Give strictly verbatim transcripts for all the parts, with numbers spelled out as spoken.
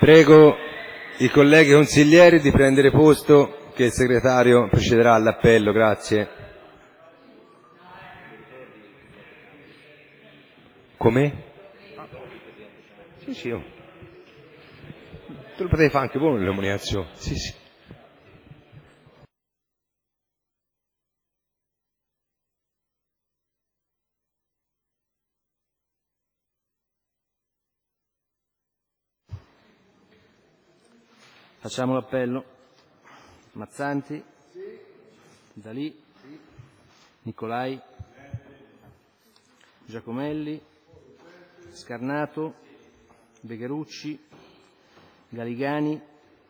Prego i colleghi consiglieri di prendere posto che il segretario procederà all'appello. Grazie. Come? Sì, sì. Oh. Tu lo potevi fare anche voi nelle comunicazioni. Sì, sì. Facciamo l'appello. Mazzanti, D'Alì, Nicolai, Giacomelli, Scarnato, Begherucci, Galigani,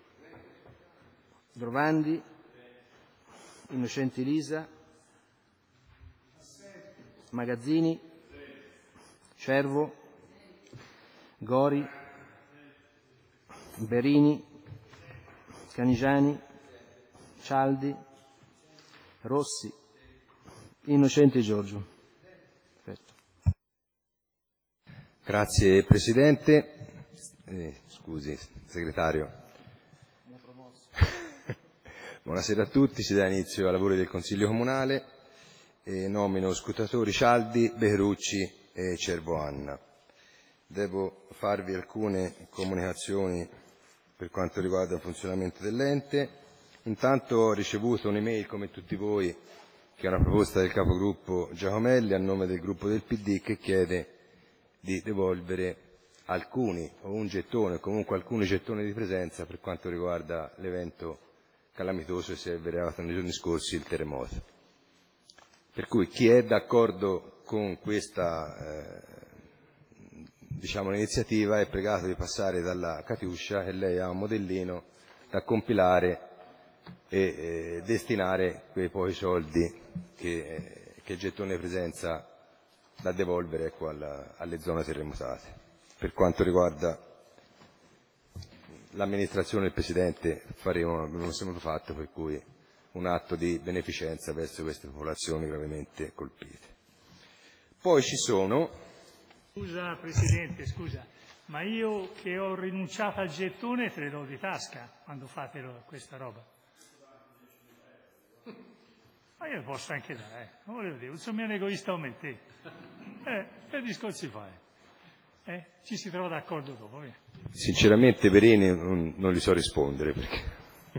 Drovandi, Innocenti Lisa, Magazzini, Cervo, Gori, Berini, Canigiani, Cialdi, Rossi, Innocenti Giorgio. Perfetto. Grazie Presidente. Eh, scusi, segretario. Buonasera a tutti, si dà inizio ai lavori del Consiglio Comunale e nomino scrutatori Cialdi, Begherucci e Cervoanna. Devo farvi alcune comunicazioni per quanto riguarda il funzionamento dell'ente. Intanto ho ricevuto un'email, come tutti voi, che è una proposta del capogruppo Giacomelli a nome del gruppo del P D, che chiede di devolvere alcuni o un gettone o comunque alcuni gettoni di presenza per quanto riguarda l'evento calamitoso che si è verificato nei giorni scorsi, il terremoto. Per cui chi è d'accordo con questa eh, diciamo, iniziativa è pregato di passare dalla Catiuscia, e lei ha un modellino da compilare e eh, destinare quei pochi soldi che, eh, che gettone di presenza da devolvere ecco, alla, alle zone terremotate. Per quanto riguarda l'amministrazione del Presidente faremo, abbiamo sempre fatto, per cui un atto di beneficenza verso queste popolazioni gravemente colpite. Poi ci sono... Scusa Presidente, scusa, ma io che ho rinunciato al gettone te le do di tasca quando fate lo, questa roba. Ma io posso anche dare, eh. Non volevo dire, sono un egoista come te. Eh, che discorsi fai? Eh, ci si trova d'accordo dopo, via. Sinceramente Perini non, non gli so rispondere perché...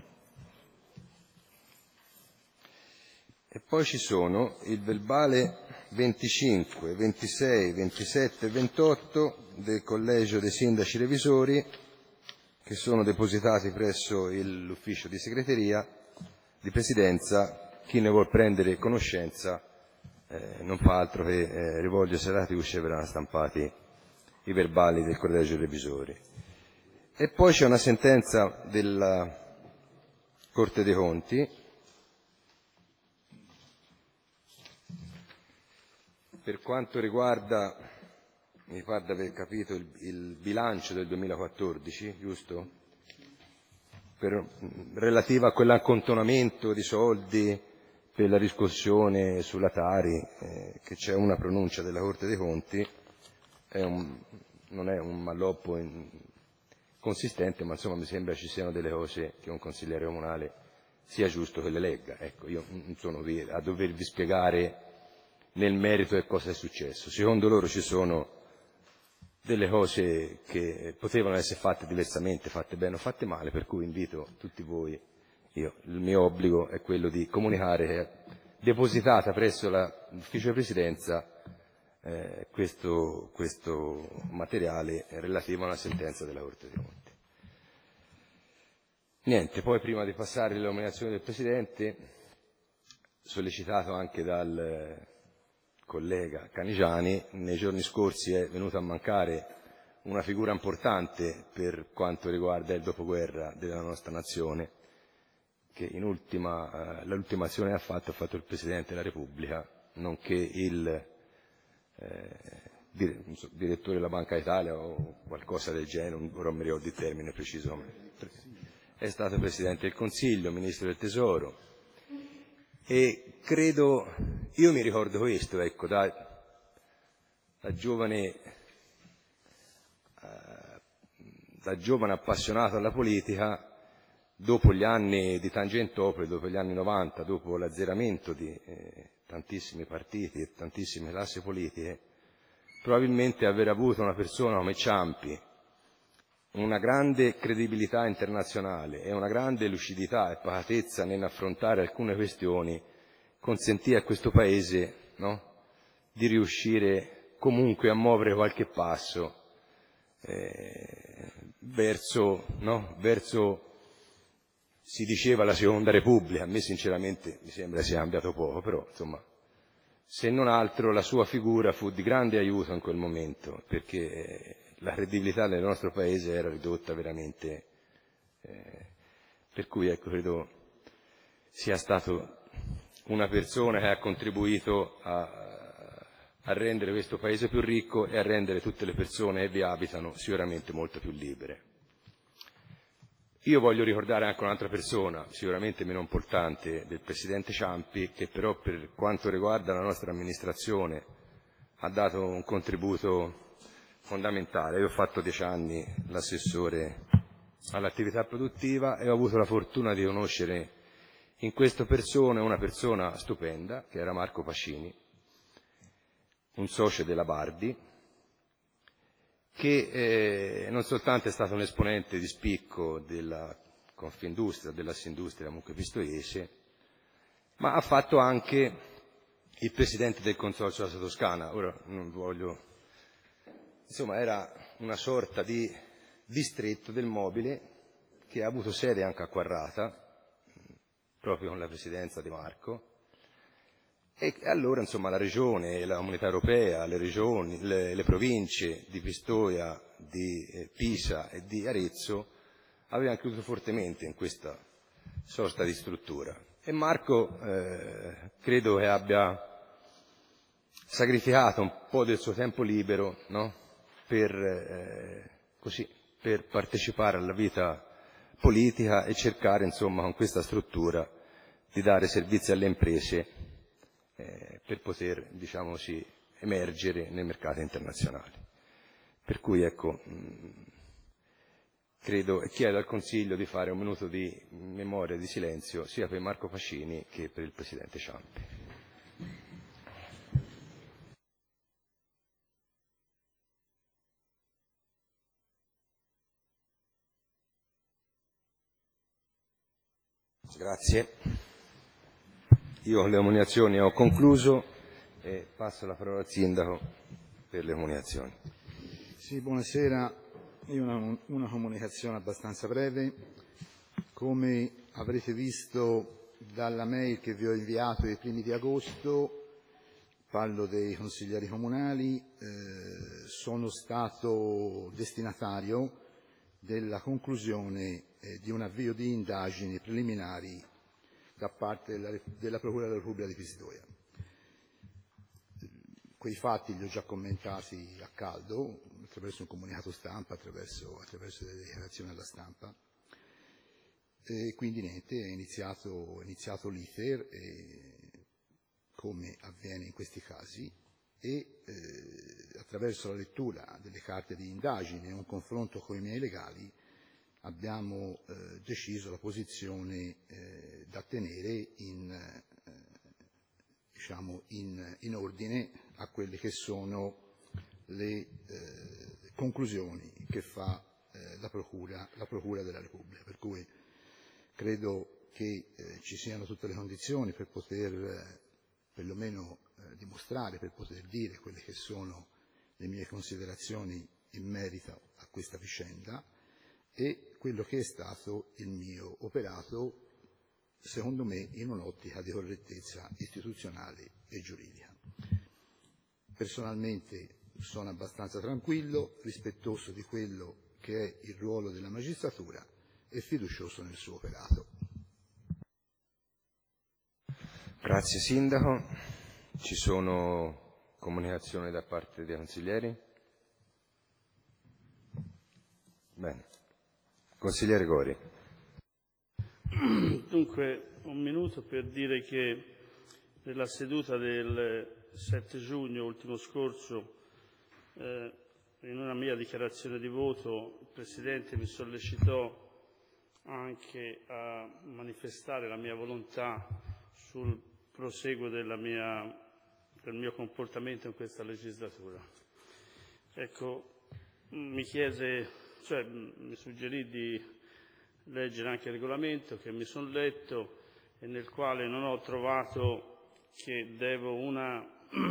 E poi ci sono il verbale venticinque, ventisei, ventisette e ventotto del Collegio dei Sindaci Revisori, che sono depositati presso l'ufficio di segreteria di Presidenza. Chi ne vuol prendere conoscenza eh, non fa altro che eh, rivolgersi alla Catiuscia e verranno stampati i verbali del Collegio dei Revisori. E poi c'è una sentenza della Corte dei Conti per quanto riguarda, mi pare di aver capito, il, il bilancio del duemilaquattordici, giusto? Per, relativa a quell'accantonamento di soldi per la riscossione sulla Tari, eh, che c'è una pronuncia della Corte dei Conti, è un, non è un malloppo in, consistente, ma insomma mi sembra ci siano delle cose che un consigliere comunale sia giusto che le legga. Ecco, io non sono qui a dovervi spiegare nel merito che cosa è successo. Secondo loro ci sono delle cose che potevano essere fatte diversamente, fatte bene o fatte male, per cui invito tutti voi, io, il mio obbligo è quello di comunicare che è depositata presso l'ufficio di presidenza eh, questo, questo materiale relativo a una sentenza della Corte dei Conti. Niente, poi prima di passare alle nominazioni del Presidente, sollecitato anche dal collega Canigiani, nei giorni scorsi è venuta a mancare una figura importante per quanto riguarda il dopoguerra della nostra nazione, che in ultima, eh, l'ultima azione che ha fatto ha fatto il Presidente della Repubblica, nonché il eh, direttore della Banca d'Italia o qualcosa del genere, ora non mi ricordo il termine preciso, è stato Presidente del Consiglio, Ministro del Tesoro, e credo, io mi ricordo questo, ecco, da, da giovane, eh, da giovane appassionato alla politica, dopo gli anni di Tangentopoli, dopo gli anni novanta, dopo l'azzeramento di eh, tantissimi partiti e tantissime classi politiche, probabilmente aver avuto una persona come Ciampi, una grande credibilità internazionale e una grande lucidità e pacatezza nell'affrontare alcune questioni, consentì a questo Paese, no, di riuscire comunque a muovere qualche passo eh, verso, no, verso, si diceva, la Seconda Repubblica. A me sinceramente mi sembra sia cambiato poco, però insomma, se non altro la sua figura fu di grande aiuto in quel momento, perché la credibilità del nostro Paese era ridotta veramente, eh, per cui ecco, credo sia stato una persona che ha contribuito a, a rendere questo Paese più ricco e a rendere tutte le persone che vi abitano sicuramente molto più libere. Io voglio ricordare anche un'altra persona, sicuramente meno importante, del Presidente Ciampi, che però per quanto riguarda la nostra amministrazione ha dato un contributo fondamentale. Io ho fatto dieci anni l'assessore all'attività produttiva e ho avuto la fortuna di conoscere in questa persona una persona stupenda, che era Marco Pascini, un socio della Bardi, che eh, non soltanto è stato un esponente di spicco della Confindustria, dell'Assindustria comunque pistoiese, ma ha fatto anche il presidente del Consorzio della Toscana. Ora non voglio... Insomma, era una sorta di distretto del mobile che ha avuto sede anche a Quarrata, proprio con la presidenza di Marco. E allora, insomma, la regione, la comunità europea, le regioni, le, le province di Pistoia, di eh, Pisa e di Arezzo avevano creduto fortemente in questa sorta di struttura. E Marco eh, credo che abbia sacrificato un po' del suo tempo libero, no? per, eh, così, per partecipare alla vita politica e cercare, insomma, con questa struttura di dare servizi alle imprese Eh, per poter, diciamo così, emergere nel mercato internazionale. Per cui, ecco, mh, credo e chiedo al Consiglio di fare un minuto di memoria e di silenzio sia per Marco Pascini che per il Presidente Ciampi. Grazie. Io con le comunicazioni ho concluso e passo la parola al Sindaco per le comunicazioni. Sì, buonasera. Io una, una comunicazione abbastanza breve. Come avrete visto dalla mail che vi ho inviato ai primi di agosto, parlo dei consiglieri comunali, eh, sono stato destinatario della conclusione eh, di un avvio di indagini preliminari da parte della, della Procura della Repubblica di Pistoia. Quei fatti li ho già commentati a caldo, attraverso un comunicato stampa, attraverso, attraverso delle dichiarazioni alla stampa. E quindi niente, è iniziato, è iniziato l'iter, eh, come avviene in questi casi, e eh, attraverso la lettura delle carte di indagine e un confronto con i miei legali abbiamo eh, deciso la posizione eh, da tenere in, eh, diciamo in, in ordine a quelle che sono le eh, conclusioni che fa eh, la, Procura, la Procura della Repubblica. Per cui credo che eh, ci siano tutte le condizioni per poter eh, perlomeno eh, dimostrare, per poter dire quelle che sono le mie considerazioni in merito a questa vicenda e quello che è stato il mio operato, secondo me, in un'ottica di correttezza istituzionale e giuridica. Personalmente sono abbastanza tranquillo, rispettoso di quello che è il ruolo della magistratura e fiducioso nel suo operato. Grazie Sindaco. Ci sono comunicazioni da parte dei consiglieri? Bene. Consigliere Gori. Dunque, un minuto per dire che nella seduta del sette giugno ultimo scorso eh, in una mia dichiarazione di voto il Presidente mi sollecitò anche a manifestare la mia volontà sul proseguo della mia, del mio comportamento in questa legislatura. Ecco, mi chiese, cioè mi suggerì di leggere anche il regolamento che mi sono letto e nel quale non ho trovato che devo una,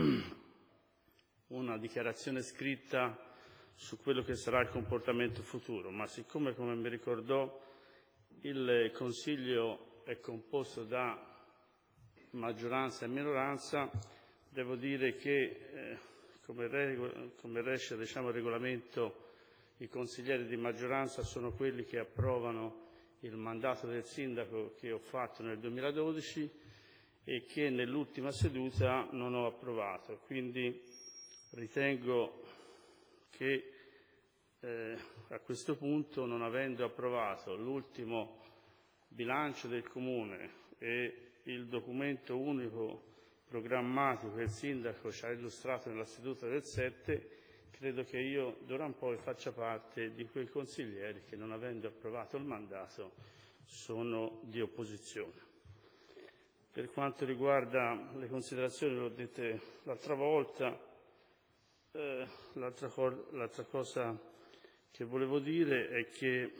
una dichiarazione scritta su quello che sarà il comportamento futuro, ma siccome, come mi ricordò, il Consiglio è composto da maggioranza e minoranza, devo dire che, eh, come, rego- come recita diciamo, il regolamento, i consiglieri di maggioranza sono quelli che approvano il mandato del sindaco che ho fatto nel duemiladodici e che nell'ultima seduta non ho approvato. Quindi ritengo che eh, a questo punto, non avendo approvato l'ultimo bilancio del Comune e il documento unico programmatico che il Sindaco ci ha illustrato nella seduta del sette, credo che io d'ora in poi faccia parte di quei consiglieri che, non avendo approvato il mandato, sono di opposizione. Per quanto riguarda le considerazioni, l'ho dette l'altra volta, Eh, l'altra, co- l'altra cosa che volevo dire è che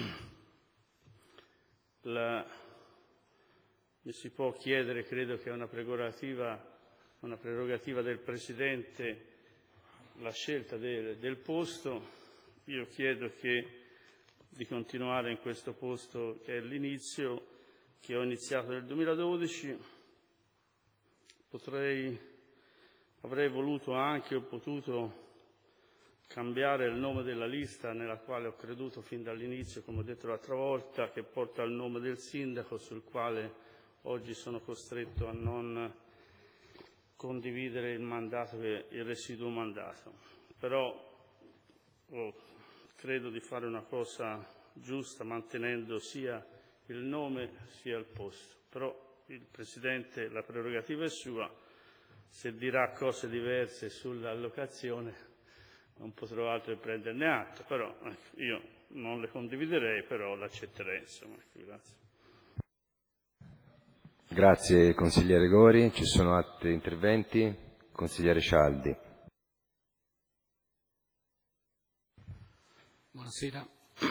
la, mi si può chiedere, credo che è una prerogativa, una prerogativa del Presidente, la scelta del, del posto. Io chiedo che, di continuare in questo posto che è l'inizio, che ho iniziato nel duemiladodici. Potrei Avrei voluto anche, ho potuto cambiare il nome della lista nella quale ho creduto fin dall'inizio, come ho detto l'altra volta, che porta il nome del sindaco, sul quale oggi sono costretto a non condividere il mandato, il residuo mandato. Però oh, credo di fare una cosa giusta mantenendo sia il nome sia il posto. Però il Presidente, la prerogativa è sua. Se dirà cose diverse sull'allocazione non potrò altro che prenderne atto, però ecco, io non le condividerei, però l'accetterei. Insomma. Grazie. Grazie consigliere Gori. Ci sono altri interventi? Consigliere Cialdi. Buonasera.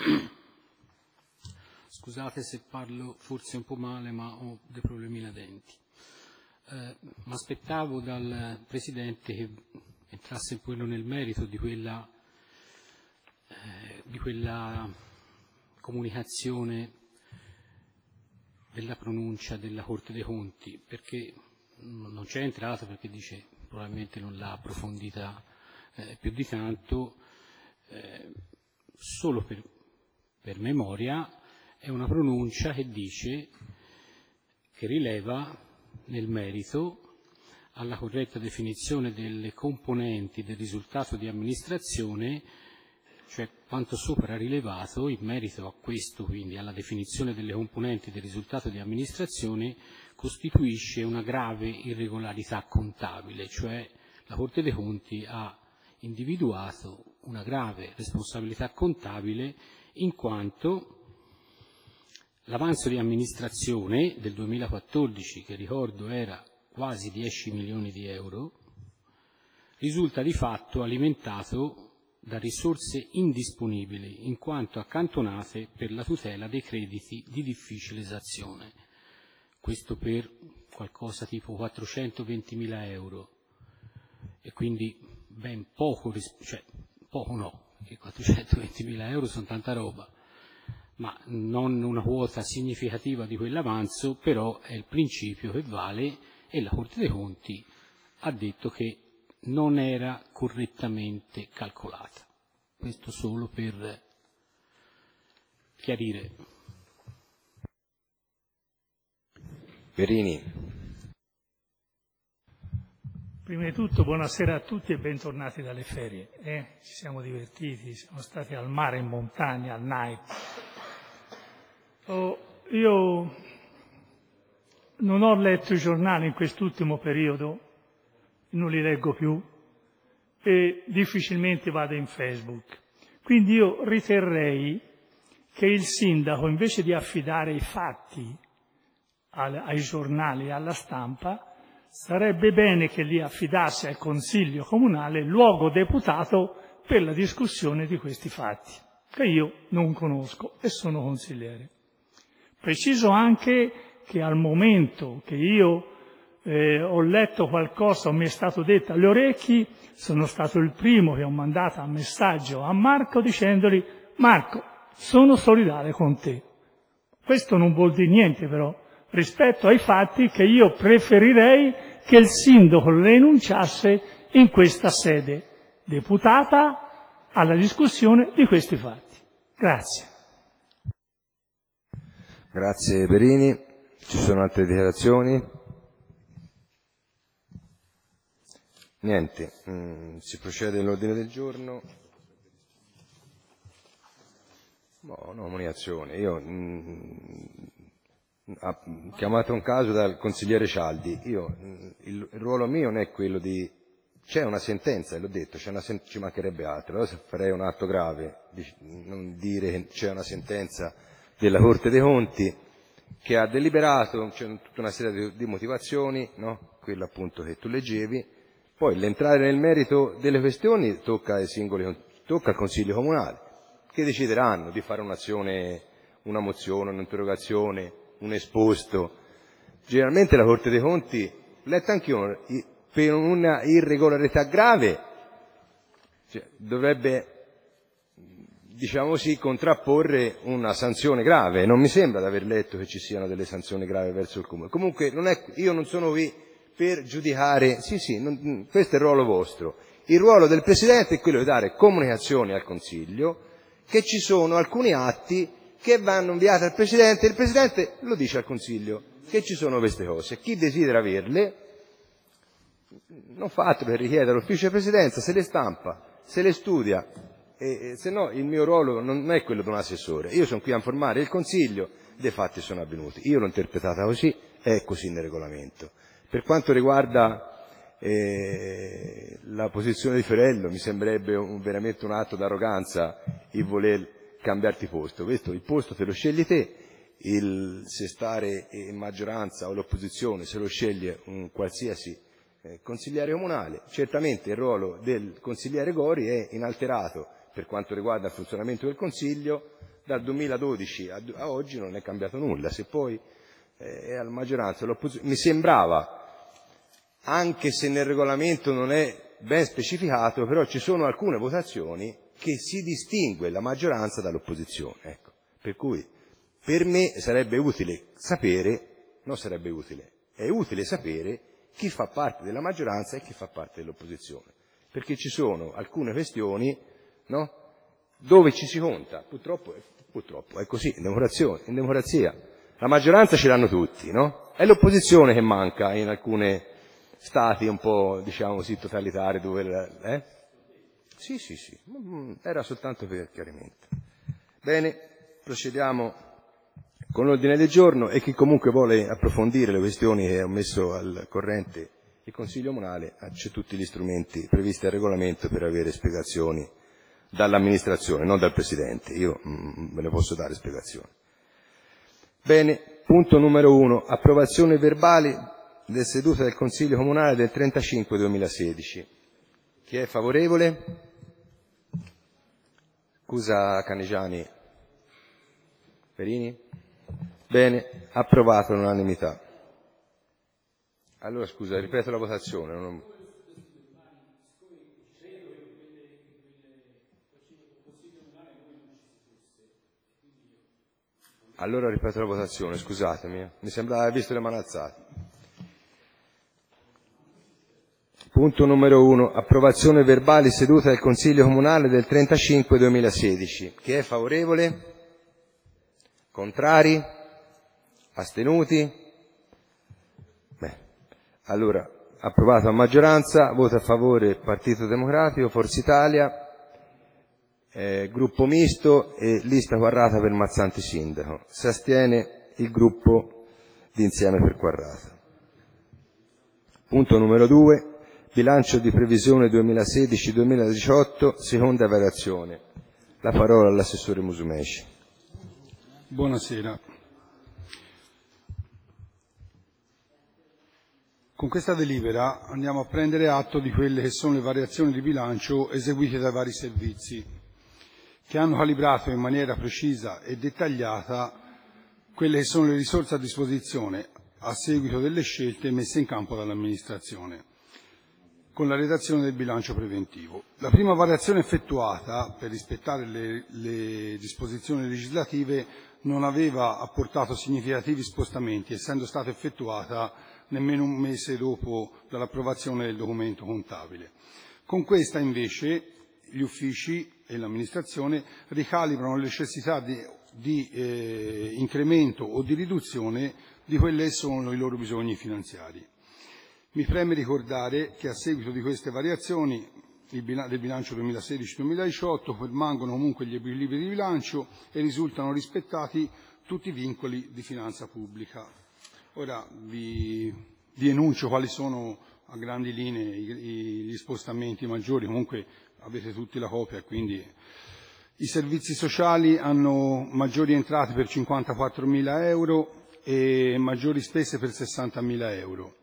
Scusate se parlo forse un po' male, ma ho dei problemi ai denti. Eh, mi aspettavo dal Presidente che entrasse un po' nel merito di quella, eh, di quella comunicazione della pronuncia della Corte dei Conti, perché non c'è entrato, perché dice probabilmente non l'ha approfondita eh, più di tanto, eh, solo per, per memoria è una pronuncia che dice, che rileva nel merito alla corretta definizione delle componenti del risultato di amministrazione, cioè quanto sopra rilevato in merito a questo, quindi alla definizione delle componenti del risultato di amministrazione, costituisce una grave irregolarità contabile, cioè la Corte dei Conti ha individuato una grave responsabilità contabile in quanto l'avanzo di amministrazione del duemilaquattordici, che ricordo era quasi dieci milioni di euro, risulta di fatto alimentato da risorse indisponibili, in quanto accantonate per la tutela dei crediti di difficile esazione. Questo per qualcosa tipo quattrocentoventimila euro, e quindi ben poco, cioè poco no, perché quattrocentoventimila euro sono tanta roba, ma non una quota significativa di quell'avanzo, però è il principio che vale e la Corte dei Conti ha detto che non era correttamente calcolata. Questo solo per chiarire. Perini. Prima di tutto buonasera a tutti e bentornati dalle ferie. Eh? Ci siamo divertiti, siamo stati al mare, in montagna, al night. Oh, io non ho letto i giornali in quest'ultimo periodo, non li leggo più, e difficilmente vado in Facebook. Quindi io riterrei che il sindaco, invece di affidare i fatti al, ai giornali e alla stampa, sarebbe bene che li affidasse al Consiglio Comunale, luogo deputato per la discussione di questi fatti, che io non conosco e sono consigliere. Preciso anche che al momento che io eh, ho letto qualcosa o mi è stato detto alle orecchie, sono stato il primo che ho mandato un messaggio a Marco dicendogli: Marco, sono solidale con te. Questo non vuol dire niente però, rispetto ai fatti che io preferirei che il sindaco le enunciasse in questa sede deputata alla discussione di questi fatti. Grazie. Grazie Perini. Ci sono altre dichiarazioni? Niente. Mm, si procede all'ordine del giorno. No, no, comunicazione. Io mm, ha chiamato un caso dal consigliere Cialdi. Io mm, il, il ruolo mio non è quello di... C'è una sentenza, l'ho detto, c'è una sen... ci mancherebbe altro, però se farei un atto grave di non dire che c'è una sentenza della Corte dei Conti che ha deliberato, c'è tutta una serie di, di motivazioni, no? Quello appunto che tu leggevi, poi l'entrare nel merito delle questioni tocca ai singoli, tocca al Consiglio Comunale, che decideranno di fare un'azione, una mozione, un'interrogazione, un esposto. Generalmente la Corte dei Conti, letto anch'io, per una irregolarità grave, cioè, dovrebbe, diciamo così, contrapporre una sanzione grave. Non mi sembra di aver letto che ci siano delle sanzioni gravi verso il Comune. Comunque non è, io non sono qui per giudicare, sì sì, non, questo è il ruolo vostro. Il ruolo del Presidente è quello di dare comunicazioni al Consiglio che ci sono alcuni atti che vanno inviati al Presidente e il Presidente lo dice al Consiglio che ci sono queste cose. Chi desidera averle non fa altro per richiedere all'ufficio di Presidenza, se le stampa, se le studia, e, e se no il mio ruolo non è quello di un assessore. Io sono qui a informare il Consiglio dei fatti sono avvenuti. Io l'ho interpretata così, è così nel regolamento. Per quanto riguarda eh, la posizione di Fiorello, mi sembrerebbe un, veramente un atto d'arroganza il voler cambiarti posto. Questo, il posto te lo scegli te, il, se stare in maggioranza o l'opposizione se lo sceglie un qualsiasi eh, consigliere comunale. Certamente il ruolo del consigliere Gori è inalterato per quanto riguarda il funzionamento del Consiglio, dal duemiladodici a, a oggi non è cambiato nulla. Se poi eh, è alla maggioranza o all'opposizione, mi sembrava, anche se nel regolamento non è ben specificato, però ci sono alcune votazioni che si distingue la maggioranza dall'opposizione. Ecco. Per cui per me sarebbe utile sapere, non sarebbe utile, è utile sapere chi fa parte della maggioranza e chi fa parte dell'opposizione, perché ci sono alcune questioni, no, dove ci si conta, purtroppo, purtroppo è così, in democrazia, in democrazia la maggioranza ce l'hanno tutti, no? È l'opposizione che manca in alcuni stati un po', diciamo così, totalitari, dove... Eh? Sì, sì, sì, era soltanto per chiarimento. Bene, procediamo con l'ordine del giorno e chi comunque vuole approfondire le questioni che ho messo al corrente il Consiglio Comunale c'è tutti gli strumenti previsti al regolamento per avere spiegazioni dall'amministrazione, non dal Presidente. Io mm, ve ne posso dare spiegazioni. Bene, punto numero uno, approvazione verbali delle sedute del Consiglio Comunale del trentacinque duemilasedici. Chi è favorevole? Scusa Canigiani. Perini? Bene, approvato all'unanimità. Allora scusa, ripeto la votazione. Non... Allora ripeto la votazione, scusatemi, mi sembrava aver visto le mani alzate. Punto numero uno, approvazione verbali seduta del Consiglio Comunale del trentacinque duemilasedici. Chi è favorevole? Contrari? Astenuti? Beh, allora, approvato a maggioranza, voto a favore Partito Democratico, Forza Italia, eh, gruppo misto e lista Quarrata per Mazzanti sindaco. Si astiene il gruppo di Insieme per Quarrata. Punto numero due, bilancio di previsione duemilasedici duemiladiciotto, seconda variazione. La parola all'assessore Musumeci. Buonasera. Con questa delibera andiamo a prendere atto di quelle che sono le variazioni di bilancio eseguite dai vari servizi, che hanno calibrato in maniera precisa e dettagliata quelle che sono le risorse a disposizione a seguito delle scelte messe in campo dall'amministrazione, con la redazione del bilancio preventivo. La prima variazione effettuata, per rispettare le, le disposizioni legislative, non aveva apportato significativi spostamenti, essendo stata effettuata nemmeno un mese dopo dall'approvazione del documento contabile. Con questa, invece, gli uffici e l'amministrazione ricalibrano le necessità di, di eh, incremento o di riduzione di quelli che sono i loro bisogni finanziari. Mi preme ricordare che a seguito di queste variazioni il bilan- del bilancio duemilasedici duemiladiciotto permangono comunque gli equilibri di bilancio e risultano rispettati tutti i vincoli di finanza pubblica. Ora vi, vi enuncio quali sono a grandi linee i, gli spostamenti maggiori, comunque avete tutti la copia, quindi i servizi sociali hanno maggiori entrate per cinquantaquattromila euro e maggiori spese per sessantamila euro.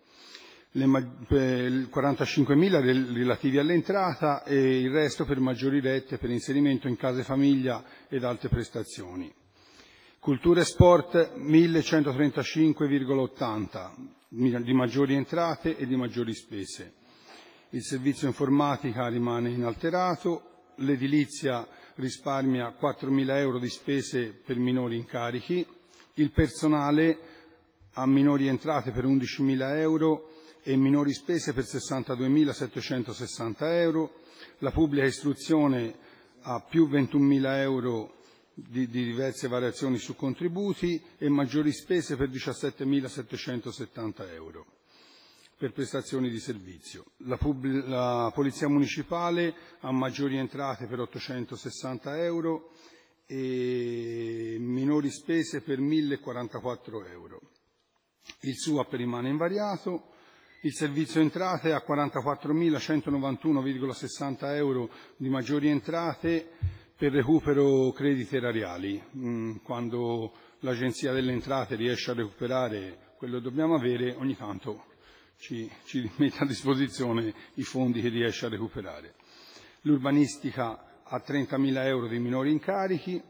Le quarantacinquemila relativi all'entrata e il resto per maggiori rette per inserimento in case famiglia ed altre prestazioni. Cultura e sport millecentotrentacinque virgola ottanta di maggiori entrate e di maggiori spese. Il servizio informatica rimane inalterato, l'edilizia risparmia quattromila euro di spese per minori incarichi, il personale ha minori entrate per undicimila euro e minori spese per sessantaduemilasettecentosessanta euro, la pubblica istruzione ha più ventunomila euro di, di diverse variazioni su contributi e maggiori spese per diciassettemilasettecentosettanta euro per prestazioni di servizio. La, pub- la Polizia Municipale ha maggiori entrate per ottocentosessanta euro e minori spese per millequarantaquattro euro. Il S U A P rimane invariato. Il servizio entrate ha quarantaquattromilacentonovantuno virgola sessanta euro di maggiori entrate per recupero crediti erariali. Quando l'Agenzia delle Entrate riesce a recuperare quello che dobbiamo avere, ogni tanto ci, ci mette a disposizione i fondi che riesce a recuperare. L'urbanistica ha trentamila euro di minori incarichi.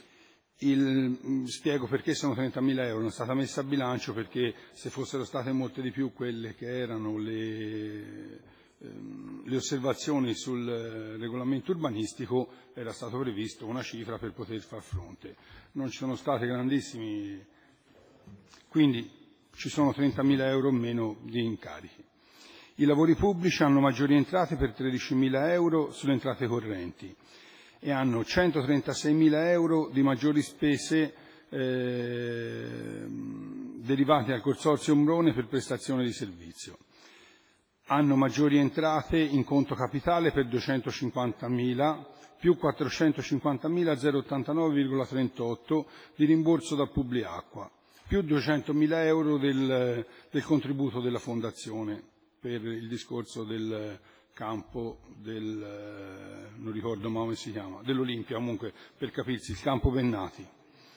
Il, spiego perché sono trentamila euro, non è stata messa a bilancio perché se fossero state molte di più quelle che erano le, ehm, le osservazioni sul eh, regolamento urbanistico era stato previsto una cifra per poter far fronte. Non ci sono state grandissimi, quindi ci sono trentamila euro meno di incarichi. I lavori pubblici hanno maggiori entrate per tredicimila euro sulle entrate correnti e hanno centotrentaseimila euro di maggiori spese eh, derivate dal Consorzio Ombrone per prestazione di servizio. Hanno maggiori entrate in conto capitale per duecentocinquantamila più quattrocentocinquantamilazero ottantanove virgola trentotto di rimborso da Publiacqua, più duecentomila euro del, del contributo della Fondazione per il discorso del campo del, non ricordo mai come si chiama, dell'Olimpia, comunque per capirsi, il campo Pennati.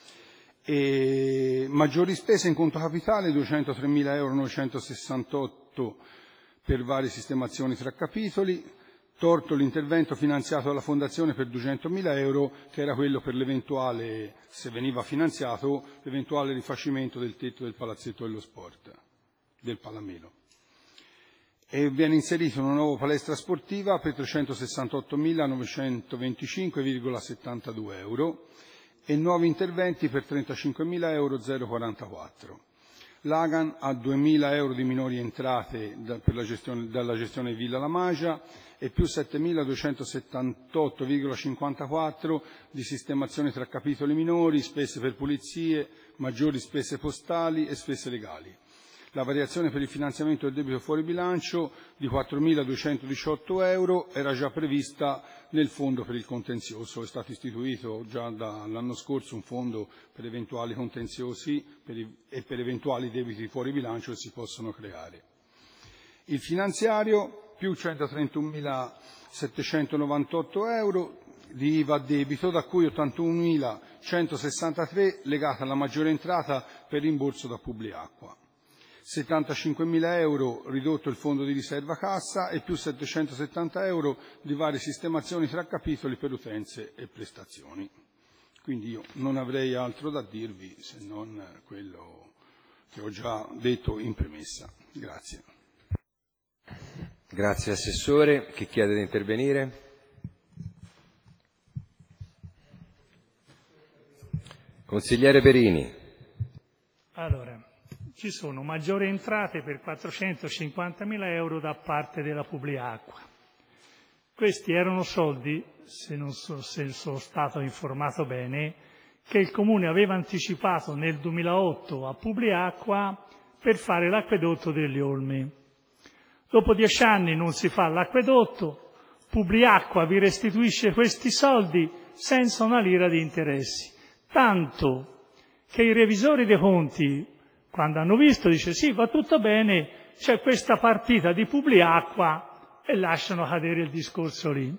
E maggiori spese in conto capitale, duecentotremila euro novecentosessantotto per varie sistemazioni tra capitoli, torto l'intervento finanziato dalla Fondazione per duecentomila euro, che era quello per l'eventuale, se veniva finanziato, l'eventuale rifacimento del tetto del palazzetto dello sport, del Palamelo. E viene inserita una nuova palestra sportiva per trecentosessantottomilanovecentoventicinque virgola settantadue euro e nuovi interventi per trentacinquemila euro zero quarantaquattro. L'Agan ha duemila euro di minori entrate da, per la gestione, dalla gestione Villa La Magia e più settemiladuecentosettantotto virgola cinquantaquattro di sistemazione tra capitoli minori, spese per pulizie, maggiori spese postali e spese legali. La variazione per il finanziamento del debito fuori bilancio di quattromiladuecentodiciotto euro era già prevista nel fondo per il contenzioso. È stato istituito già dall'anno scorso un fondo per eventuali contenziosi per i, e per eventuali debiti fuori bilancio che si possono creare. Il finanziario più centotrentunomilasettecentonovantotto euro di I V A a debito, da cui ottantunomilacientosessantatré legata alla maggiore entrata per rimborso da Publiacqua. settantacinquemila euro ridotto il fondo di riserva cassa e più settecentosettanta euro di varie sistemazioni tra capitoli per utenze e prestazioni. Quindi io non avrei altro da dirvi se non quello che ho già detto in premessa. Grazie. Grazie Assessore. Chi chiede di intervenire? Consigliere Perini. Allora, ci sono maggiori entrate per quattrocentocinquantamila euro da parte della Publiacqua. Questi erano soldi, se non so se sono stato informato bene, che il Comune aveva anticipato nel duemilaotto a Publiacqua per fare l'acquedotto delle Olme. Dopo dieci anni non si fa l'acquedotto, Publiacqua vi restituisce questi soldi senza una lira di interessi. Tanto che i revisori dei conti, quando hanno visto, dice sì, va tutto bene, c'è questa partita di Publiacqua e lasciano cadere il discorso lì.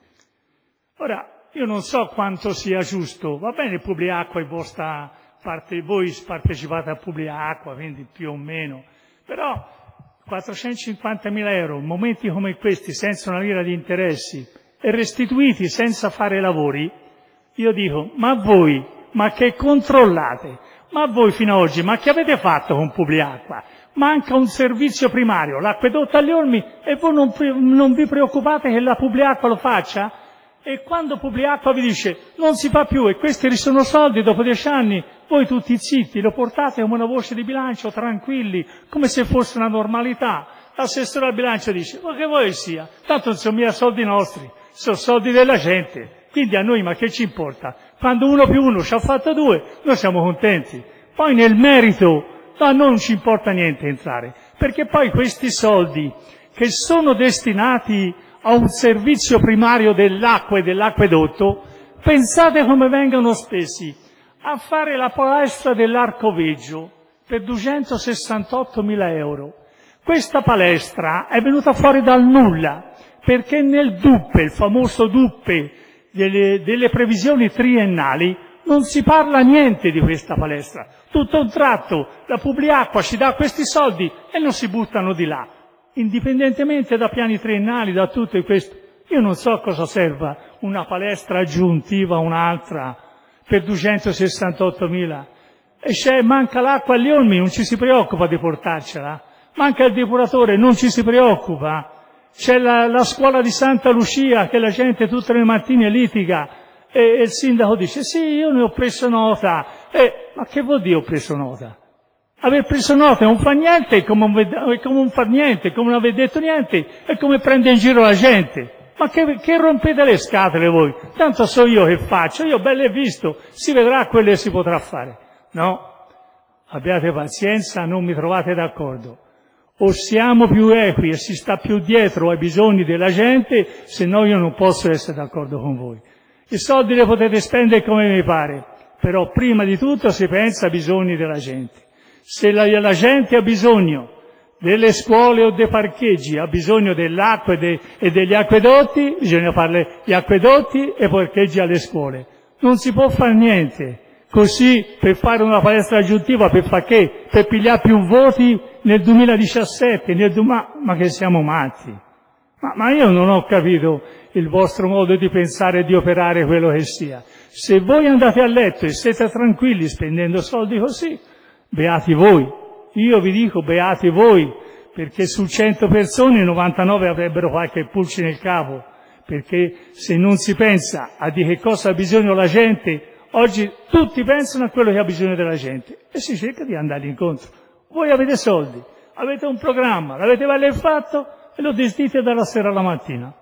Ora, io non so quanto sia giusto, va bene Publiacqua è vostra parte, voi partecipate a Publiacqua, quindi più o meno, però quattrocentocinquantamila euro in momenti come questi, senza una lira di interessi, e restituiti senza fare lavori, io dico, ma voi, ma che controllate? Ma voi fino ad oggi, ma che avete fatto con Publiacqua? Manca un servizio primario, l'acquedotto agli Olmi, e voi non, non vi preoccupate che la Publiacqua lo faccia? E quando Publiacqua vi dice non si fa più e questi sono soldi dopo dieci anni, voi tutti zitti, lo portate come una voce di bilancio, tranquilli, come se fosse una normalità. L'assessore al bilancio dice, ma che vuoi sia? Tanto non sono mica soldi nostri, sono soldi della gente. Quindi a noi ma che ci importa? Quando uno più uno ci ha fatto due, noi siamo contenti. Poi nel merito a noi non ci importa niente entrare, perché poi questi soldi che sono destinati a un servizio primario dell'acqua e dell'acquedotto, pensate come vengono spesi a fare la palestra dell'Arcoveggio per duecentosessantottomila euro. Questa palestra è venuta fuori dal nulla, perché nel D U P E, il famoso D U P E, Delle, delle previsioni triennali, non si parla niente di questa palestra. Tutto a un tratto la Publiacqua ci dà questi soldi e non si buttano di là, indipendentemente da piani triennali, da tutto questo. Io non so cosa serva una palestra aggiuntiva a un'altra per duecentosessantottomila. E c'è, manca l'acqua agli Olmi, non ci si preoccupa di portarcela. Manca il depuratore, non ci si preoccupa. C'è la, la scuola di Santa Lucia che la gente tutte le mattine litiga e, e il sindaco dice sì, io ne ho preso nota. E, ma che vuol dire ho preso nota? Aver preso nota non fa niente, è come, un, è come non far niente, è come non aver detto niente, è come prendere in giro la gente. Ma che, che rompete le scatole voi? Tanto so io che faccio, io bello e visto, si vedrà quello che si potrà fare. No, abbiate pazienza, non mi trovate d'accordo. O siamo più equi e si sta più dietro ai bisogni della gente, se no io non posso essere d'accordo con voi. I soldi li potete spendere come vi pare, però prima di tutto si pensa ai bisogni della gente. Se la, la gente ha bisogno delle scuole o dei parcheggi, ha bisogno dell'acqua e, de, e degli acquedotti, bisogna fare gli acquedotti e parcheggi alle scuole. Non si può fare niente. Così per fare una palestra aggiuntiva, per fare che? Per pigliare più voti nel duemiladiciassette, nel du- ma, ma che siamo matti? Ma, ma io non ho capito il vostro modo di pensare e di operare quello che sia. Se voi andate a letto e siete tranquilli spendendo soldi così, beati voi. Io vi dico beati voi, perché su cento persone novantanove avrebbero qualche pulce nel capo, perché se non si pensa a di che cosa ha bisogno la gente, oggi tutti pensano a quello che ha bisogno della gente e si cerca di andargli incontro. Voi avete soldi, avete un programma, l'avete vale fatto e lo gestite dalla sera alla mattina.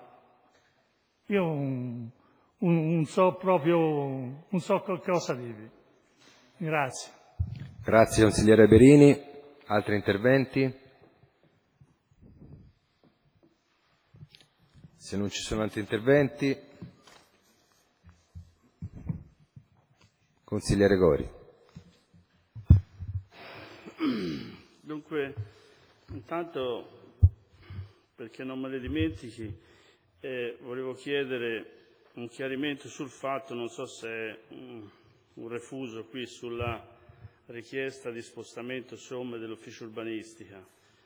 Io non un, un so proprio, non so cosa dirvi. Grazie. Grazie consigliere Berini. Altri interventi? Se non ci sono altri interventi, consigliere Gori. Dunque, intanto perché non me le dimentichi, eh, volevo chiedere un chiarimento sul fatto, non so se è un, un refuso qui sulla richiesta di spostamento somme dell'ufficio urbanistica.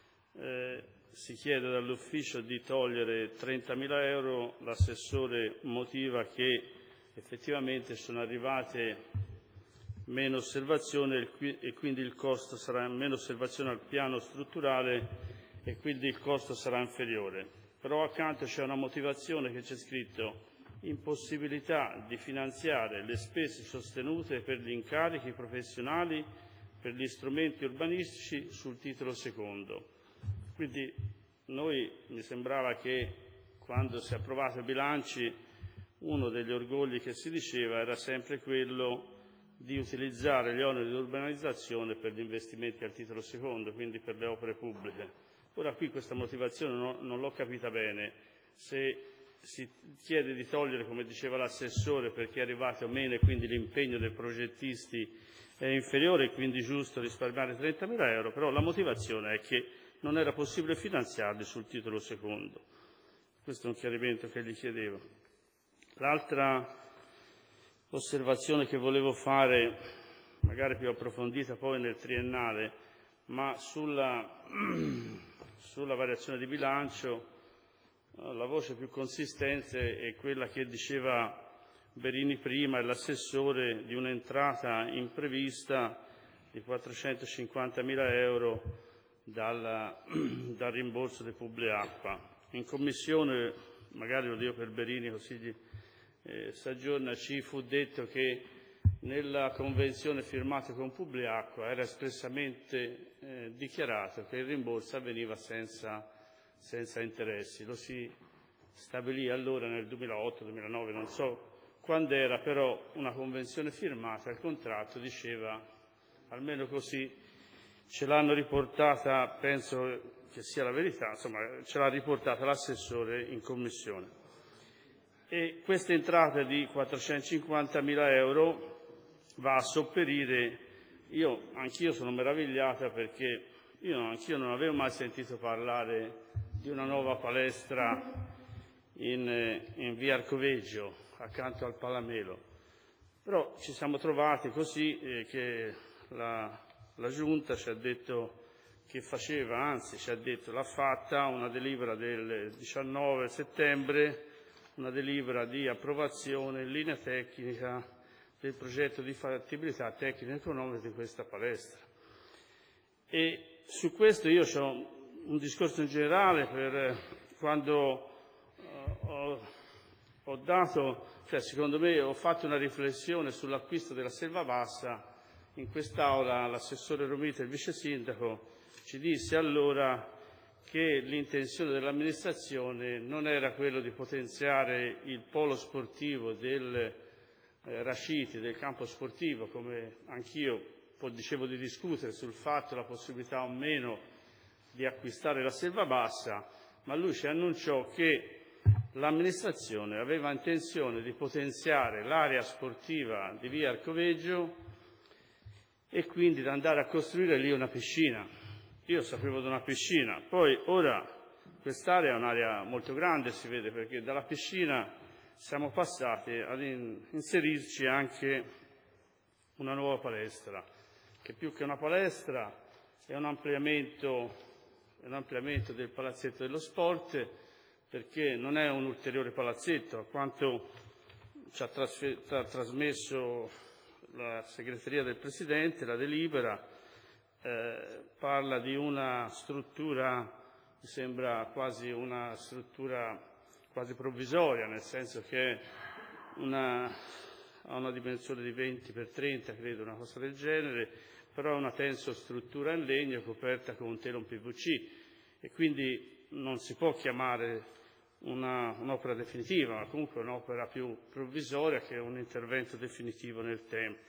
Eh, si chiede dall'ufficio di togliere trentamila euro, l'assessore motiva che effettivamente sono arrivate meno osservazioni e quindi il costo sarà meno osservazione al piano strutturale e quindi il costo sarà inferiore. Però accanto c'è una motivazione che c'è scritto: impossibilità di finanziare le spese sostenute per gli incarichi professionali per gli strumenti urbanistici sul titolo secondo. Quindi noi mi sembrava che quando si è approvato i bilanci uno degli orgogli che si diceva era sempre quello di utilizzare gli oneri di urbanizzazione per gli investimenti al titolo secondo, quindi per le opere pubbliche. Ora qui questa motivazione no, non l'ho capita bene. Se si chiede di togliere, come diceva l'assessore, perché è arrivato meno e quindi l'impegno dei progettisti è inferiore e quindi giusto risparmiare trentamila euro, però la motivazione è che non era possibile finanziarli sul titolo secondo. Questo è un chiarimento che gli chiedevo. L'altra osservazione che volevo fare, magari più approfondita poi nel triennale, ma sulla, sulla variazione di bilancio, la voce più consistente è quella che diceva Berini prima e l'assessore di un'entrata imprevista di quattrocentocinquantamila euro dal, dal rimborso dei Publiacqua. In commissione, magari lo dico per Berini così gli eh, s'aggiorna, ci fu detto che nella convenzione firmata con Publiacqua era espressamente eh, dichiarato che il rimborso avveniva senza, senza interessi. Lo si stabilì allora nel duemilaotto duemilanove, non so quando era, però una convenzione firmata, il contratto diceva, almeno così ce l'hanno riportata, penso che sia la verità, insomma ce l'ha riportata l'assessore in commissione. E questa entrata di quattrocentocinquantamila euro va a sopperire, io anch'io sono meravigliata perché io anch'io non avevo mai sentito parlare di una nuova palestra in, in via Arcoveggio, accanto al Palamelo. Però ci siamo trovati così eh, che la, la Giunta ci ha detto che faceva, anzi ci ha detto l'ha fatta una delibera del diciannove settembre, una delibera di approvazione in linea tecnica del progetto di fattibilità tecnica e economica di questa palestra. E su questo io ho un discorso in generale per quando uh, ho, ho dato, cioè secondo me ho fatto una riflessione sull'acquisto della Selva Bassa. In quest'Aula l'assessore Romito e il vice sindaco ci disse allora che l'intenzione dell'amministrazione non era quello di potenziare il polo sportivo del eh, Raciti, del campo sportivo, come anch'io dicevo di discutere sul fatto, la possibilità o meno di acquistare la Selva Bassa, ma lui ci annunciò che l'amministrazione aveva intenzione di potenziare l'area sportiva di via Arcoveggio e quindi di andare a costruire lì una piscina. Io sapevo di una piscina, poi ora quest'area è un'area molto grande, si vede, perché dalla piscina siamo passati ad in, inserirci anche una nuova palestra, che più che una palestra è un ampliamento, è un ampliamento del palazzetto dello sport, perché non è un ulteriore palazzetto, a quanto ci ha tra- trasmesso la segreteria del Presidente, la delibera, eh, parla di una struttura, mi sembra quasi una struttura quasi provvisoria, nel senso che una, ha una dimensione di venti per trenta, credo, una cosa del genere, però è una tensostruttura in legno coperta con un telon P V C e quindi non si può chiamare una, un'opera definitiva, ma comunque un'opera più provvisoria che è un intervento definitivo nel tempo.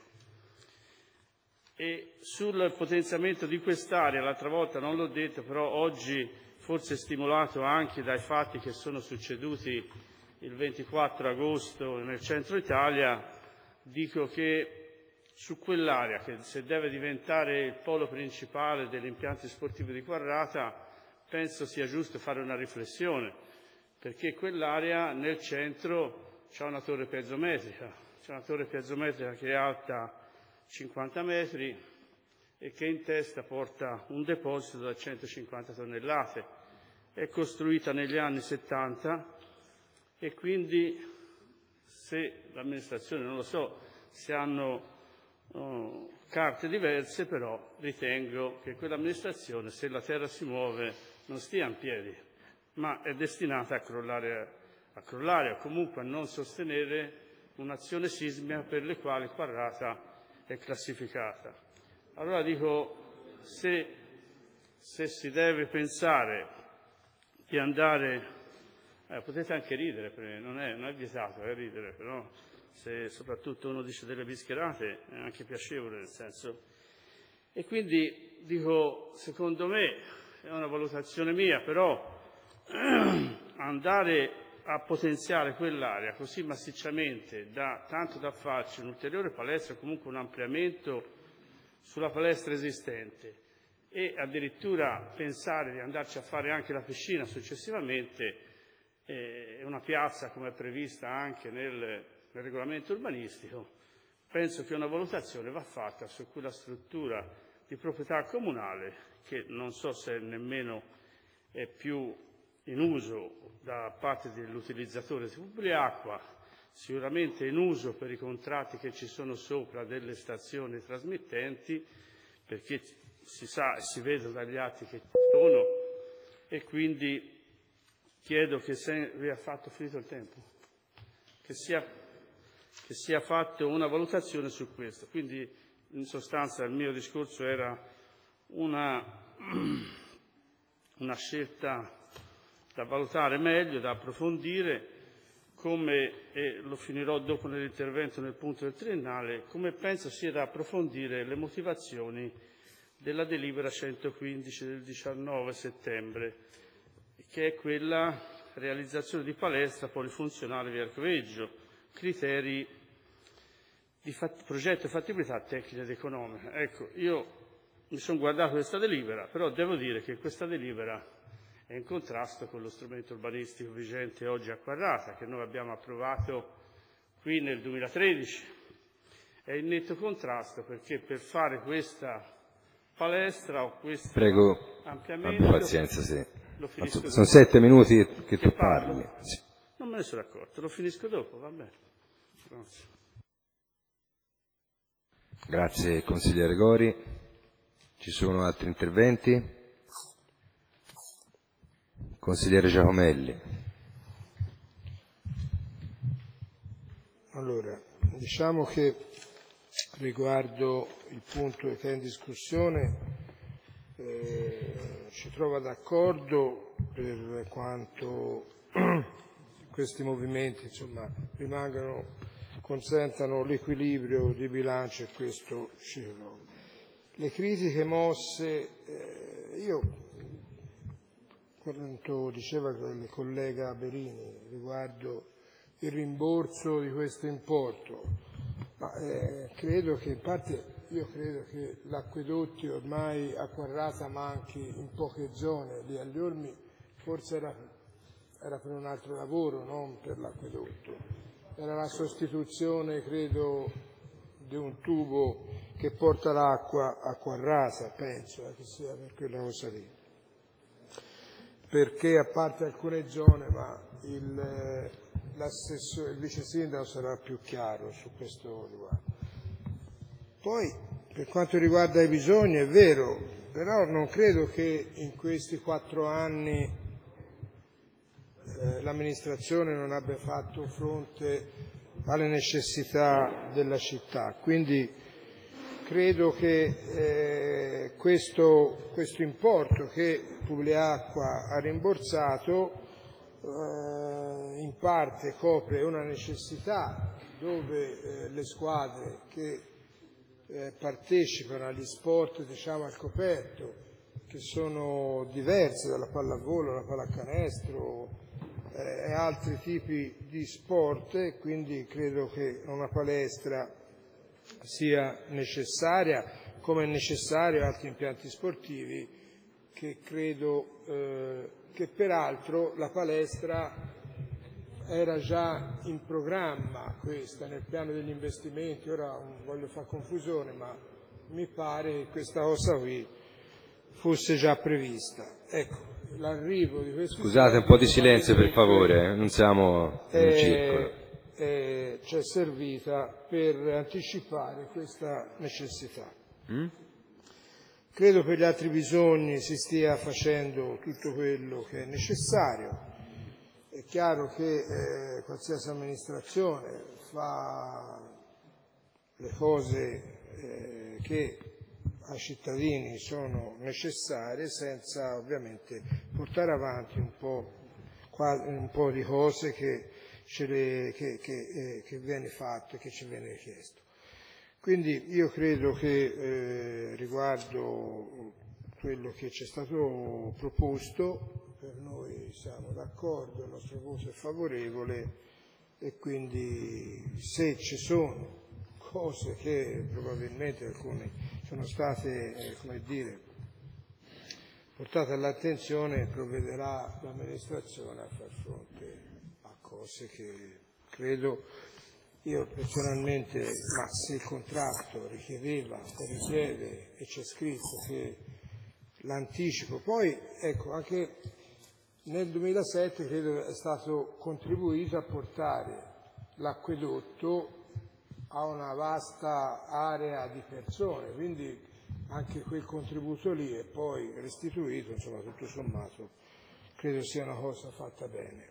E sul potenziamento di quest'area, l'altra volta non l'ho detto, però oggi, forse stimolato anche dai fatti che sono succeduti il ventiquattro agosto nel centro Italia, dico che su quell'area, che se deve diventare il polo principale degli impianti sportivi di Quarrata, penso sia giusto fare una riflessione, perché quell'area nel centro c'è una torre piezometrica, c'è una torre piezometrica che è alta cinquanta metri e che in testa porta un deposito da centocinquanta tonnellate. È costruita negli anni settanta e quindi, se l'amministrazione, non lo so, se hanno uh, carte diverse, però ritengo che quell'amministrazione, se la terra si muove, non stia in piedi, ma è destinata a crollare, a crollare o comunque a non sostenere un'azione sismica per le quali Quarrata è classificata. Allora dico, se, se si deve pensare di andare, eh, potete anche ridere, non è, non è vietato eh, ridere, però se soprattutto uno dice delle bischerate è anche piacevole, nel senso. E quindi dico, secondo me, è una valutazione mia, però andare a potenziare quell'area così massicciamente, da, tanto da farci un'ulteriore palestra, comunque un ampliamento sulla palestra esistente, e addirittura pensare di andarci a fare anche la piscina successivamente, eh, una piazza come è prevista anche nel, nel regolamento urbanistico, penso che una valutazione va fatta su quella struttura di proprietà comunale che non so se nemmeno è più in uso da parte dell'utilizzatore di Publiacqua, sicuramente in uso per i contratti che ci sono sopra delle stazioni trasmittenti, perché si sa e si vede dagli atti che ci sono, e quindi chiedo che se vi ha fatto finito il tempo, che sia, che sia fatta una valutazione su questo. Quindi in sostanza il mio discorso era una, una scelta da valutare meglio, da approfondire, come, e lo finirò dopo nell'intervento nel punto del triennale, come penso sia da approfondire le motivazioni della delibera centoquindici del diciannove settembre, che è quella realizzazione di palestra polifunzionale via Arcoveggio, criteri di fat- progetto e fattibilità tecnica ed economica. Ecco, io mi sono guardato questa delibera, però devo dire che questa delibera è in contrasto con lo strumento urbanistico vigente oggi a Quarrata, che noi abbiamo approvato qui nel duemilatredici. È in netto contrasto perché per fare questa palestra o questo Prego, ampliamento... abbi pazienza, sì. Lo finisco dopo. Sono sette minuti che, Che tu parlo? parli. Sì. Non me ne sono accorto, lo finisco dopo, va bene. Grazie. Grazie consigliere Gori. Ci sono altri interventi? Consigliere Giacomelli. Allora, diciamo che riguardo il punto che è in discussione eh, ci trova d'accordo per quanto questi movimenti insomma, rimangano, consentano l'equilibrio di bilancio e questo ci trova. Le critiche mosse, eh, io quanto diceva il collega Berini riguardo il rimborso di questo importo, ma eh, credo che in parte io credo che l'acquedotti ormai a Quarrata manchi in poche zone, lì agli Olmi forse era, era per un altro lavoro, non per l'acquedotto, era la sostituzione credo di un tubo che porta l'acqua a Quarrata, penso eh, che sia per quella cosa lì. Perché a parte alcune zone, ma il, l'assessore, il vice sindaco sarà più chiaro su questo riguardo. Poi, per quanto riguarda i bisogni, è vero, però non credo che in questi quattro anni eh, l'amministrazione non abbia fatto fronte alle necessità della città. Quindi credo che eh, questo, questo importo che Publiacqua ha rimborsato eh, in parte copre una necessità dove eh, le squadre che eh, partecipano agli sport diciamo al coperto, che sono diverse dalla pallavolo alla pallacanestro eh, e altri tipi di sport, e quindi credo che una palestra sia necessaria, come è necessario altri impianti sportivi che credo eh, che peraltro la palestra era già in programma, questa nel piano degli investimenti. Ora non voglio fare confusione, ma mi pare che questa cosa qui fosse già prevista. Ecco, l'arrivo di questo... Scusate, un po' di silenzio per favore, non siamo in un circolo. Eh, ci è servita per anticipare questa necessità. Mm? Credo per gli altri bisogni si stia facendo tutto quello che è necessario. È chiaro che eh, qualsiasi amministrazione fa le cose eh, che ai cittadini sono necessarie senza ovviamente portare avanti un po', un po' di cose che, ce le, che, che, eh, che viene fatto e che ci viene chiesto. Quindi io credo che eh, riguardo quello che ci è stato proposto, per noi siamo d'accordo, il nostro voto è favorevole e quindi se ci sono cose che probabilmente alcune sono state, eh, come dire, portate all'attenzione, provvederà l'amministrazione a far fronte a cose che credo, io personalmente, ma se il contratto richiedeva o richiede e c'è scritto che l'anticipo, poi ecco anche nel duemilasette credo è stato contribuito a portare l'acquedotto a una vasta area di persone, quindi anche quel contributo lì è poi restituito, insomma tutto sommato credo sia una cosa fatta bene.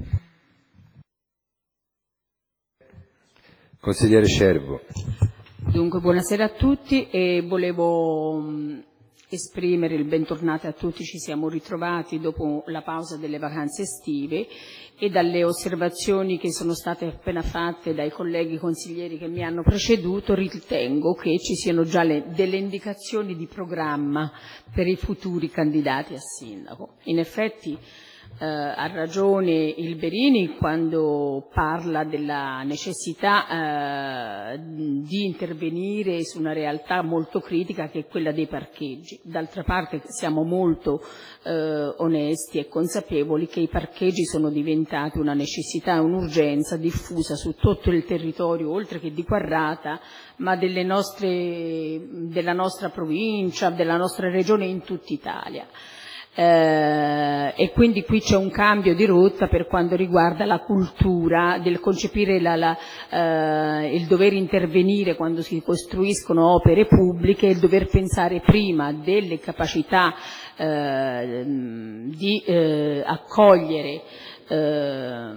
Consigliere Scervo. Dunque, buonasera a tutti e volevo mh, esprimere il bentornato a tutti. Ci siamo ritrovati dopo la pausa delle vacanze estive e dalle osservazioni che sono state appena fatte dai colleghi consiglieri che mi hanno preceduto ritengo che ci siano già le, delle indicazioni di programma per i futuri candidati a sindaco. In effetti Uh, ha ragione il Berini quando parla della necessità uh, di intervenire su una realtà molto critica che è quella dei parcheggi. D'altra parte siamo molto uh, onesti e consapevoli che i parcheggi sono diventati una necessità e un'urgenza diffusa su tutto il territorio, oltre che di Quarrata, ma delle nostre, della nostra provincia, della nostra regione, in tutta Italia. Eh, e quindi qui c'è un cambio di rotta per quanto riguarda la cultura del concepire la, la, eh, il dover intervenire quando si costruiscono opere pubbliche, il dover pensare prima delle capacità eh, di eh, accogliere eh,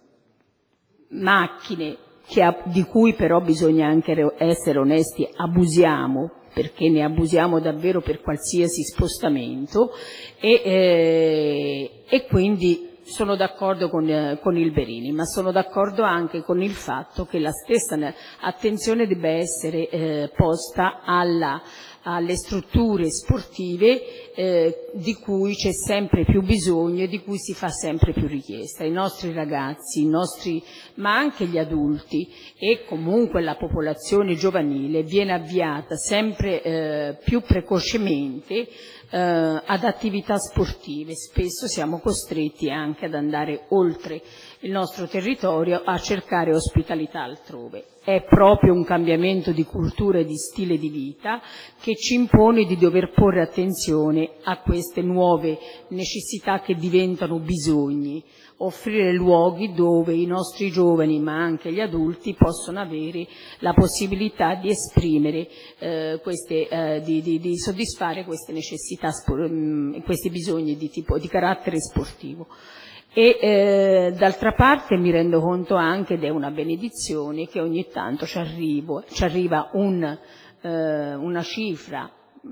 macchine che, di cui però bisogna anche essere onesti, abusiamo, perché ne abusiamo davvero per qualsiasi spostamento e, eh, e quindi sono d'accordo con, eh, con il Berini, ma sono d'accordo anche con il fatto che la stessa attenzione debba essere eh, posta alla, alle strutture sportive eh, di cui c'è sempre più bisogno e di cui si fa sempre più richiesta. I nostri ragazzi, i nostri, ma anche gli adulti e comunque la popolazione giovanile viene avviata sempre eh, più precocemente eh, ad attività sportive. Spesso siamo costretti anche ad andare oltre il nostro territorio a cercare ospitalità altrove. È proprio un cambiamento di cultura e di stile di vita che ci impone di dover porre attenzione a queste nuove necessità che diventano bisogni, offrire luoghi dove i nostri giovani ma anche gli adulti possono avere la possibilità di esprimere eh, queste, eh, di, di, di soddisfare queste necessità, questi bisogni di tipo di carattere sportivo. E eh, d'altra parte mi rendo conto anche, ed è una benedizione, che ogni tanto ci, arrivo, ci arriva un, eh, una cifra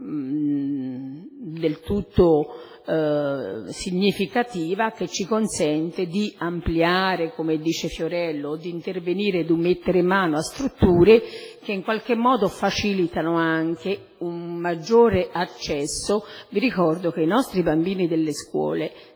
mh, del tutto eh, significativa che ci consente di ampliare, come dice Fiorello, di intervenire, di mettere mano a strutture che in qualche modo facilitano anche un maggiore accesso. Vi ricordo che i nostri bambini delle scuole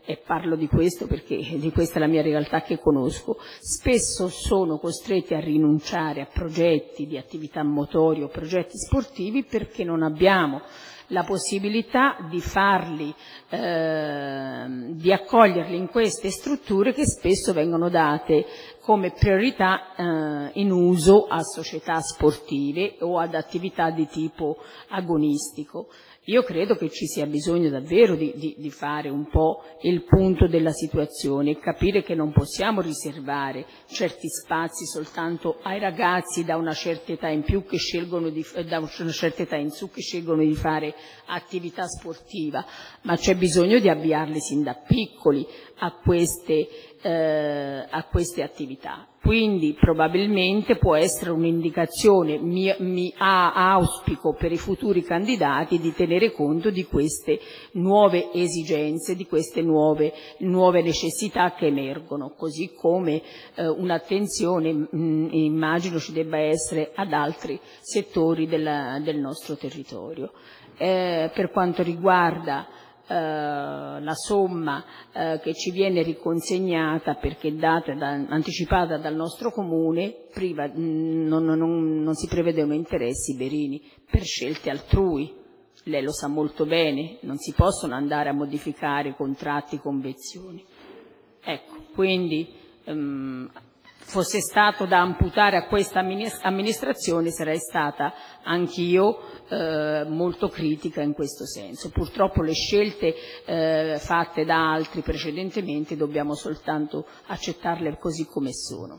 e parlo di questo perché di questa è la mia realtà che conosco, spesso sono costretti a rinunciare a progetti di attività motorie o progetti sportivi perché non abbiamo la possibilità di farli, eh, di accoglierli in queste strutture che spesso vengono date come priorità eh, in uso a società sportive o ad attività di tipo agonistico. Io credo che ci sia bisogno davvero di, di, di fare un po' il punto della situazione e capire che non possiamo riservare certi spazi soltanto ai ragazzi da una certa età in più che scelgono di, da una certa età in su che scelgono di fare attività sportiva, ma c'è bisogno di avviarli sin da piccoli a queste, eh, a queste attività. Quindi probabilmente può essere un'indicazione, mi, mi auspico per i futuri candidati di tenere conto di queste nuove esigenze, di queste nuove, nuove necessità che emergono, così come eh, un'attenzione mh, immagino ci debba essere ad altri settori della, del nostro territorio. Eh, per quanto riguarda la somma eh, che ci viene riconsegnata perché data da, anticipata dal nostro comune, priva, mh, non, non, non si prevedevano interessi Berini per scelte altrui. Lei lo sa molto bene, non si possono andare a modificare contratti, convenzioni. Ecco, quindi ehm, fosse stato da amputare a questa amministrazione sarei stata anch'io eh, molto critica in questo senso. Purtroppo le scelte eh, fatte da altri precedentemente dobbiamo soltanto accettarle così come sono.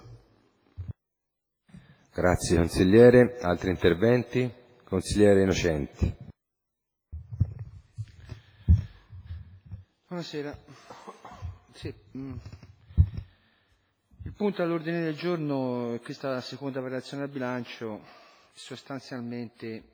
Grazie consigliere. Altri interventi? Consigliere Innocenti. Buonasera. Sì, mh. Il punto all'ordine del giorno è questa seconda variazione al bilancio, sostanzialmente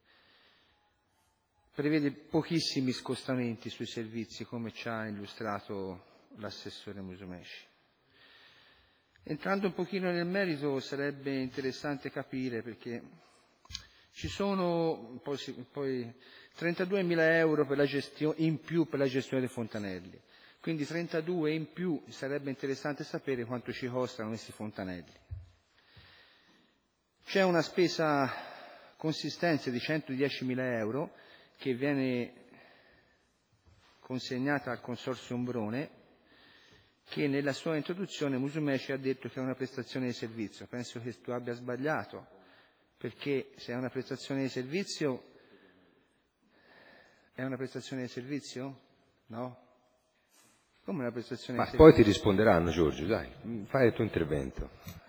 prevede pochissimi scostamenti sui servizi, come ci ha illustrato l'assessore Musumeci. Entrando un pochino nel merito sarebbe interessante capire perché ci sono poi, poi trentaduemila euro per la gestione, in più per la gestione dei fontanelli. Quindi trentadue in più, sarebbe interessante sapere quanto ci costano questi fontanelli. C'è una spesa consistente di centodiecimila euro che viene consegnata al Consorzio Ombrone, che nella sua introduzione Musumeci ha detto che è una prestazione di servizio. Penso che tu abbia sbagliato, perché se è una prestazione di servizio, è una prestazione di servizio? No? Come una prestazione Ma di poi servizio? ti risponderanno, Giorgio, dai, fai il tuo intervento.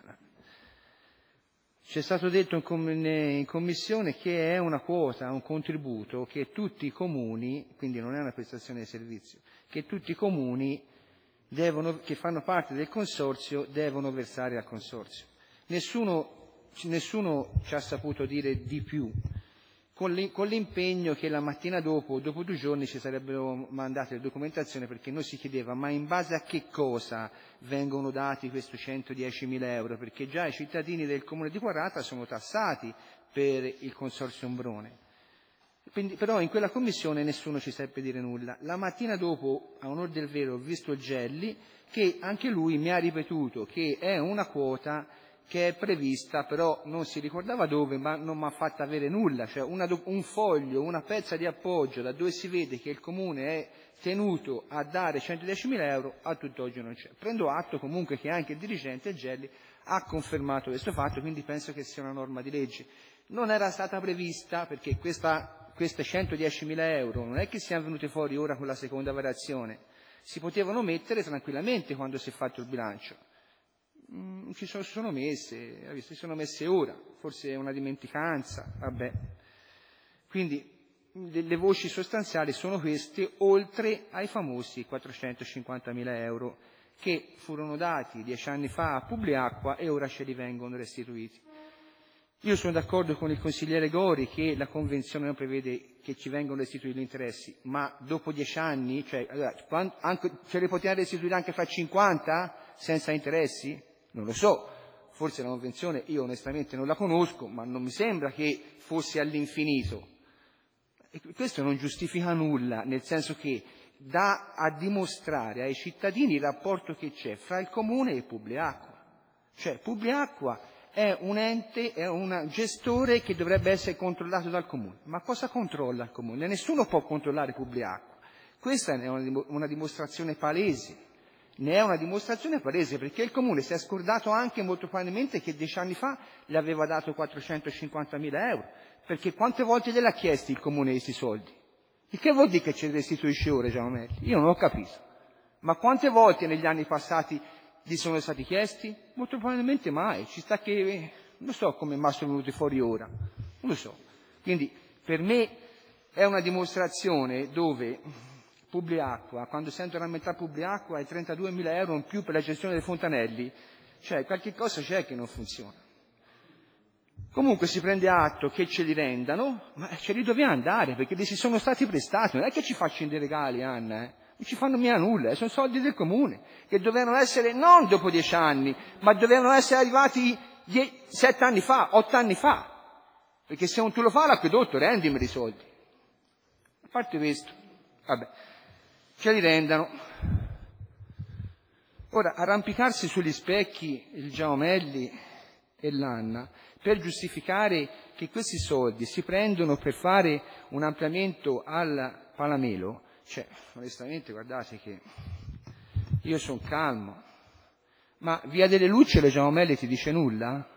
Ci è stato detto in, com- in commissione che è una quota, un contributo che tutti i comuni, quindi non è una prestazione di servizio, che tutti i comuni devono, che fanno parte del consorzio devono versare al consorzio. Nessuno, nessuno ci ha saputo dire di più, con l'impegno che la mattina dopo, dopo due giorni, ci sarebbero mandate le documentazioni, perché noi si chiedeva ma in base a che cosa vengono dati questi centodiecimila euro, perché già i cittadini del comune di Quarata sono tassati per il Consorzio Ombrone. Quindi, però in quella commissione nessuno ci seppe dire nulla. La mattina dopo, a onor del vero, ho visto il Gelli, che anche lui mi ha ripetuto che è una quota che è prevista, però non si ricordava dove, ma non mi ha fatto avere nulla, cioè una, un foglio, una pezza di appoggio da dove si vede che il comune è tenuto a dare centodiecimila euro, a tutt'oggi non c'è. Prendo atto comunque che anche il dirigente Gelli ha confermato questo fatto, quindi penso che sia una norma di legge. Non era stata prevista perché questa, queste centodiecimila euro non è che siano venute fuori ora con la seconda variazione, si potevano mettere tranquillamente quando si è fatto il bilancio. Mm, ci sono, sono messe, si sono messe ora, forse è una dimenticanza, vabbè. Quindi le, le voci sostanziali sono queste, oltre ai famosi quattrocentocinquantamila euro che furono dati dieci anni fa a Publiacqua e ora ce li vengono restituiti. Io sono d'accordo con il consigliere Gori che la convenzione non prevede che ci vengano restituiti gli interessi, ma dopo dieci anni, cioè, allora, anche, ce li potremmo restituire anche fra cinquanta senza interessi? Non lo so, forse la convenzione io onestamente non la conosco, ma non mi sembra che fosse all'infinito. E questo non giustifica nulla, nel senso che dà a dimostrare ai cittadini il rapporto che c'è fra il comune e Publiacqua. Cioè Publiacqua è un ente, è un gestore che dovrebbe essere controllato dal comune. Ma cosa controlla il comune? Nessuno può controllare Publiacqua. Questa è una dimostrazione palese. Ne è una dimostrazione palese perché il comune si è scordato anche molto probabilmente che dieci anni fa gli aveva dato quattrocentocinquantamila euro. Perché quante volte gliel'ha chiesti il comune questi soldi? Il che vuol dire che ce li restituisce ora, Giacomelli? Io non ho capito. Ma quante volte negli anni passati gli sono stati chiesti? Molto probabilmente mai. Ci sta che, non so come mai sono venuti fuori ora. Non lo so. Quindi per me è una dimostrazione dove Publiacqua, quando sento rammentare Publiacqua e trentaduemila euro in più per la gestione dei fontanelli, cioè qualche cosa c'è che non funziona. Comunque si prende atto che ce li rendano, ma ce li dobbiamo andare perché si sono stati prestati. Non è che ci facciano dei regali, Anna, eh? Non ci fanno mica nulla, eh? Sono soldi del comune che dovevano essere non dopo dieci anni, ma dovevano essere arrivati die- sette anni fa, otto anni fa. Perché se non tu lo fa l'acquedotto, rendimi i soldi. A parte questo, vabbè, ce li rendano. Ora, arrampicarsi sugli specchi il Giacomelli e l'Anna per giustificare che questi soldi si prendono per fare un ampliamento al Palamelo, cioè, onestamente, guardate che io sono calmo, ma Via delle Lucciole Giacomelli ti dice nulla?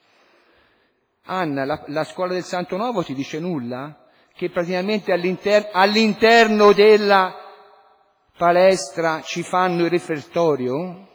Anna, la, la scuola del Santo Novo ti dice nulla? Che praticamente all'inter- all'interno della palestra ci fanno il refertorio?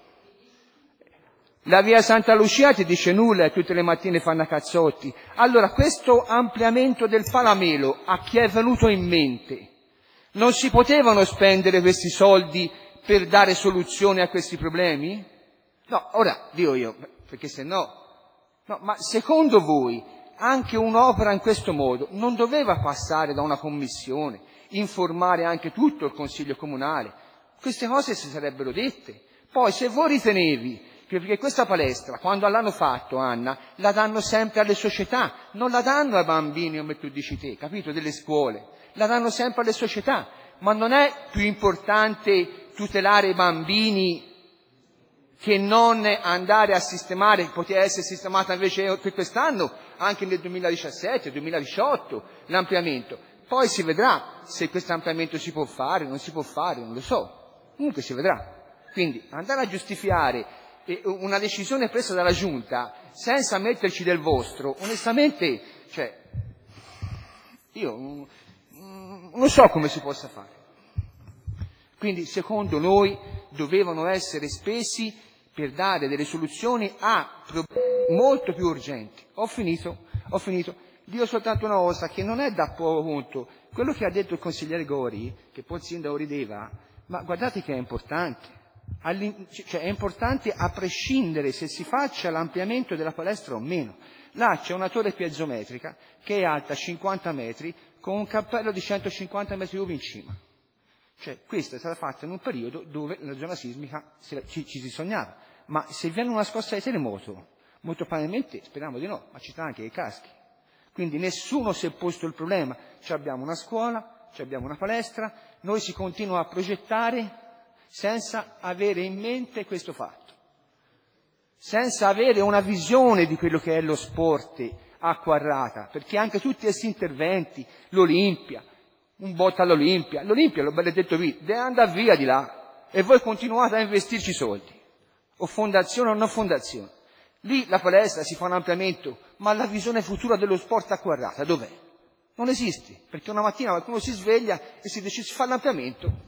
La via Santa Lucia ti dice nulla e tutte le mattine fanno cazzotti. Allora, questo ampliamento del Palamelo, a chi è venuto in mente? Non si potevano spendere questi soldi per dare soluzione a questi problemi? No, ora, dico io, perché se no... No, ma secondo voi anche un'opera in questo modo non doveva passare da una commissione, informare anche tutto il Consiglio Comunale? Queste cose si sarebbero dette. Poi, se voi ritenevi perché questa palestra, quando l'hanno fatto, Anna, la danno sempre alle società, non la danno ai bambini, come tu dici te, capito, delle scuole, la danno sempre alle società, ma non è più importante tutelare i bambini che non andare a sistemare, poteva essere sistemata invece per quest'anno, anche nel duemiladiciassette, duemiladiciotto, l'ampliamento. Poi si vedrà se questo ampliamento si può fare, non si può fare, non lo so, comunque si vedrà. Quindi andare a giustificare una decisione presa dalla Giunta senza metterci del vostro, onestamente, cioè, io non so come si possa fare. Quindi, secondo noi, dovevano essere spesi per dare delle soluzioni a problemi molto più urgenti. Ho finito, ho finito. Dico soltanto una cosa, che non è da poco conto. Quello che ha detto il consigliere Gori, che poi il sindaco rideva, ma guardate che è importante. Cioè è importante a prescindere se si faccia l'ampliamento della palestra o meno. Là c'è una torre piezometrica che è alta cinquanta metri con un cappello di centocinquanta metri cubi in cima. Cioè questa è stata fatta in un periodo dove la zona sismica ci, ci si sognava. Ma se viene una scossa di terremoto, molto probabilmente, speriamo di no, ma ci sta anche i caschi. Quindi nessuno si è posto il problema. Ci abbiamo una scuola, ci abbiamo una palestra, noi si continua a progettare senza avere in mente questo fatto, senza avere una visione di quello che è lo sport acqua arrata, perché anche tutti questi interventi, l'Olimpia, un botto all'Olimpia, l'Olimpia, l'ho bello detto qui, deve andare via di là e voi continuate a investirci soldi, o fondazione o non fondazione. Lì la palestra si fa un ampliamento, ma la visione futura dello sport acqua arrata dov'è? Non esiste, perché una mattina qualcuno si sveglia e si dice si fa l'ampliamento.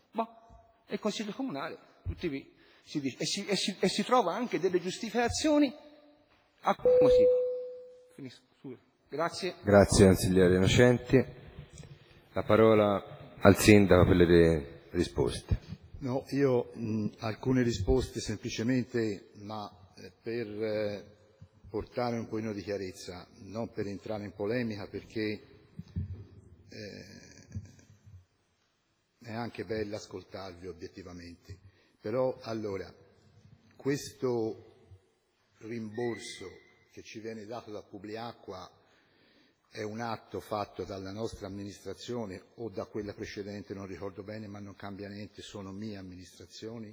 E il Consiglio Comunale, tutti lì, si dice, e, si, e, si, e si trova anche delle giustificazioni a quel motivo. Finisco. Grazie. Grazie consigliere Innocenti. La parola al sindaco per le risposte. No, io mh, alcune risposte semplicemente, ma eh, per eh, portare un pochino di chiarezza, non per entrare in polemica, perché eh, è anche bello ascoltarvi obiettivamente, però allora questo rimborso che ci viene dato da Publiacqua è un atto fatto dalla nostra amministrazione o da quella precedente, non ricordo bene, ma non cambia niente, sono mie amministrazioni,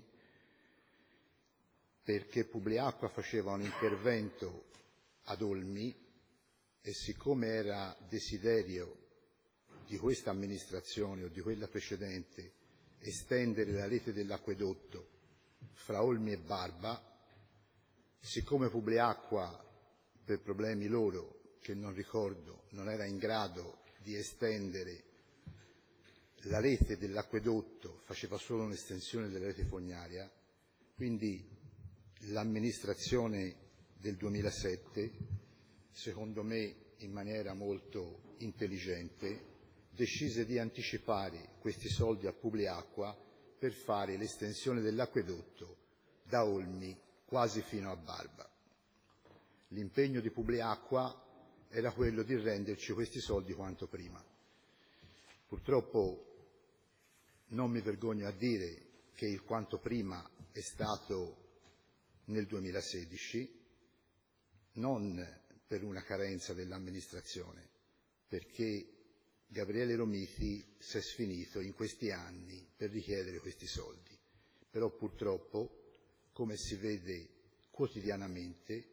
perché Publiacqua faceva un intervento ad Olmi e siccome era desiderio di questa amministrazione o di quella precedente estendere la rete dell'acquedotto fra Olmi e Barba, siccome Publiacqua, per problemi loro, che non ricordo, non era in grado di estendere la rete dell'acquedotto, faceva solo un'estensione della rete fognaria, quindi l'amministrazione del duemilasette, secondo me in maniera molto intelligente, decise di anticipare questi soldi a Publiacqua per fare l'estensione dell'acquedotto da Olmi quasi fino a Barba. L'impegno di Publiacqua era quello di renderci questi soldi quanto prima. Purtroppo non mi vergogno a dire che il quanto prima è stato nel duemilasedici, non per una carenza dell'amministrazione, perché Gabriele Romiti si è sfinito in questi anni per richiedere questi soldi. Però purtroppo, come si vede quotidianamente,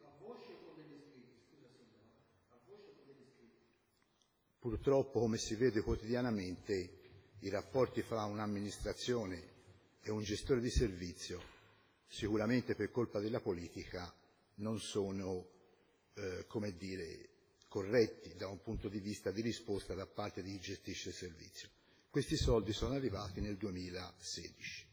Purtroppo, come si vede quotidianamente, i rapporti fra un'amministrazione e un gestore di servizio, sicuramente per colpa della politica, non sono, eh, come dire, corretti da un punto di vista di risposta da parte di chi gestisce il servizio. Questi soldi sono arrivati nel duemilasedici.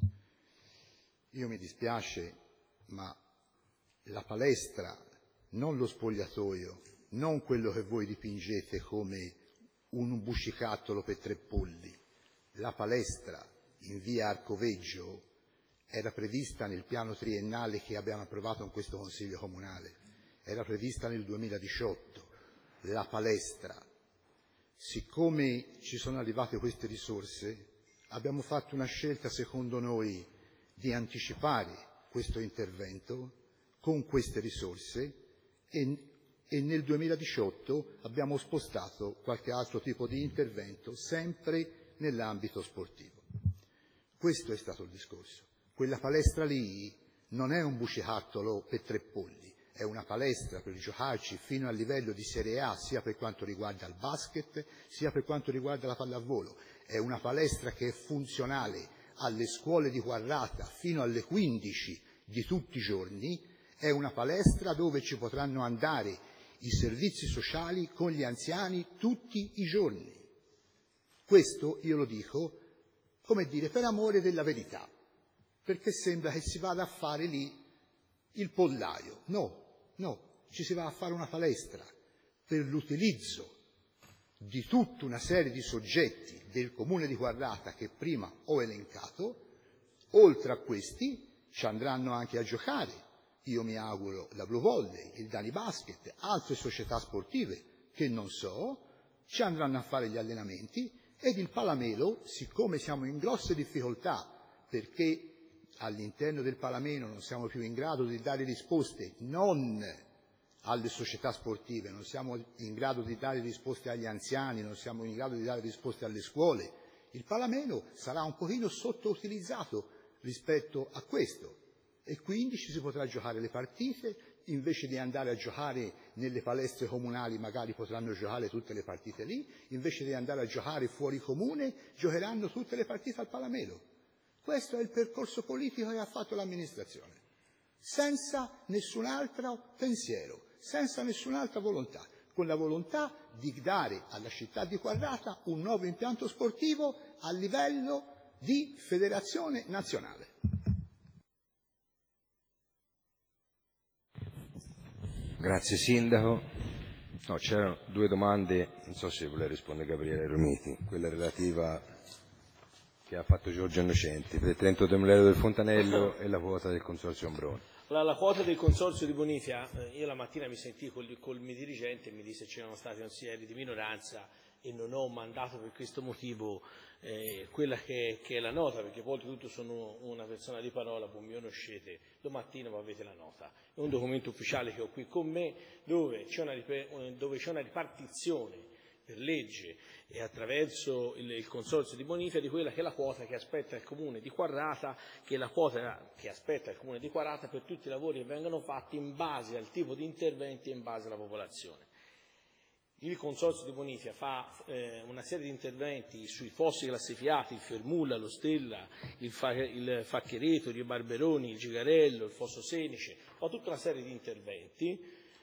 Io mi dispiace, ma la palestra, non lo spogliatoio, non quello che voi dipingete come un buscicattolo per tre polli. La palestra in via Arcoveggio era prevista nel piano triennale che abbiamo approvato in questo Consiglio Comunale, era prevista nel duemiladiciotto. La palestra, siccome ci sono arrivate queste risorse, abbiamo fatto una scelta, secondo noi, di anticipare questo intervento con queste risorse e e nel duemiladiciotto abbiamo spostato qualche altro tipo di intervento sempre nell'ambito sportivo. Questo è stato il discorso. Quella palestra lì non è un buscicattolo per tre polli, è una palestra per giocarci fino al livello di Serie A, sia per quanto riguarda il basket, sia per quanto riguarda la pallavolo. È una palestra che è funzionale alle scuole di Quarrata fino alle quindici di tutti i giorni, è una palestra dove ci potranno andare i servizi sociali con gli anziani tutti i giorni. Questo io lo dico, come dire, per amore della verità, perché sembra che si vada a fare lì il pollaio. No, no, ci si va a fare una palestra per l'utilizzo di tutta una serie di soggetti del Comune di Quarrata che prima ho elencato. Oltre a questi ci andranno anche a giocare, io mi auguro, la Blue Volley, il Dani Basket, altre società sportive che non so, ci andranno a fare gli allenamenti ed il Palamelo, siccome siamo in grosse difficoltà perché all'interno del Palamelo non siamo più in grado di dare risposte non alle società sportive, non siamo in grado di dare risposte agli anziani, non siamo in grado di dare risposte alle scuole, il Palamelo sarà un pochino sottoutilizzato rispetto a questo. E quindi ci si potrà giocare le partite, invece di andare a giocare nelle palestre comunali magari potranno giocare tutte le partite lì, invece di andare a giocare fuori comune giocheranno tutte le partite al Palamelo. Questo è il percorso politico che ha fatto l'amministrazione, senza nessun altro pensiero, senza nessun'altra volontà, con la volontà di dare alla città di Quarrata un nuovo impianto sportivo a livello di federazione nazionale. Grazie Sindaco. No, c'erano due domande, non so se vuole rispondere Gabriele Romiti, quella relativa che ha fatto Giorgio Innocenti per il trentotto mila euro del Fontanello e la quota del Consorzio Ombrone. Allora, la quota del Consorzio di Bonifica, io la mattina mi sentii col, col mio dirigente e mi disse che c'erano stati consiglieri di minoranza e non ho mandato per questo motivo eh, quella che, che è la nota, perché poi oltretutto sono una persona di parola, voi mi conoscete, domattina ma avete la nota. È un documento ufficiale che ho qui con me dove c'è una, dove c'è una ripartizione per legge e attraverso il, il consorzio di bonifica di quella che è la quota che aspetta il Comune di Quarrata, che è la quota che aspetta il Comune di Quarrata per tutti i lavori che vengono fatti in base al tipo di interventi e in base alla popolazione. Il consorzio di bonifica fa eh, una serie di interventi sui fossi classificati, il Fermulla, lo Stella, il, fa, il Facchereto, il Barberoni, il Gigarello, il Fosso Senice, fa tutta una serie di interventi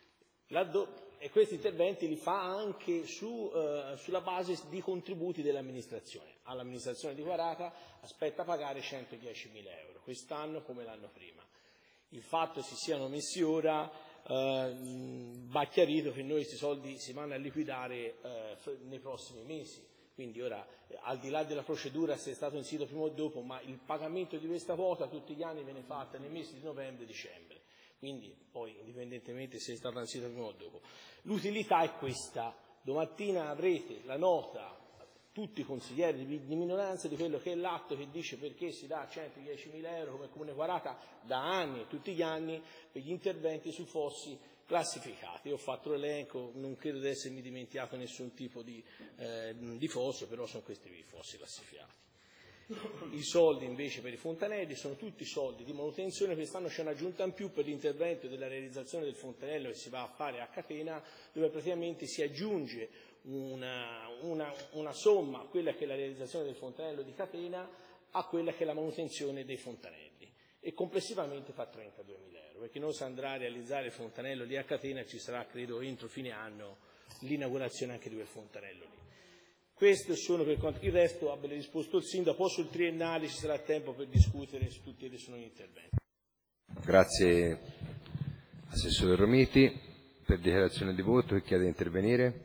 e questi interventi li fa anche su, eh, sulla base di contributi dell'amministrazione. All'amministrazione di Quarrata aspetta pagare centodiecimila euro, quest'anno come l'anno prima. Il fatto che si siano messi ora Uh, va chiarito che noi questi soldi si vanno a liquidare uh, nei prossimi mesi, quindi ora eh, al di là della procedura se è stato inserito prima o dopo, ma il pagamento di questa quota tutti gli anni viene fatta nei mesi di novembre e dicembre, quindi poi indipendentemente se è stata inserita prima o dopo. L'utilità è questa: domattina avrete la nota, tutti i consiglieri di, di minoranza, di quello che è l'atto che dice perché si dà centodiecimila euro come Comune Quarrata da anni e tutti gli anni per gli interventi sui fossi classificati. Io ho fatto l'elenco, non credo di essermi dimenticato nessun tipo di, eh, di fosso, però sono questi i fossi classificati. I soldi invece per i fontanelli sono tutti soldi di manutenzione, quest'anno c'è un'aggiunta in più per l'intervento della realizzazione del fontanello che si va a fare a Catena, dove praticamente si aggiunge Una, una, una somma, quella che è la realizzazione del fontanello di Catena, a quella che è la manutenzione dei fontanelli, e complessivamente fa trentaduemila euro, perché non si andrà a realizzare il fontanello lì a Catena, ci sarà credo entro fine anno l'inaugurazione anche di quel fontanello lì. Questo sono per quanto il resto abbia risposto il sindaco, poi sul triennale ci sarà tempo per discutere su tutti e sono gli interventi. Grazie Assessore Romiti. Per dichiarazione di voto chi chiede di intervenire?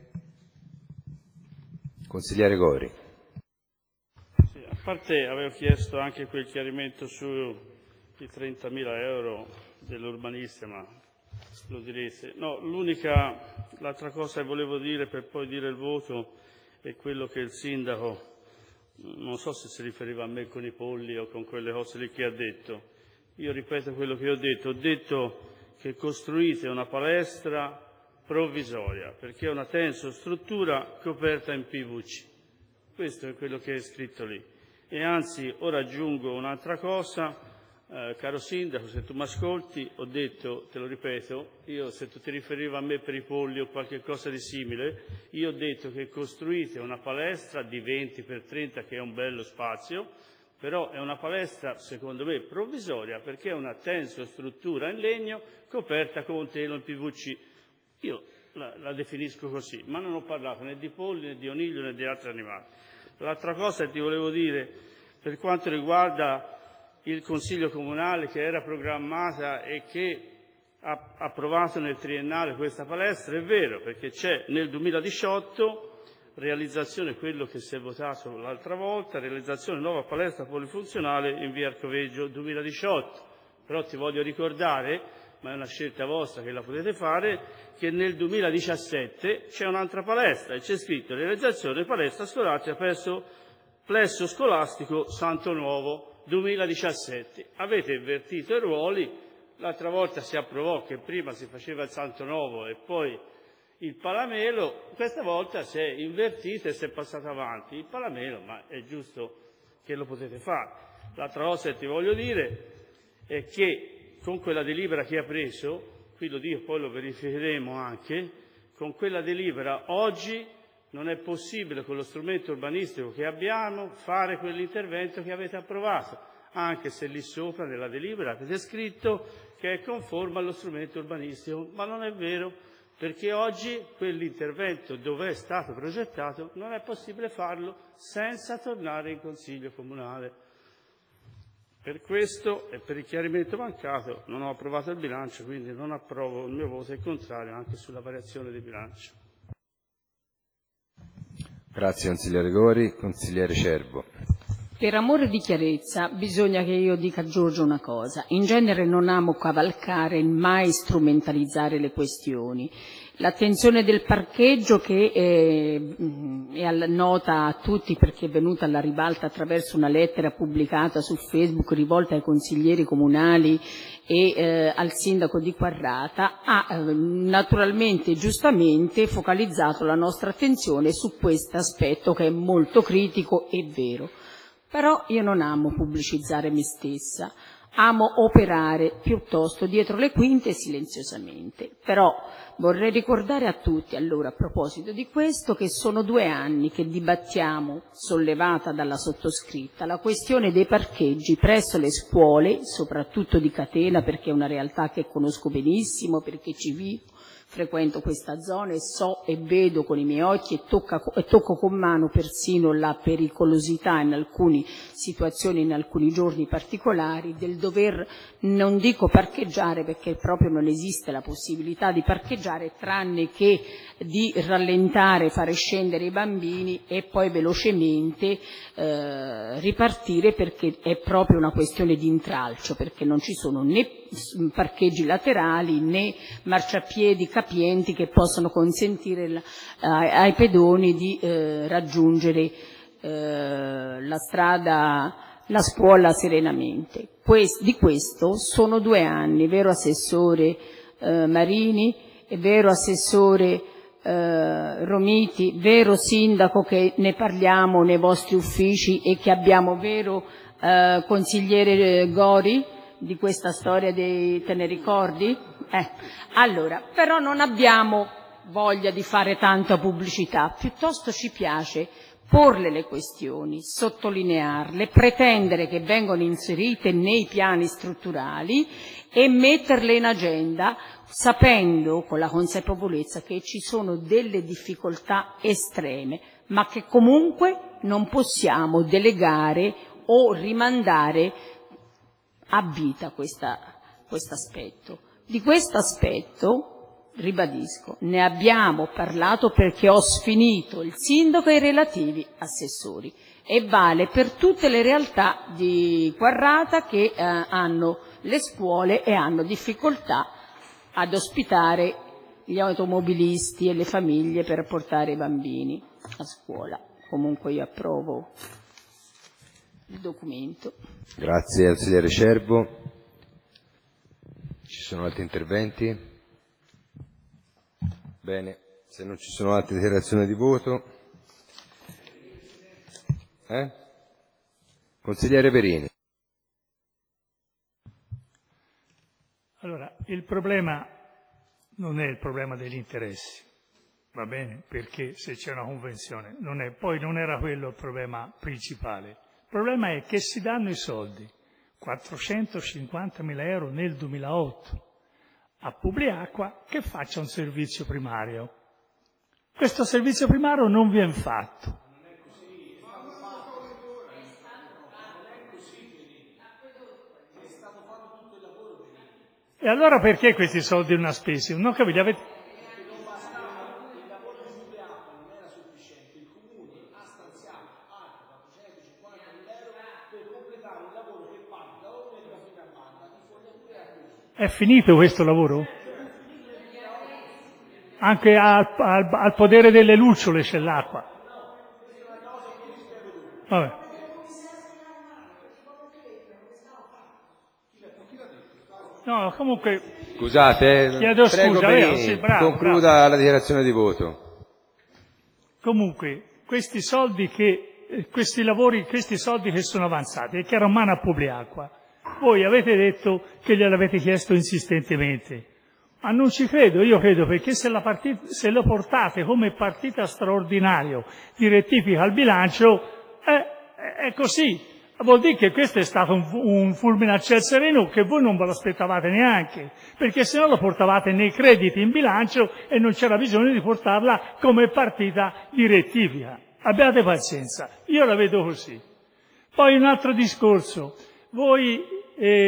Consigliere Gori. Sì, a parte avevo chiesto anche quel chiarimento sui trentamila euro dell'urbanista, ma lo direte. No, l'unica, l'altra cosa che volevo dire per poi dire il voto è quello che il sindaco, non so se si riferiva a me con i polli o con quelle cose lì che ha detto. Io ripeto quello che ho detto. Ho detto che costruite una palestra provvisoria, perché è una tensostruttura coperta in P V C. Questo è quello che è scritto lì. E anzi, ora aggiungo un'altra cosa, eh, caro sindaco, se tu mi ascolti, ho detto, te lo ripeto, io se tu ti riferivi a me per i polli o qualche cosa di simile, io ho detto che costruite una palestra di venti per trenta, che è un bello spazio, però è una palestra, secondo me, provvisoria, perché è una tensostruttura in legno coperta con un telo in P V C. Io la, la definisco così, ma non ho parlato né di polli, né di oniglio, né di altri animali. L'altra cosa che ti volevo dire, per quanto riguarda il Consiglio Comunale che era programmata e che ha approvato nel triennale questa palestra, è vero, perché c'è nel duemiladiciotto realizzazione, quello che si è votato l'altra volta, realizzazione nuova palestra polifunzionale in via Arcoveggio duemiladiciotto. Però ti voglio ricordare, ma è una scelta vostra che la potete fare, che nel duemiladiciassette c'è un'altra palestra e c'è scritto realizzazione palestra scolastica presso plesso scolastico Santo Nuovo duemiladiciassette. Avete invertito i ruoli, l'altra volta si approvò che prima si faceva il Santo Nuovo e poi il Palamelo, questa volta si è invertito e si è passato avanti il Palamelo, ma è giusto che lo potete fare. L'altra cosa che ti voglio dire è che con quella delibera che ha preso, qui lo dico, poi lo verificheremo anche, con quella delibera oggi non è possibile con lo strumento urbanistico che abbiamo fare quell'intervento che avete approvato, anche se lì sopra nella delibera avete scritto che è conforme allo strumento urbanistico, ma non è vero, perché oggi quell'intervento dove è stato progettato non è possibile farlo senza tornare in Consiglio Comunale. Per questo e per il chiarimento mancato non ho approvato il bilancio, quindi non approvo, il mio voto è contrario anche sulla variazione di bilancio. Grazie consigliere Gori. Consigliere Cerbo. Per amore di chiarezza bisogna che io dica a Giorgio una cosa. In genere non amo cavalcare, mai strumentalizzare le questioni. L'attenzione del parcheggio, che è, è nota a tutti perché è venuta alla ribalta attraverso una lettera pubblicata su Facebook rivolta ai consiglieri comunali e eh, al sindaco di Quarrata, ha eh, naturalmente e giustamente focalizzato la nostra attenzione su questo aspetto che è molto critico e vero. Però io non amo pubblicizzare me stessa, amo operare piuttosto dietro le quinte silenziosamente. Però vorrei ricordare a tutti, allora, a proposito di questo, che sono due anni che dibattiamo, sollevata dalla sottoscritta, la questione dei parcheggi presso le scuole, soprattutto di Catena, perché è una realtà che conosco benissimo, perché ci vivo, frequento questa zona e so e vedo con i miei occhi e, tocca, e tocco con mano persino la pericolosità in alcune situazioni, in alcuni giorni particolari, del dover, non dico parcheggiare perché proprio non esiste la possibilità di parcheggiare, tranne che di rallentare, fare scendere i bambini e poi velocemente eh, ripartire, perché è proprio una questione di intralcio, perché non ci sono né parcheggi laterali né marciapiedi capienti che possono consentire la, ai, ai pedoni di eh, raggiungere eh, la strada, la scuola serenamente. Quest, di questo sono due anni, vero Assessore eh, Marini e vero Assessore eh, Romiti, vero Sindaco, che ne parliamo nei vostri uffici e che abbiamo, vero eh, Consigliere Gori, di questa storia dei, te ne ricordi? Eh. Allora, però non abbiamo voglia di fare tanta pubblicità, piuttosto ci piace porle le questioni, sottolinearle, pretendere che vengano inserite nei piani strutturali e metterle in agenda, sapendo con la consapevolezza che ci sono delle difficoltà estreme, ma che comunque non possiamo delegare o rimandare a vita questo aspetto. Di questo aspetto, ribadisco, ne abbiamo parlato perché ho sfinito il sindaco e i relativi assessori, e vale per tutte le realtà di Quarrata che eh, hanno le scuole e hanno difficoltà ad ospitare gli automobilisti e le famiglie per portare i bambini a scuola. Comunque io approvo il documento. Grazie consigliere Scerbo. Ci sono altri interventi? Bene, se non ci sono altre dichiarazioni di voto. Eh? Consigliere Perini. Allora, il problema non è il problema degli interessi, va bene? Perché se c'è una convenzione, non è, poi non era quello il problema principale. Il problema è che si danno i soldi, quattrocentocinquantamila euro nel duemilaotto, a Publiacqua che faccia un servizio primario. Questo servizio primario non viene fatto. E allora perché questi soldi non ha spesi? Non capite, avete... È finito questo lavoro? Anche al, al, al podere delle lucciole c'è l'acqua. Vabbè. No, comunque... Scusate, chiedo prego scusa, Perini, sì, bravo, concluda bravo. la dichiarazione di voto. Comunque, questi soldi che, questi lavori, questi soldi che sono avanzati e che erano mano a Publiacqua, voi avete detto che gliel'avete chiesto insistentemente, ma non ci credo, io credo, perché se, la partita, se lo portate come partita straordinario di rettifica al bilancio, eh, è così. Vuol dire che questo è stato un, un fulmine a ciel sereno che voi non ve lo aspettavate neanche, perché se no lo portavate nei crediti in bilancio e non c'era bisogno di portarla come partita di rettifica. Abbiate pazienza, io la vedo così. Poi un altro discorso, voi... Eh,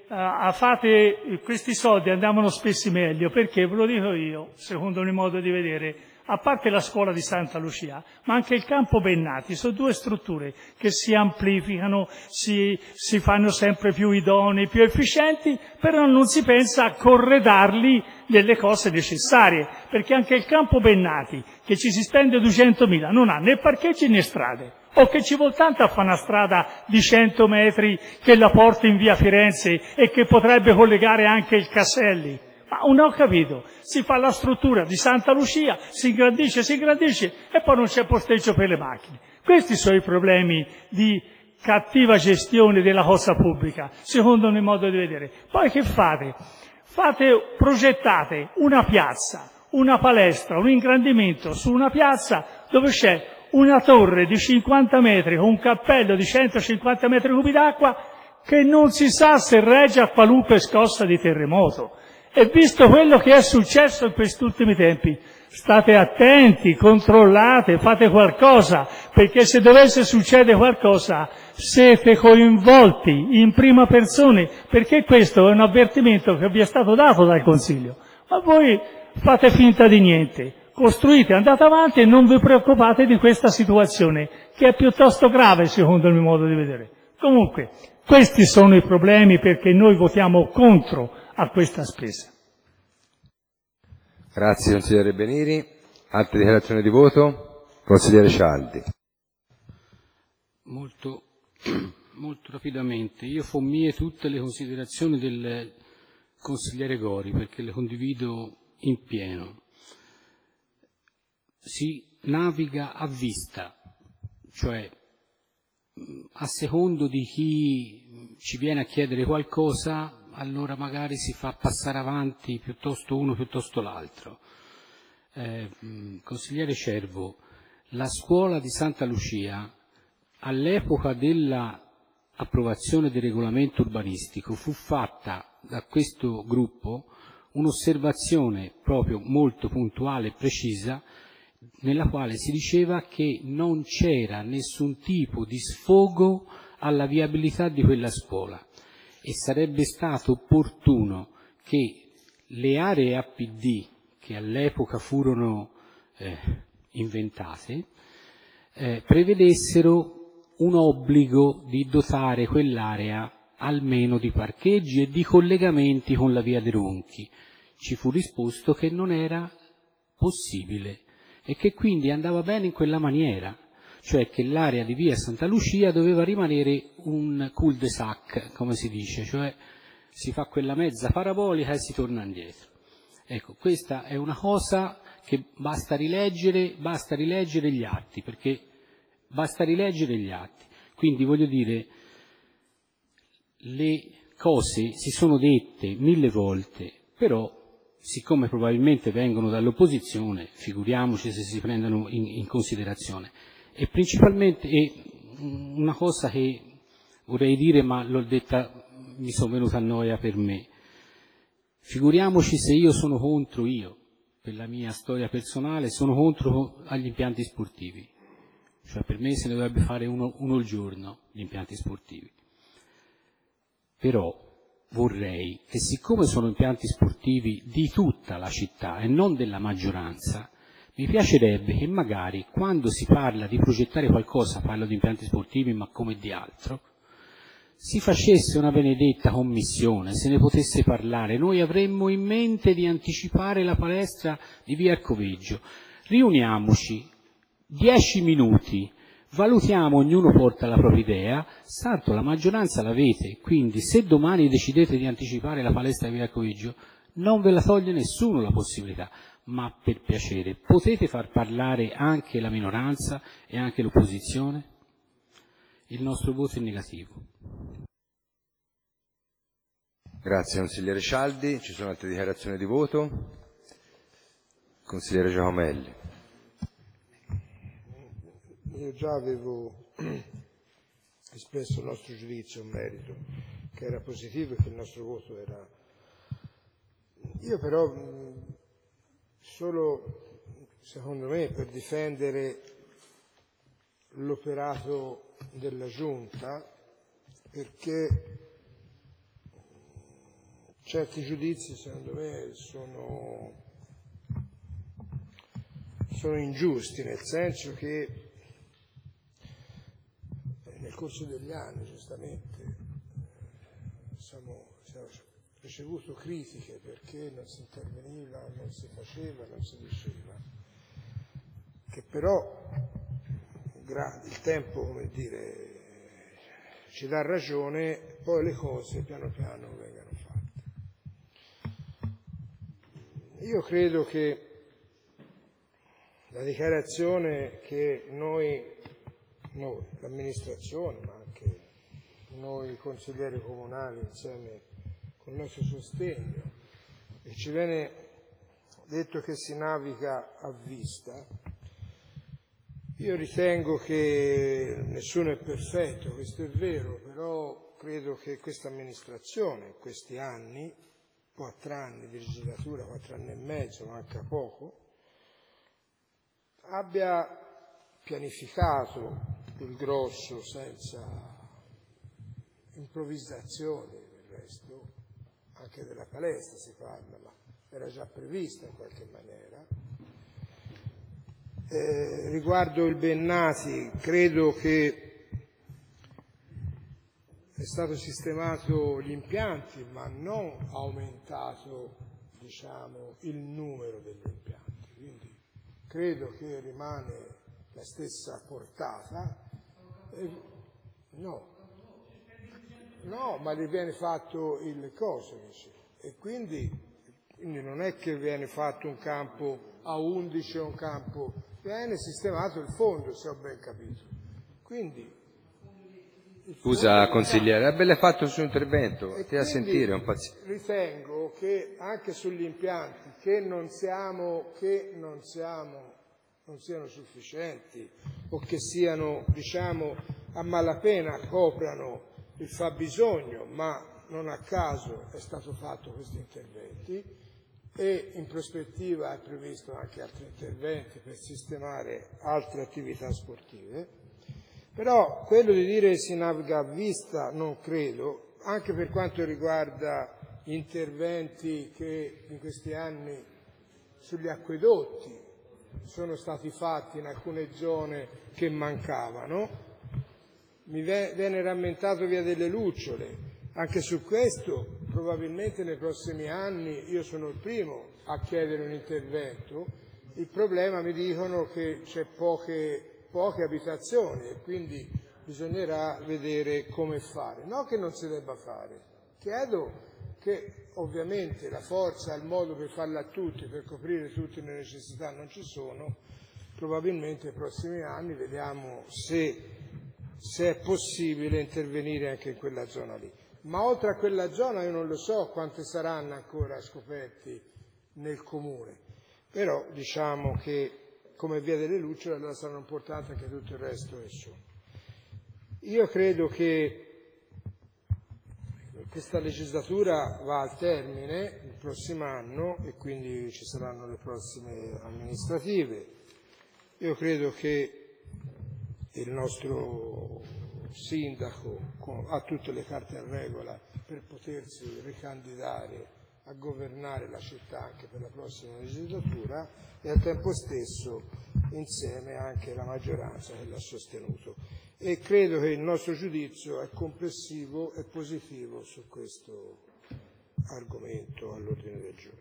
uh, fate, questi soldi andavano spesi meglio, perché ve lo dico io, secondo il mio modo di vedere, a parte la scuola di Santa Lucia, ma anche il campo Bennati, sono due strutture che si amplificano, si, si fanno sempre più idonei, più efficienti, però non si pensa a corredarli delle cose necessarie, perché anche il campo Bennati, che ci si spende duecentomila, non ha né parcheggi né strade, o che ci vuol tanto a fare una strada di cento metri che la porti in via Firenze e che potrebbe collegare anche il Caselli. Ma non ho capito, si fa la struttura di Santa Lucia, si ingrandisce, si ingrandisce e poi non c'è posteggio per le macchine. Questi sono i problemi di cattiva gestione della cosa pubblica, secondo il mio modo di vedere. Poi che fate? Fate, progettate una piazza, una palestra, un ingrandimento su una piazza dove c'è una torre di cinquanta metri con un cappello di centocinquanta metri cubi d'acqua che non si sa se regge a qualunque scossa di terremoto. E visto quello che è successo in questi ultimi tempi, state attenti, controllate, fate qualcosa, perché se dovesse succedere qualcosa siete coinvolti in prima persona, perché questo è un avvertimento che vi è stato dato dal Consiglio. Ma voi fate finta di niente, costruite, andate avanti e non vi preoccupate di questa situazione, che è piuttosto grave secondo il mio modo di vedere. Comunque, questi sono i problemi perché noi votiamo contro a questa spesa. Grazie consigliere Beniri. Altre dichiarazioni di voto? Consigliere Cialdi. Molto, molto rapidamente. Io fo mie tutte le considerazioni del consigliere Gori perché le condivido in pieno. Si naviga a vista, cioè a secondo di chi ci viene a chiedere qualcosa, allora magari si fa passare avanti piuttosto uno piuttosto l'altro. Eh, consigliere Cervo, la scuola di Santa Lucia all'epoca dell'approvazione del regolamento urbanistico fu fatta da questo gruppo un'osservazione proprio molto puntuale e precisa nella quale si diceva che non c'era nessun tipo di sfogo alla viabilità di quella scuola. E sarebbe stato opportuno che le aree A P D che all'epoca furono eh, inventate eh, prevedessero un obbligo di dotare quell'area almeno di parcheggi e di collegamenti con la via De Ronchi. Ci fu risposto che non era possibile e che quindi andava bene in quella maniera, cioè che l'area di via Santa Lucia doveva rimanere un cul-de-sac, come si dice, cioè si fa quella mezza parabolica e si torna indietro. Ecco, questa è una cosa che basta rileggere, basta rileggere gli atti, perché basta rileggere gli atti. Quindi voglio dire, le cose si sono dette mille volte, però siccome probabilmente vengono dall'opposizione, figuriamoci se si prendono in, in considerazione. E principalmente e una cosa che vorrei dire, ma l'ho detta, mi sono venuta a noia per me. Figuriamoci se io sono contro, io, per la mia storia personale, sono contro agli impianti sportivi. Cioè per me se ne dovrebbe fare uno, uno al giorno, gli impianti sportivi. Però vorrei che siccome sono impianti sportivi di tutta la città e non della maggioranza, mi piacerebbe che magari quando si parla di progettare qualcosa, parlo di impianti sportivi ma come di altro, si facesse una benedetta commissione, se ne potesse parlare. Noi avremmo in mente di anticipare la palestra di via Arcoveggio. Riuniamoci, dieci minuti, valutiamo, ognuno porta la propria idea, tanto la maggioranza l'avete, quindi se domani decidete di anticipare la palestra di via Arcoveggio, non ve la toglie nessuno la possibilità. Ma per piacere, potete far parlare anche la minoranza e anche l'opposizione? Il nostro voto è negativo. Grazie consigliere Cialdi. Ci sono altre dichiarazioni di voto? Consigliere Giacomelli. Io già avevo espresso il nostro giudizio in merito, che era positivo e che il nostro voto era... Io però... solo, secondo me, per difendere l'operato della Giunta, perché certi giudizi secondo me sono, sono ingiusti, nel senso che nel corso degli anni giustamente siamo, siamo ricevuto critiche perché non si interveniva, non si faceva, non si diceva, che però il tempo, come dire, ci dà ragione, poi le cose piano piano vengano fatte. Io credo che la dichiarazione che noi, noi l'amministrazione, ma anche noi consiglieri comunali insieme con il nostro sostegno, e ci viene detto che si naviga a vista, io ritengo che nessuno è perfetto, questo è vero, però credo che questa amministrazione, questi anni, quattro anni di legislatura, quattro anni e mezzo, manca poco, abbia pianificato il grosso senza improvvisazioni, del resto, anche della palestra si parla, ma era già prevista in qualche maniera. Eh, riguardo il Bennati, credo che è stato sistemato gli impianti, ma non aumentato, diciamo, il numero degli impianti. Quindi credo che rimane la stessa portata. Eh, no, no, ma gli viene fatto il coso, dice. E quindi, quindi non è che viene fatto un campo a undici o un campo, viene sistemato il fondo, se ho ben capito. Quindi scusa consigliere, ha ben fatto il suo intervento, ti a sentire un paziente. Ritengo che anche sugli impianti che non siamo, che non siamo, non siano sufficienti o che siano, diciamo, a malapena coprano il fabbisogno, ma non a caso è stato fatto questi interventi. E in prospettiva è previsto anche altri interventi per sistemare altre attività sportive, però quello di dire si naviga a vista non credo, anche per quanto riguarda gli interventi che in questi anni sugli acquedotti sono stati fatti in alcune zone che mancavano. Mi viene rammentato Via delle Lucciole. Anche su questo probabilmente nei prossimi anni io sono il primo a chiedere un intervento. Il problema, mi dicono, che c'è poche, poche abitazioni e quindi bisognerà vedere come fare. No che non si debba fare, chiedo che ovviamente la forza e il modo per farla a tutti, per coprire tutte le necessità non ci sono, probabilmente nei prossimi anni vediamo se, se è possibile intervenire anche in quella zona lì. Ma oltre a quella zona io non lo so quante saranno ancora scoperti nel comune, però diciamo che come Via delle Lucciole allora saranno importanti anche tutto il resto che sono. Io credo che questa legislatura va al termine il prossimo anno e quindi ci saranno le prossime amministrative. Io credo che il nostro sindaco ha tutte le carte a regola per potersi ricandidare a governare la città anche per la prossima legislatura e al tempo stesso insieme anche la maggioranza che l'ha sostenuto. E credo che il nostro giudizio è complessivo e positivo su questo argomento all'ordine del giorno.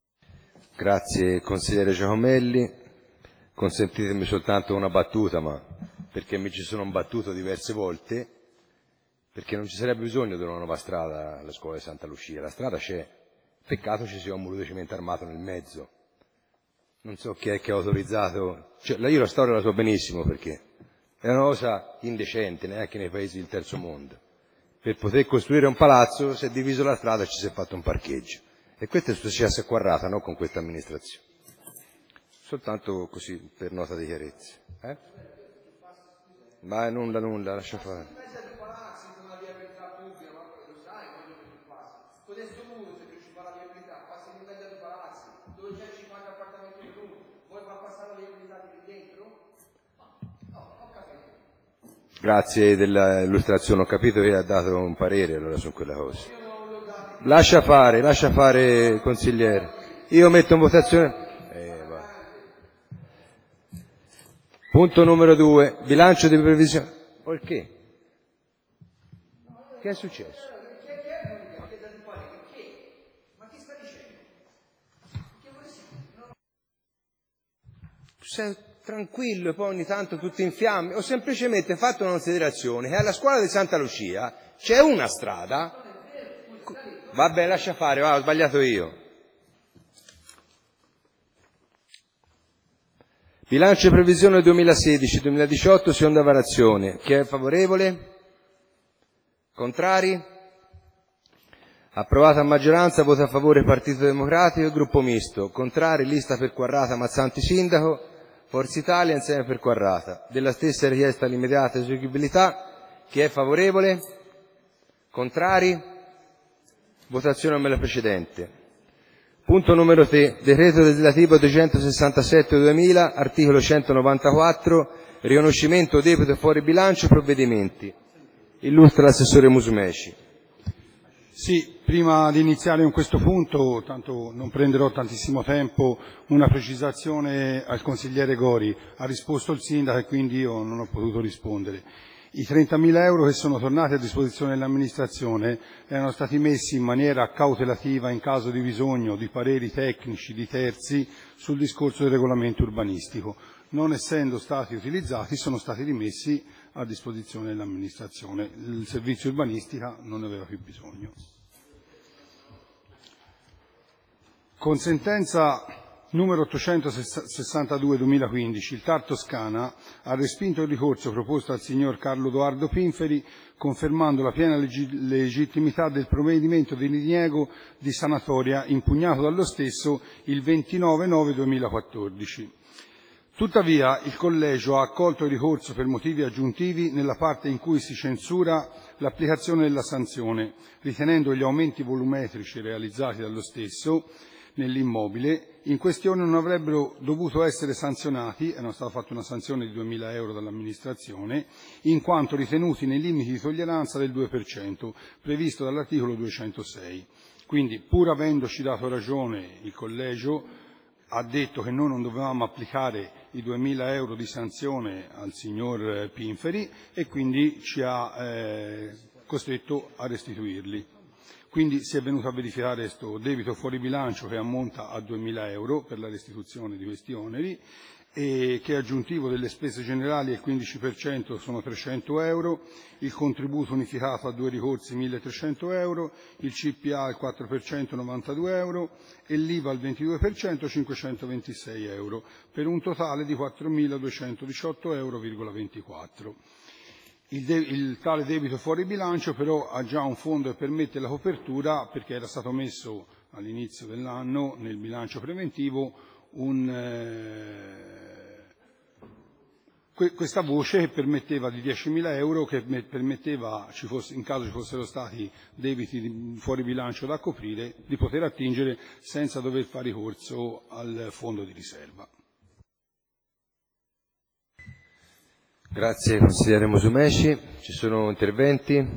Grazie consigliere Giacomelli. Consentitemi soltanto una battuta, ma perché mi ci sono battuto diverse volte, perché non ci sarebbe bisogno di una nuova strada alla scuola di Santa Lucia, la strada c'è, peccato ci sia un muro di cemento armato nel mezzo, non so chi è che ha autorizzato, cioè, io la storia la so benissimo perché è una cosa indecente, neanche nei paesi del terzo mondo, per poter costruire un palazzo si è diviso la strada e ci si è fatto un parcheggio, e questo è successo a Quarrata, non con questa amministrazione, soltanto così per nota di chiarezza. Eh? Ma nulla, nulla, lascia fare. Grazie dell'illustrazione, ho capito che ha dato un parere allora su quella cosa. lascia fare, lascia fare, consigliere. Io metto in votazione. Punto numero due, bilancio di previsione. Perché? Che è successo? Sei tranquillo e poi ogni tanto tutti in fiamme. Ho semplicemente fatto una considerazione che alla scuola di Santa Lucia c'è una strada. Vabbè, lascia fare, va, ho sbagliato io. Bilancio di previsione duemilasedici duemiladiciotto, seconda variazione. Chi è favorevole? Contrari? Approvata a maggioranza, vota a favore Partito Democratico, Gruppo Misto. Contrari, lista per Quarrata, Mazzanti Sindaco, Forza Italia insieme per Quarrata. Della stessa richiesta l'immediata eseguibilità. Chi è favorevole? Contrari? Votazione come la precedente. Punto numero tre, decreto legislativo duecentosessantasette duemila, articolo centonovantaquattro, riconoscimento debito fuori bilancio, provvedimenti. Illustra l'assessore Musumeci. Sì, prima di iniziare con questo punto, tanto non prenderò tantissimo tempo, una precisazione al consigliere Gori. Ha risposto il sindaco e quindi io non ho potuto rispondere. I trentamila euro che sono tornati a disposizione dell'amministrazione erano stati messi in maniera cautelativa in caso di bisogno di pareri tecnici di terzi sul discorso del regolamento urbanistico. Non essendo stati utilizzati, sono stati rimessi a disposizione dell'amministrazione. Il servizio urbanistica non ne aveva più bisogno. Con sentenza numero ottocentosessantadue duemilaquindici, il T A R Toscana ha respinto il ricorso proposto dal signor Carlo Doardo Pinferi, confermando la piena leggi- legittimità del provvedimento di diniego di sanatoria impugnato dallo stesso il ventinove nove duemilaquattordici. Tuttavia, il Collegio ha accolto il ricorso per motivi aggiuntivi nella parte in cui si censura l'applicazione della sanzione, ritenendo gli aumenti volumetrici realizzati dallo stesso nell'immobile in questione non avrebbero dovuto essere sanzionati, era stata fatta una sanzione di duemila euro dall'amministrazione, in quanto ritenuti nei limiti di tolleranza del due per cento previsto dall'articolo duecentosei. Quindi, pur avendoci dato ragione, il Collegio ha detto che noi non dovevamo applicare i duemila euro di sanzione al signor Pinferi e quindi ci ha eh, costretto a restituirli. Quindi si è venuto a verificare questo debito fuori bilancio che ammonta a duemila euro per la restituzione di questi oneri e che è aggiuntivo delle spese generali al quindici per cento sono trecento euro, il contributo unificato a due ricorsi milletrecento euro, il C P A al quattro per cento novantadue euro e l'I V A al ventidue per cento cinquecentoventisei euro, per un totale di quattromiladuecentodiciotto euro virgola ventiquattro. Il, de- il tale debito fuori bilancio però ha già un fondo che permette la copertura perché era stato messo all'inizio dell'anno nel bilancio preventivo un, eh, que- questa voce che permetteva di diecimila euro che me- permetteva, ci fosse, in caso ci fossero stati debiti di- fuori bilancio da coprire, di poter attingere senza dover fare ricorso al fondo di riserva. Grazie consigliere Musumeci. Ci sono interventi?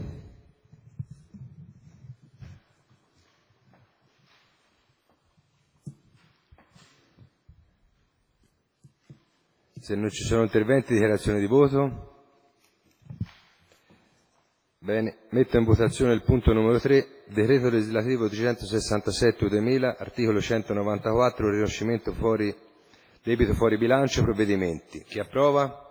Se non ci sono interventi, dichiarazione di voto. Bene, metto in votazione il punto numero tre, decreto legislativo trecentosessantasette duemila, articolo centonovantaquattro, riconoscimento fuori, debito fuori bilancio, provvedimenti. Chi approva?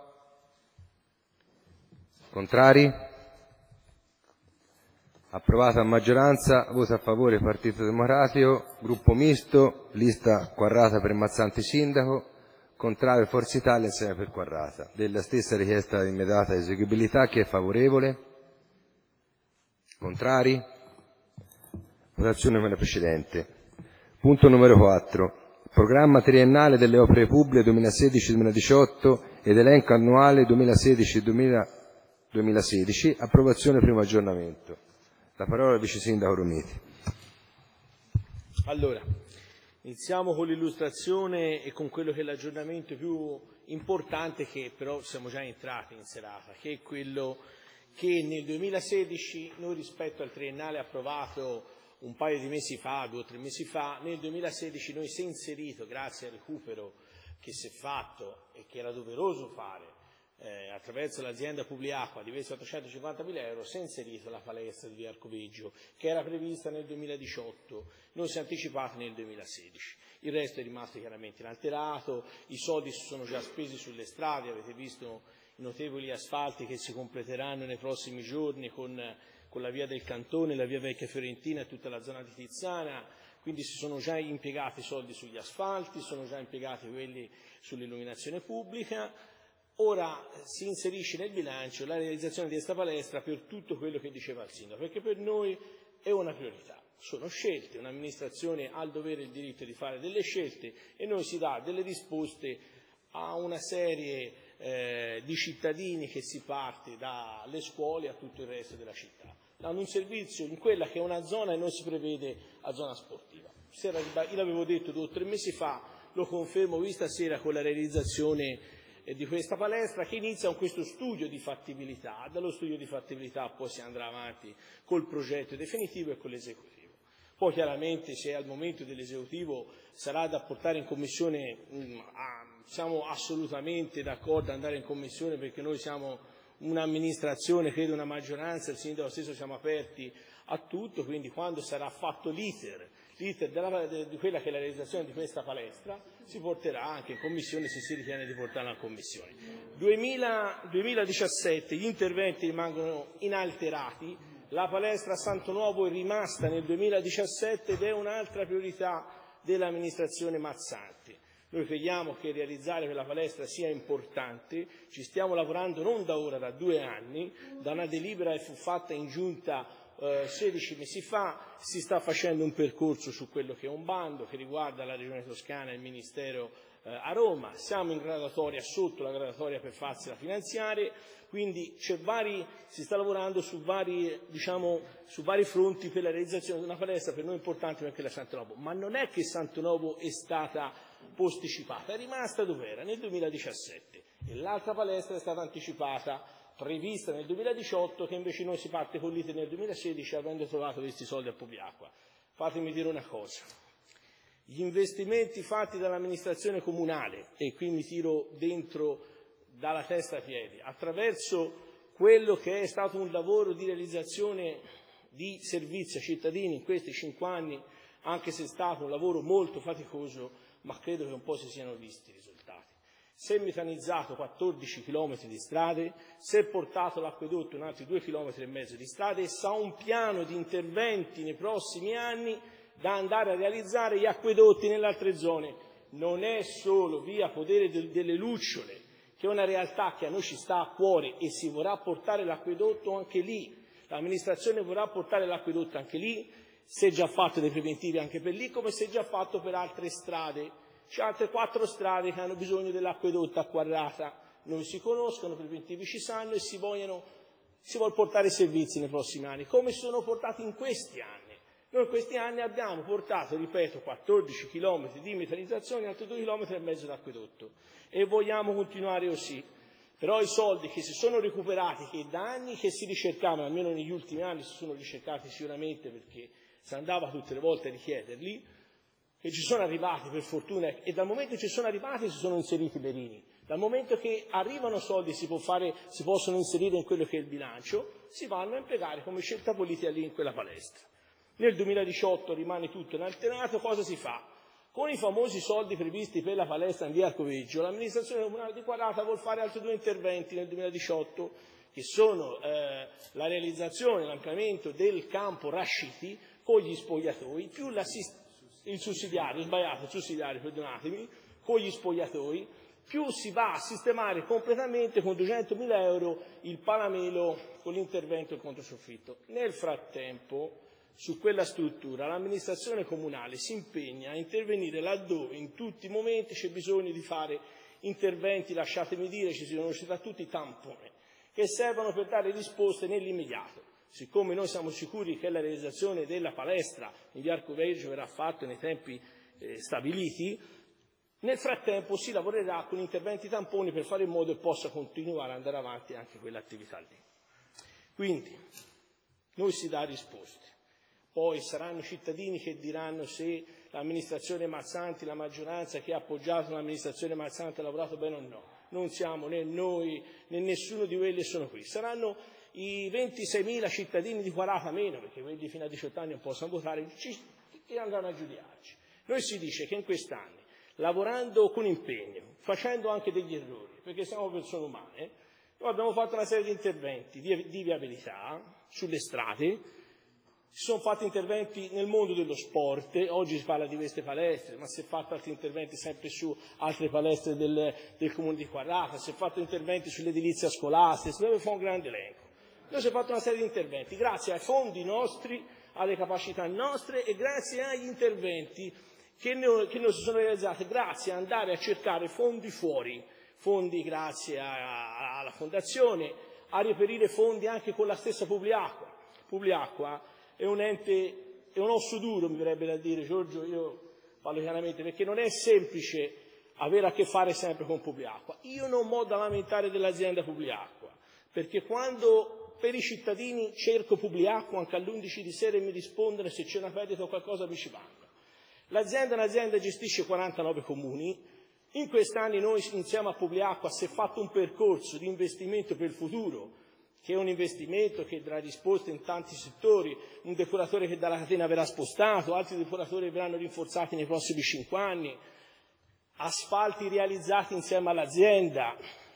Contrari? Approvato a maggioranza, voto a favore Partito Democratico, Gruppo Misto, lista Quarrata per Mazzanti Sindaco, contrario Forza Italia insieme per Quarrata. Della stessa richiesta di immediata eseguibilità, chi è favorevole? Contrari? Votazione come la precedente. Punto numero quattro. Programma triennale delle opere pubbliche duemilasedici duemiladiciotto ed elenco annuale duemilasedici duemilasedici, approvazione primo aggiornamento. La parola al Vice Sindaco Romiti. Allora, iniziamo con l'illustrazione e con quello che è l'aggiornamento più importante che però siamo già entrati in serata, che è quello che nel duemilasedici noi rispetto al triennale approvato un paio di mesi fa, due o tre mesi fa. Nel duemilasedici noi si è inserito, grazie al recupero che si è fatto e che era doveroso fare, eh, attraverso l'azienda Publiacqua di quattrocentocinquantamila euro, si è inserito la palestra di via Arcoveggio, che era prevista nel duemiladiciotto, noi si è anticipata nel duemilasedici. Il resto è rimasto chiaramente inalterato, i soldi si sono già spesi sulle strade, avete visto i notevoli asfalti che si completeranno nei prossimi giorni con, con la via del Cantone, la via Vecchia Fiorentina e tutta la zona di Tizzana, quindi si sono già impiegati soldi sugli asfalti, sono già impiegati quelli sull'illuminazione pubblica. Ora si inserisce nel bilancio la realizzazione di questa palestra per tutto quello che diceva il Sindaco, perché per noi è una priorità. Sono scelte, un'amministrazione ha il dovere e il diritto di fare delle scelte e noi si dà delle risposte a una serie eh, di cittadini che si parte dalle scuole a tutto il resto della città. Danno un servizio in quella che è una zona e non si prevede a zona sportiva. Io l'avevo detto due o tre mesi fa, lo confermo qui stasera con la realizzazione di questa palestra che inizia con questo studio di fattibilità. Dallo studio di fattibilità poi si andrà avanti col progetto definitivo e con l'esecutivo. Poi chiaramente se al momento dell'esecutivo sarà da portare in commissione, mh, a, siamo assolutamente d'accordo ad andare in commissione perché noi siamo un'amministrazione, credo una maggioranza, il sindaco stesso siamo aperti a tutto, quindi quando sarà fatto l'iter, l'iter della, di quella che è la realizzazione di questa palestra, si porterà anche in commissione se si ritiene di portarla in commissione. duemila, duemiladiciassette gli interventi rimangono inalterati, la palestra a Santo Nuovo è rimasta nel duemiladiciassette ed è un'altra priorità dell'amministrazione Mazzanti. Noi crediamo che realizzare quella palestra sia importante, ci stiamo lavorando non da ora, da due anni, da una delibera che fu fatta in giunta eh, sedici mesi fa, si sta facendo un percorso su quello che è un bando che riguarda la Regione Toscana e il Ministero eh, a Roma, siamo in graduatoria sotto la graduatoria per farsela finanziare, quindi c'è vari, si sta lavorando su vari, diciamo, su vari fronti per la realizzazione di una palestra per noi importante perché la Santo Novo, ma non è che Santo Novo è stata posticipata, è rimasta dov'era nel duemiladiciassette e l'altra palestra è stata anticipata, prevista nel duemiladiciotto, che invece noi si parte con l'iter nel duemilasedici avendo trovato questi soldi a Publiacqua. Fatemi dire una cosa, gli investimenti fatti dall'amministrazione comunale, e qui mi tiro dentro dalla testa ai piedi, attraverso quello che è stato un lavoro di realizzazione di servizi ai cittadini in questi cinque anni, anche se è stato un lavoro molto faticoso, ma credo che un po' si siano visti i risultati. Si è metanizzato quattordici chilometri di strade, si è portato l'acquedotto in altri due chilometri e mezzo di strade e sa un piano di interventi nei prossimi anni da andare a realizzare gli acquedotti nelle altre zone. Non è solo via Podere delle Lucciole, che è una realtà che a noi ci sta a cuore e si vorrà portare l'acquedotto anche lì, l'amministrazione vorrà portare l'acquedotto anche lì, si è già fatto dei preventivi anche per lì, come si è già fatto per altre strade. C'è altre quattro strade che hanno bisogno dell'acquedotto a Quarrata, non si conoscono, i preventivi ci sanno e si vogliono, si vuole portare i servizi nei prossimi anni, come si sono portati in questi anni. Noi in questi anni abbiamo portato, ripeto, quattordici chilometri di metanizzazione e altri due chilometri e mezzo d'acquedotto e vogliamo continuare così. Però i soldi che si sono recuperati, che da anni che si ricercavano, almeno negli ultimi anni si sono ricercati sicuramente perché si andava tutte le volte a richiederli, che ci sono arrivati per fortuna e dal momento che ci sono arrivati si sono inseriti i berini. Dal momento che arrivano soldi si, può fare, si possono inserire in quello che è il bilancio, si vanno a impiegare come scelta politica lì in quella palestra. Nel duemiladiciotto rimane tutto inalterato, cosa si fa? Con i famosi soldi previsti per la palestra in via Arcoveggio, l'amministrazione comunale di Quarrata vuol fare altri due interventi nel duemiladiciotto, che sono eh, la realizzazione e l'ampliamento del campo Rasciti con gli spogliatoi, più il sussidiario, sbagliato, il sussidiario, perdonatemi, con gli spogliatoi, più si va a sistemare completamente con duecentomila euro il palamelo con l'intervento del controsoffitto. Nel frattempo, su quella struttura, l'amministrazione comunale si impegna a intervenire laddove in tutti i momenti c'è bisogno di fare interventi, lasciatemi dire, ci sono stati tutti tamponi, che servono per dare risposte nell'immediato. Siccome noi siamo sicuri che la realizzazione della palestra in via Arcoveggio verrà fatta nei tempi eh, stabiliti, nel frattempo si lavorerà con interventi tamponi per fare in modo che possa continuare ad andare avanti anche quell'attività lì. Quindi, noi si dà risposte. poi saranno cittadini che diranno se l'amministrazione Mazzanti, la maggioranza che ha appoggiato l'amministrazione Mazzanti ha lavorato bene o no. Non siamo né noi né nessuno di quelli che sono qui. Saranno i ventiseimila cittadini di Quarata meno, perché quelli fino a diciotto anni non possono votare, e andranno a giudicarci. Noi si dice che in quest'anni, lavorando con impegno, facendo anche degli errori, perché siamo persone umane, noi abbiamo fatto una serie di interventi di, di viabilità sulle strade. Si sono fatti interventi nel mondo dello sport, oggi si parla di queste palestre, ma si è fatto altri interventi sempre su altre palestre del, del comune di Quarata, si è fatto interventi sull'edilizia scolastica, si deve fare un grande elenco. Noi si è fatto una serie di interventi, grazie ai fondi nostri, alle capacità nostre e grazie agli interventi che noi, che noi si sono realizzati, grazie a andare a cercare fondi fuori, fondi grazie a, a, alla Fondazione, a reperire fondi anche con la stessa Publiacqua. Publiacqua è un ente, è un osso duro, mi verrebbe da dire, Giorgio, io parlo chiaramente, perché non è semplice avere a che fare sempre con Publiacqua. Io non ho da lamentare dell'azienda Publiacqua, perché quando per i cittadini cerco Publiacqua anche alle undici di sera e mi rispondono se c'è una perdita o qualcosa mi ci vanno. L'azienda è un'azienda che gestisce quarantanove comuni, in quest'anni noi insieme a Publiacqua si è fatto un percorso di investimento per il futuro, che è un investimento che darà risposte in tanti settori, un depuratore che dalla catena verrà spostato, altri depuratori verranno rinforzati nei prossimi cinque anni, asfalti realizzati insieme all'azienda,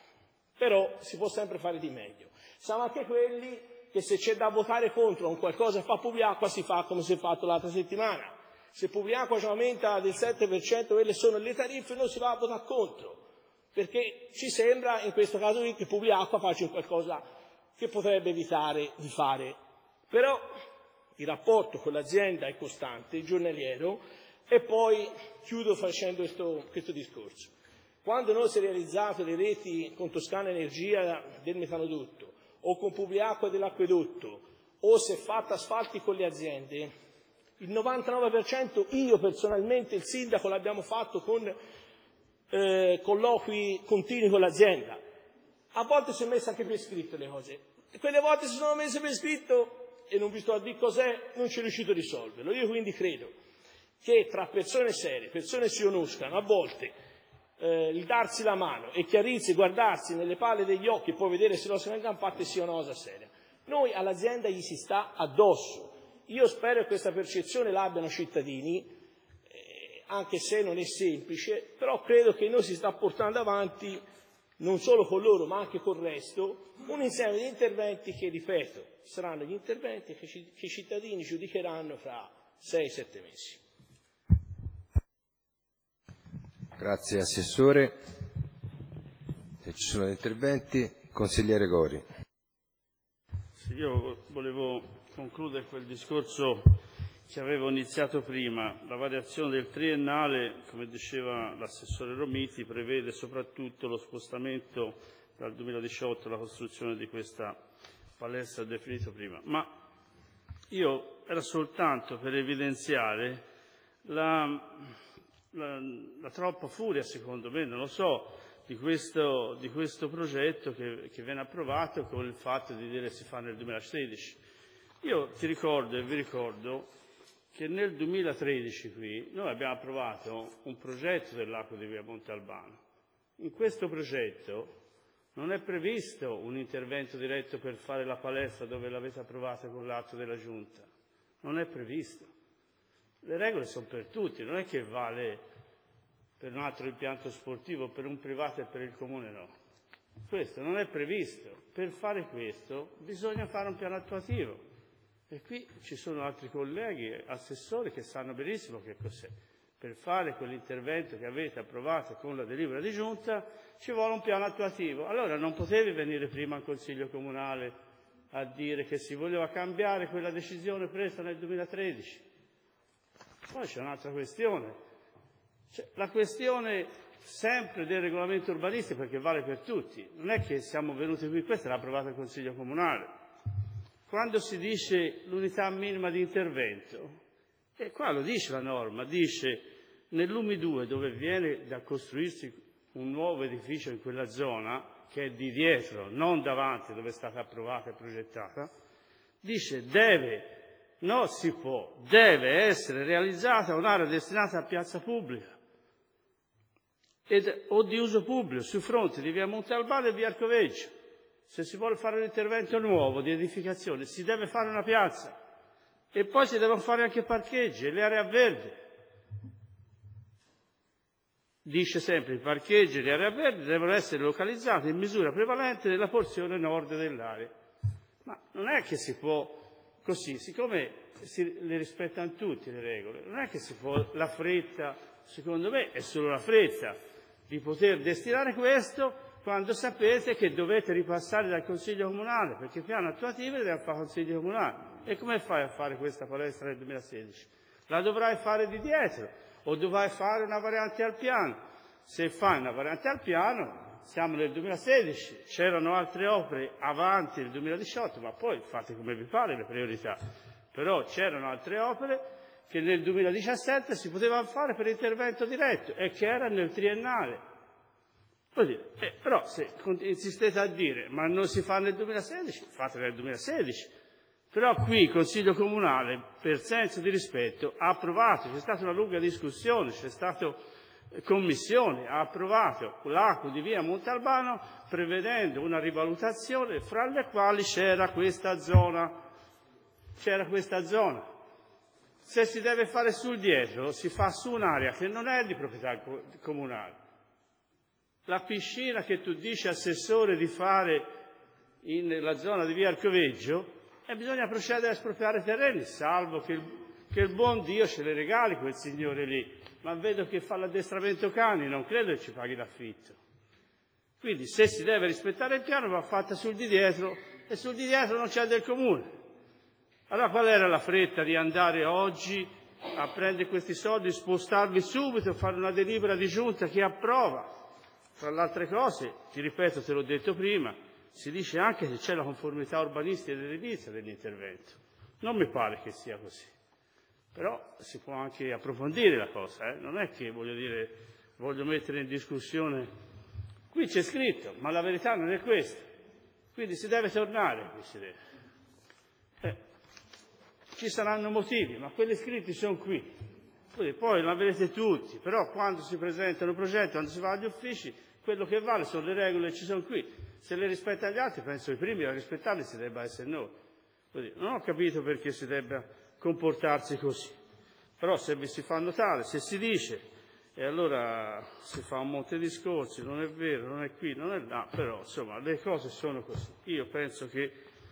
però si può sempre fare di meglio. Siamo anche quelli che se c'è da votare contro un qualcosa fa Publiacqua si fa come si è fatto l'altra settimana. Se Publiacqua ci aumenta del sette per cento, quelle sono le tariffe, non si va a votare contro, perché ci sembra in questo caso che Publiacqua faccia qualcosa che potrebbe evitare di fare. Però il rapporto con l'azienda è costante, giornaliero, e poi chiudo facendo questo, questo discorso. Quando noi si è realizzato le reti con Toscana Energia del metanodotto, o con Publiacqua dell'acquedotto, o si è fatta asfalti con le aziende, il novantanove per cento io personalmente, il sindaco, l'abbiamo fatto con eh, colloqui continui con l'azienda. A volte si è messa anche per scritto le cose, e quelle volte si sono messe per scritto e non vi sto a dire cos'è, non ci è riuscito a risolverlo. Io quindi credo che tra persone serie, persone si conoscano, a volte eh, il darsi la mano e chiarirsi, guardarsi nelle palle degli occhi e poi vedere se lo si vengono fatte sia una cosa seria. Noi all'azienda gli si sta addosso. Io spero che questa percezione l'abbiano cittadini, eh, anche se non è semplice, però credo che noi si sta portando avanti non solo con loro ma anche con il resto, un insieme di interventi che, ripeto, saranno gli interventi che, ci, che i cittadini giudicheranno fra sei sette mesi. Grazie Assessore. Se ci sono interventi, Consigliere Gori. Sì, io volevo concludere quel discorso che avevo iniziato prima. La variazione del triennale, come diceva l'assessore Romiti, prevede soprattutto lo spostamento dal duemiladiciotto alla costruzione di questa palestra definito prima. Ma io era soltanto per evidenziare la, la, la troppa furia, secondo me, non lo so, di questo, di questo progetto che, che viene approvato con il fatto di dire si fa nel duemilatredici. Io ti ricordo e vi ricordo che nel duemilatredici qui noi abbiamo approvato un progetto dell'Acqua di Via Montalbano. In questo progetto non è previsto un intervento diretto per fare la palestra dove l'avete approvata con l'atto della Giunta. Non è previsto. Le regole sono per tutti, non è che vale per un altro impianto sportivo, per un privato e per il comune no. Questo non è previsto. Per fare questo bisogna fare un piano attuativo. E qui ci sono altri colleghi, assessori, che sanno benissimo che cos'è. Per fare quell'intervento che avete approvato con la delibera di Giunta ci vuole un piano attuativo. Allora non potevi venire prima al Consiglio Comunale a dire che si voleva cambiare quella decisione presa nel duemilatredici. Poi c'è un'altra questione. C'è la questione sempre del regolamento urbanistico, perché vale per tutti. Non è che siamo venuti qui, questa era approvata al Consiglio Comunale. Quando si dice l'unità minima di intervento, e qua lo dice la norma, dice nell'U M I due dove viene da costruirsi un nuovo edificio in quella zona, che è di dietro, non davanti dove è stata approvata e progettata, dice deve non si può, deve essere realizzata un'area destinata a piazza pubblica ed, o di uso pubblico sui fronti di via Montalbano e via Arcoveggio. Se si vuole fare un intervento nuovo di edificazione si deve fare una piazza e poi si devono fare anche parcheggi e le aree a verde. Dice sempre i parcheggi e le aree a verde devono essere localizzati in misura prevalente nella porzione nord dell'area. Ma non è che si può così, siccome si, le rispettano tutti le regole, non è che si può, la fretta, secondo me è solo la fretta di poter destinare questo quando sapete che dovete ripassare dal Consiglio Comunale, perché il piano attuativo deve fare il Consiglio Comunale. E come fai a fare questa palestra nel duemilasedici? La dovrai fare di dietro, o dovrai fare una variante al piano. Se fai una variante al piano, siamo nel duemilasedici, c'erano altre opere avanti nel duemiladiciotto, ma poi fate come vi pare le priorità. Però c'erano altre opere che nel duemiladiciassette si potevano fare per intervento diretto e che erano nel triennale. Dire, eh, però se insistete a dire ma non si fa nel duemilasedici, fate nel duemilasedici. Però qui il Consiglio Comunale, per senso di rispetto, ha approvato, c'è stata una lunga discussione, c'è stata commissione, ha approvato l'A C U di via Montalbano prevedendo una rivalutazione fra le quali c'era questa zona. C'era questa zona. Se si deve fare sul dietro, si fa su un'area che non è di proprietà comunale. La piscina che tu dici, assessore, di fare nella zona di via Arcoveggio, e bisogna procedere a espropriare terreni, salvo che il, che il buon Dio ce le regali quel signore lì. Ma vedo che fa l'addestramento cani, non credo che ci paghi l'affitto. Quindi se si deve rispettare il piano va fatta sul di dietro, e sul di dietro non c'è del comune. Allora qual era la fretta di andare oggi a prendere questi soldi, spostarli subito, fare una delibera di giunta che approva? Tra le altre cose, ti ripeto, te l'ho detto prima, si dice anche che c'è la conformità urbanistica ed edilizia dell'intervento. Non mi pare che sia così. Però si può anche approfondire la cosa, eh? Non è che, voglio dire, voglio mettere in discussione. Qui c'è scritto, ma la verità non è questa. Quindi si deve tornare, qui si deve. Eh, ci saranno motivi, ma quelli scritti sono qui. Poi, poi la vedete tutti, però quando si presentano progetti, quando si va agli uffici, quello che vale sono le regole che ci sono qui. Se le rispetta gli altri, penso i primi a rispettarli si debba essere noi. Quindi, non ho capito perché si debba comportarsi così. Però se vi si fa notare, se si dice, e allora si fa un monte di discorsi, non è vero, non è qui, non è là, però insomma le cose sono così. Io penso che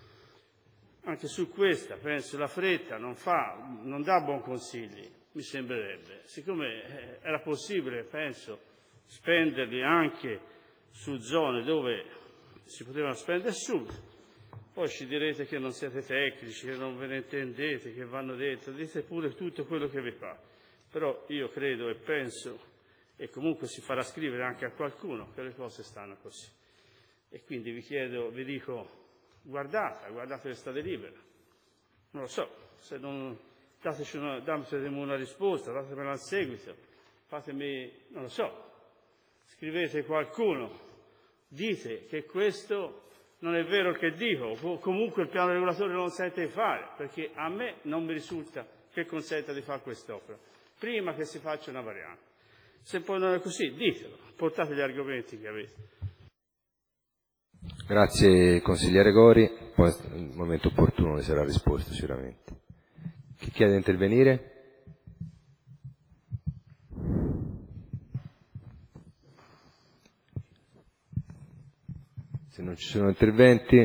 anche su questa, penso la fretta non fa, non dà buon consigli, mi sembrerebbe. Siccome era possibile, penso, spenderli anche su zone dove si potevano spendere subito. Poi ci direte che non siete tecnici, che non ve ne intendete, che vanno dentro, dite pure tutto quello che vi fa. Però io credo e penso, e comunque si farà scrivere anche a qualcuno, che le cose stanno così. E quindi vi chiedo, vi dico, guardate, guardate questa delibera. Non lo so, se non dateci una, datemi una risposta, datemela al seguito, fatemi, non lo so, scrivete qualcuno, dite che questo non è vero il che dico, o comunque il piano regolatore non consente di fare, perché a me non mi risulta che consenta di fare quest'opera, prima che si faccia una variante. Se poi non è così, ditelo, portate gli argomenti che avete. Grazie consigliere Gori, poi nel momento opportuno le sarà risposto sicuramente. Chi chiede di intervenire? Se non ci sono interventi,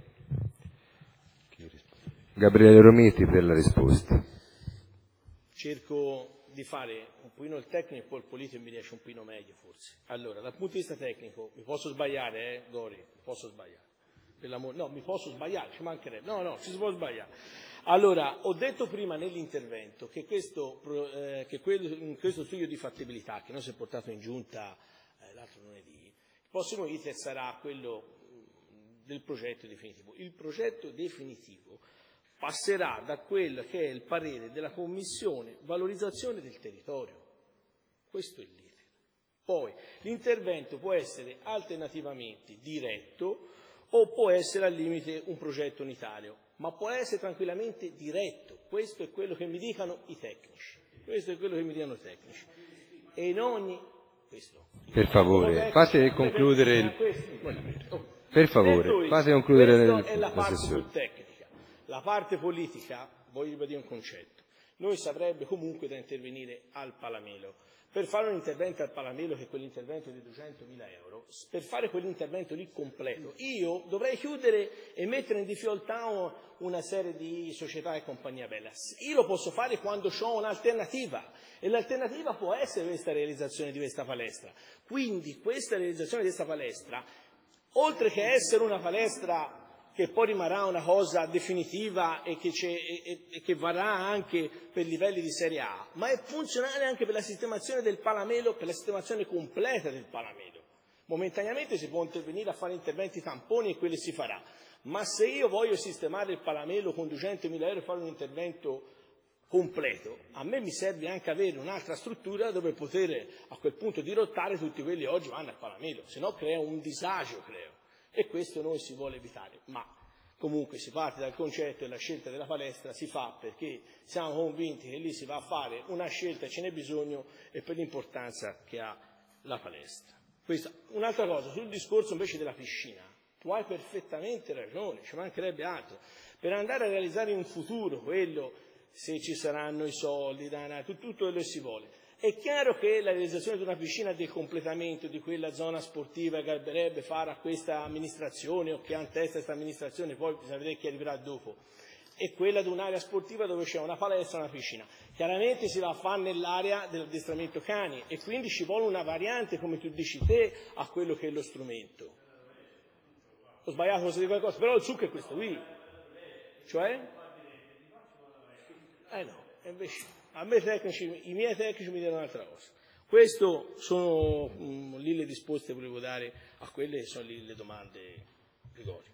Gabriele Romiti per la risposta. Cerco di fare un pochino il tecnico e poi il politico mi riesce un pochino meglio forse. Allora, dal punto di vista tecnico, mi posso sbagliare, eh, Gori? Mi posso sbagliare. Per l'amore, no, mi posso sbagliare, ci mancherebbe. No, no, ci si può sbagliare. Allora, ho detto prima nell'intervento che questo, eh, che quello, in questo studio di fattibilità, che noi si è portato in giunta eh, l'altro lunedì, il prossimo iter sarà quello del progetto definitivo. Il progetto definitivo passerà da quello che è il parere della Commissione valorizzazione del territorio. Questo è l'iter. Poi l'intervento può essere alternativamente diretto o può essere al limite un progetto unitario. ma può essere tranquillamente diretto. Questo è quello che mi dicano i tecnici. Questo è quello che mi dicono i tecnici. E in ogni... Questo. Per favore, fate concludere il... Per favore, fate concludere il... Questa è la parte più tecnica. La parte politica, voglio ribadire un concetto. Noi saprebbe comunque da intervenire al Palamelo. Per fare un intervento al Palamelo, che è quell'intervento di duecentomila euro, per fare quell'intervento lì completo, io dovrei chiudere e mettere in difficoltà una serie di società e compagnia bella. Io lo posso fare quando ho un'alternativa, e l'alternativa può essere questa realizzazione di questa palestra. Quindi questa realizzazione di questa palestra, oltre che essere una palestra che poi rimarrà una cosa definitiva e che, e, e che varrà anche per livelli di Serie A, ma è funzionale anche per la sistemazione del Palamelo, per la sistemazione completa del Palamelo. Momentaneamente si può intervenire a fare interventi tamponi e quelli si farà, ma se io voglio sistemare il Palamelo con duecentomila euro e fare un intervento completo, a me mi serve anche avere un'altra struttura dove poter a quel punto dirottare tutti quelli che oggi vanno al Palamelo, se no crea un disagio, creo. E questo noi si vuole evitare, ma comunque si parte dal concetto e la scelta della palestra si fa perché siamo convinti che lì si va a fare una scelta, ce n'è bisogno, e per l'importanza che ha la palestra. Questa. Un'altra cosa, sul discorso invece della piscina, tu hai perfettamente ragione, ci mancherebbe altro. Per andare a realizzare in futuro quello, se ci saranno i soldi, tutto quello che si vuole, è chiaro che la realizzazione di una piscina del completamento di quella zona sportiva che dovrebbe fare a questa amministrazione o che ha in testa questa amministrazione, poi bisogna vedere chi arriverà dopo, è quella di un'area sportiva dove c'è una palestra e una piscina. Chiaramente si va a fare nell'area dell'addestramento cani e quindi ci vuole una variante, come tu dici te, a quello che è lo strumento. Ho sbagliato cosa di qualcosa, però il succo è questo qui. Cioè? Eh no, invece... A me tecnici, i miei tecnici mi dicono un'altra cosa. Questo sono mh, lì le risposte che volevo dare a quelle che sono lì le domande, Gregorio.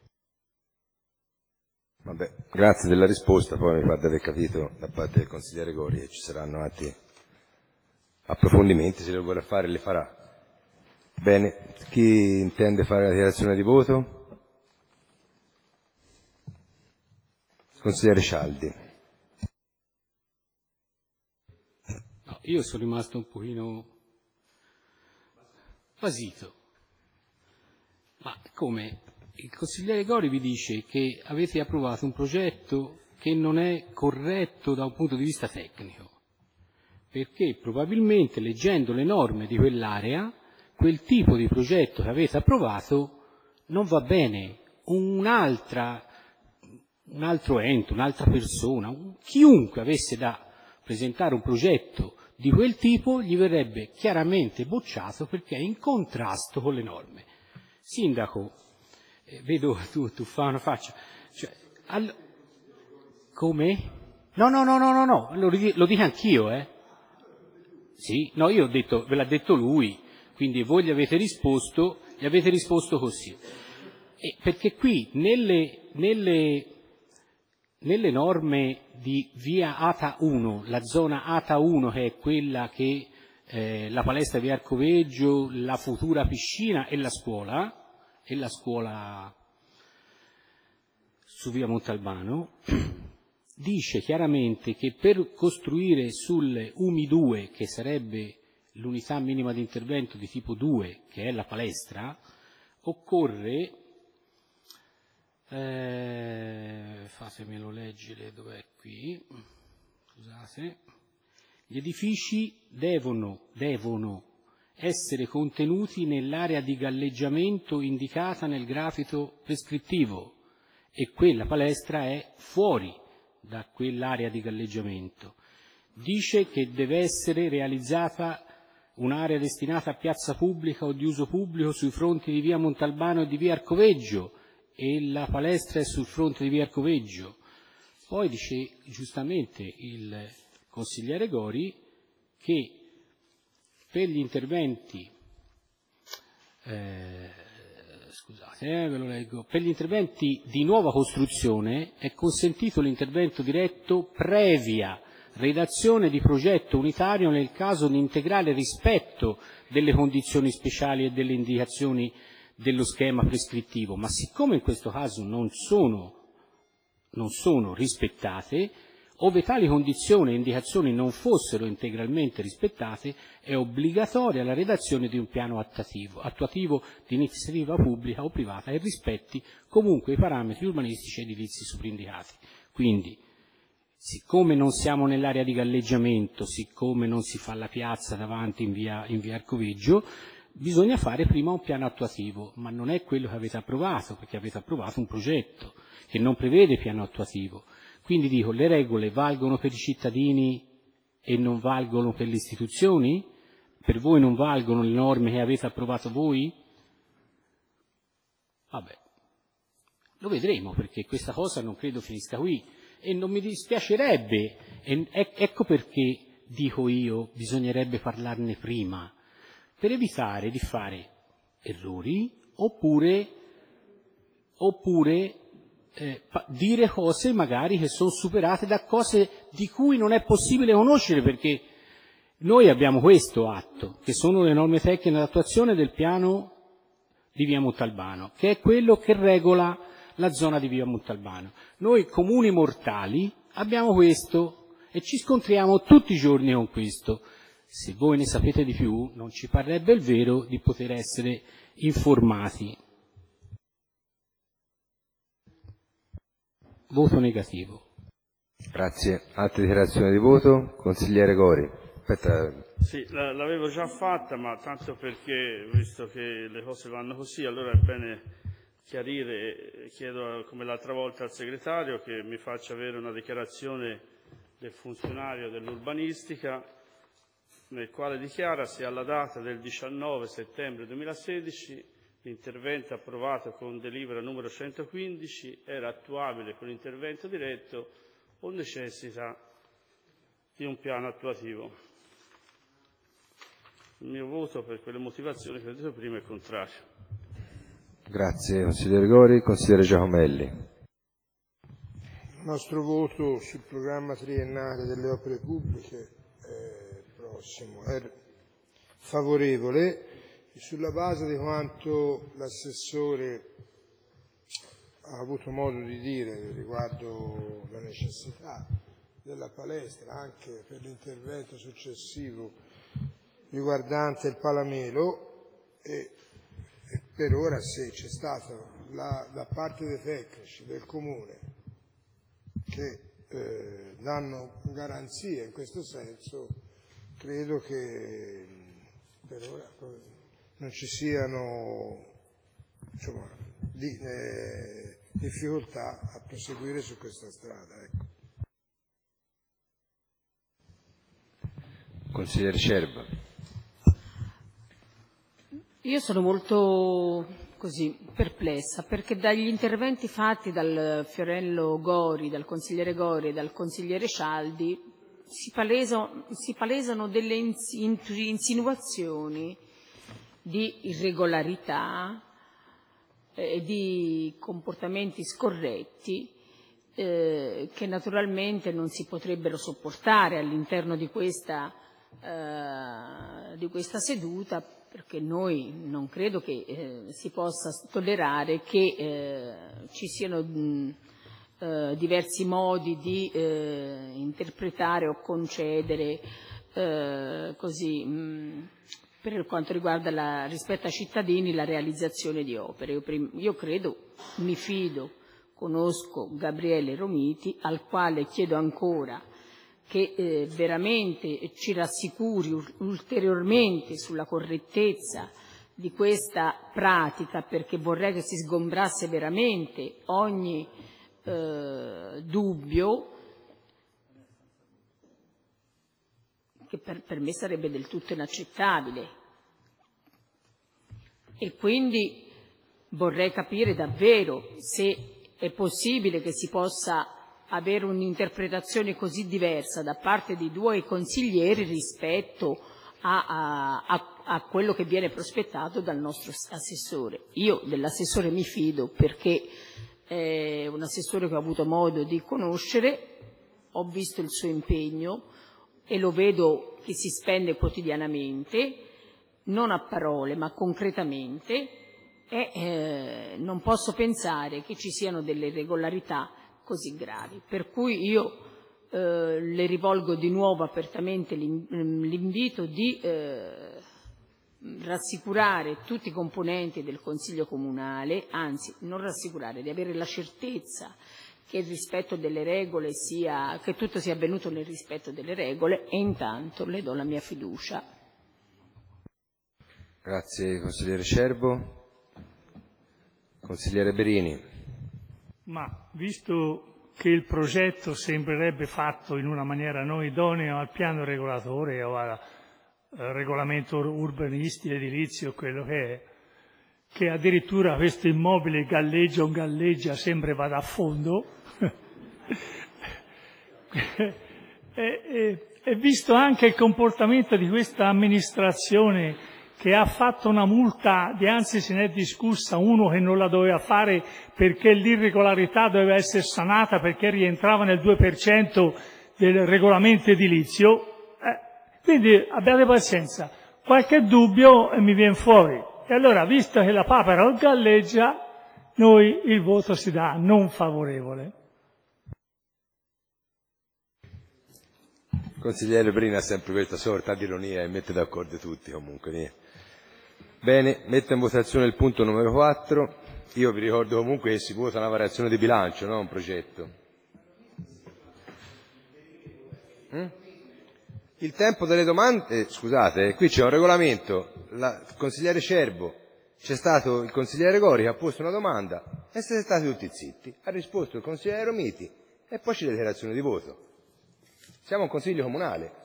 Vabbè, grazie della risposta, poi mi pare di aver capito da parte del consigliere Gori che ci saranno altri approfondimenti, se lo vuole fare li farà. Bene, chi intende fare la dichiarazione di voto? Consigliere Cialdi. No, io sono rimasto un pochino basito. Ma come? Il consigliere Gori vi dice che avete approvato un progetto che non è corretto da un punto di vista tecnico, perché probabilmente leggendo le norme di quell'area, quel tipo di progetto che avete approvato non va bene. Un'altra, un altro ente, un'altra persona, un, chiunque avesse da presentare un progetto di quel tipo gli verrebbe chiaramente bocciato perché è in contrasto con le norme. Sindaco, eh, vedo tu, tu fa una faccia, cioè, all... come? No, no, no, no, no, no, lo, lo dico anch'io, eh. Sì, no, io ho detto, ve l'ha detto lui, quindi voi gli avete risposto, gli avete risposto così. E perché qui nelle, nelle Nelle norme di via Ata uno, la zona Ata uno che è quella che eh, la palestra di Arcoveggio, la futura piscina e la scuola, e la scuola su via Montalbano, dice chiaramente che per costruire sulle U M I due, che sarebbe l'unità minima di intervento di tipo due, che è la palestra, occorre... Eh, fatemelo leggere, dov'è qui? Scusate. Gli edifici devono, devono essere contenuti nell'area di galleggiamento indicata nel grafico prescrittivo e quella palestra è fuori da quell'area di galleggiamento. Dice che deve essere realizzata un'area destinata a piazza pubblica o di uso pubblico sui fronti di via Montalbano e di via Arcoveggio, e la palestra è sul fronte di via Arcoveggio. Poi dice giustamente il consigliere Gori che per gli interventi eh, scusate, eh, ve lo leggo, per gli interventi di nuova costruzione è consentito l'intervento diretto previa redazione di progetto unitario nel caso di integrale rispetto delle condizioni speciali e delle indicazioni dello schema prescrittivo, ma siccome in questo caso non sono, non sono rispettate, ove tali condizioni e indicazioni non fossero integralmente rispettate, è obbligatoria la redazione di un piano attuativo, attuativo di iniziativa pubblica o privata e rispetti comunque i parametri urbanistici edilizi sopraindicati. Quindi, siccome non siamo nell'area di galleggiamento, siccome non si fa la piazza davanti in via, in via Arcoveggio, bisogna fare prima un piano attuativo, ma non è quello che avete approvato, perché avete approvato un progetto che non prevede piano attuativo. Quindi dico, le regole valgono per i cittadini e non valgono per le istituzioni? Per voi non valgono le norme che avete approvato voi? Vabbè, lo vedremo, perché questa cosa non credo finisca qui e non mi dispiacerebbe, e ecco perché dico io, bisognerebbe parlarne prima, per evitare di fare errori oppure, oppure eh, dire cose magari che sono superate da cose di cui non è possibile conoscere, perché noi abbiamo questo atto, che sono le norme tecniche d'attuazione del piano di via Montalbano, che è quello che regola la zona di via Montalbano. Noi comuni mortali abbiamo questo e ci scontriamo tutti i giorni con questo. Se voi ne sapete di più, non ci parrebbe il vero di poter essere informati. Voto negativo. Grazie. Altre dichiarazioni di voto? Consigliere Gori. Aspetta. Sì, l'avevo già fatta, ma tanto perché, visto che le cose vanno così, allora è bene chiarire, chiedo come l'altra volta al segretario che mi faccia avere una dichiarazione del funzionario dell'urbanistica nel quale dichiara se alla data del diciannove settembre duemilasedici l'intervento approvato con delibera numero centoquindici era attuabile con intervento diretto o necessita di un piano attuativo. Il mio voto per quelle motivazioni che ho detto prima è contrario. Grazie consigliere Gori. Consigliere Giacomelli. Il nostro voto sul programma triennale delle opere pubbliche è prossimo, è favorevole sulla base di quanto l'assessore ha avuto modo di dire riguardo la necessità della palestra anche per l'intervento successivo riguardante il Palamelo e, e per ora se c'è stata la, da parte dei tecnici del Comune che eh, danno garanzie in questo senso, credo che per ora non ci siano insomma, di, eh, difficoltà a proseguire su questa strada. Ecco. Consigliere Scerba. Io sono molto così perplessa perché dagli interventi fatti dal Fiorello Gori, dal consigliere Gori e dal consigliere Cialdi si, paleso, si palesano delle insinuazioni di irregolarità e eh, di comportamenti scorretti eh, che naturalmente non si potrebbero sopportare all'interno di questa, eh, di questa seduta, perché noi non credo che eh, si possa tollerare che eh, ci siano mh, eh, diversi modi di eh, interpretare o concedere eh, così mh, per quanto riguarda la, rispetto ai cittadini la realizzazione di opere. Io, prim- io credo, mi fido, conosco Gabriele Romiti, al quale chiedo ancora che eh, veramente ci rassicuri ulteriormente sulla correttezza di questa pratica, perché vorrei che si sgombrasse veramente ogni eh, dubbio, che per, per me sarebbe del tutto inaccettabile. E quindi vorrei capire davvero se è possibile che si possa avere un'interpretazione così diversa da parte di due consiglieri rispetto a, a, a quello che viene prospettato dal nostro assessore. Io dell'assessore mi fido perché è un assessore che ho avuto modo di conoscere, ho visto il suo impegno e lo vedo che si spende quotidianamente, non a parole ma concretamente, e eh, non posso pensare che ci siano delle irregolarità così gravi. Per cui io eh, le rivolgo di nuovo apertamente l'invito di eh, rassicurare tutti i componenti del Consiglio Comunale, anzi non rassicurare, di avere la certezza che il rispetto delle regole sia, che tutto sia avvenuto nel rispetto delle regole, e intanto le do la mia fiducia. Grazie consigliere Scerbo. Consigliere Berini. Ma visto che il progetto sembrerebbe fatto in una maniera non idonea al piano regolatore o al regolamento urbanistico edilizio, quello che è, che addirittura questo immobile galleggia o galleggia, sempre vada a fondo, e, e, e visto anche il comportamento di questa amministrazione che ha fatto una multa, di anzi se ne è discussa, uno che non la doveva fare perché l'irregolarità doveva essere sanata perché rientrava nel due per cento del regolamento edilizio, eh, quindi abbiate pazienza, qualche dubbio e mi viene fuori. E allora, visto che la papera galleggia, noi il voto si dà non favorevole. Il consigliere Berini ha sempre questa sorta di ironia e mette d'accordo tutti comunque. Niente. Bene, metto in votazione il punto numero quattro. Io vi ricordo comunque che si vota una variazione di bilancio, non un progetto. Mm? Il tempo delle domande, eh, scusate, qui c'è un regolamento, la, il consigliere Scerbo, c'è stato il consigliere Gori che ha posto una domanda e siete stati tutti zitti. Ha risposto il consigliere Romiti e poi c'è la dichiarazione di voto. Siamo un consiglio comunale.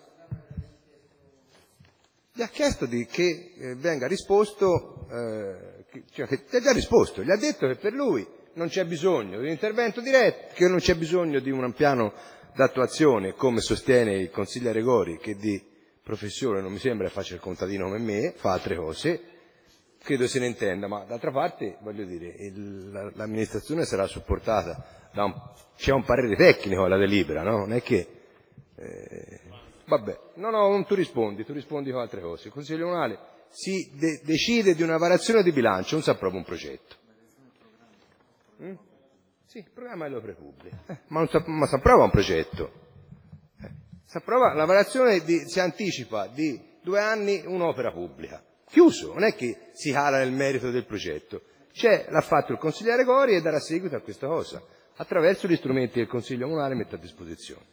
Gli ha chiesto di che eh, venga risposto, eh, che, cioè che gli ha già risposto, gli ha detto che per lui non c'è bisogno di un intervento diretto, che non c'è bisogno di un piano d'attuazione, come sostiene il consigliere Gori, che di professione non mi sembra faccia il contadino come me, fa altre cose, credo se ne intenda, ma d'altra parte, voglio dire, il, la, l'amministrazione sarà supportata da un, c'è un parere tecnico alla delibera, no? Non è che... Eh, vabbè, no, no, non tu rispondi, tu rispondi con altre cose. Il Consiglio Comunale si de- decide di una variazione di bilancio, non si approva un progetto. Mm? Sì, il programma è l'opera pubblica, eh, ma, non si, ma si approva un progetto. Eh, si approva la variazione, di, si anticipa di due anni un'opera pubblica. Chiuso, non è che si cala nel merito del progetto. C'è, l'ha fatto il consigliere Gori e darà seguito a questa cosa, attraverso gli strumenti che il Consiglio Comunale mette a disposizione.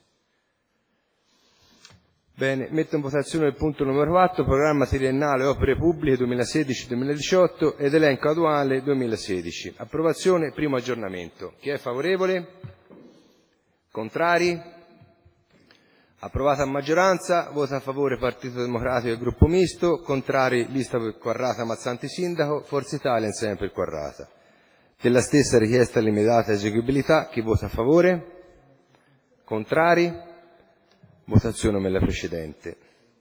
Bene, metto in votazione il punto numero quattro, programma triennale opere pubbliche duemilasedici duemiladiciotto ed elenco annuale duemilasedici. Approvazione, primo aggiornamento. Chi è favorevole? Contrari? Approvata a maggioranza, vota a favore Partito Democratico e Gruppo Misto, contrari lista per Quarrata Mazzanti Sindaco, Forza Italia insieme per Quarrata. Della stessa richiesta l'immediata eseguibilità, chi vota a favore? Contrari? Votazione come la precedente.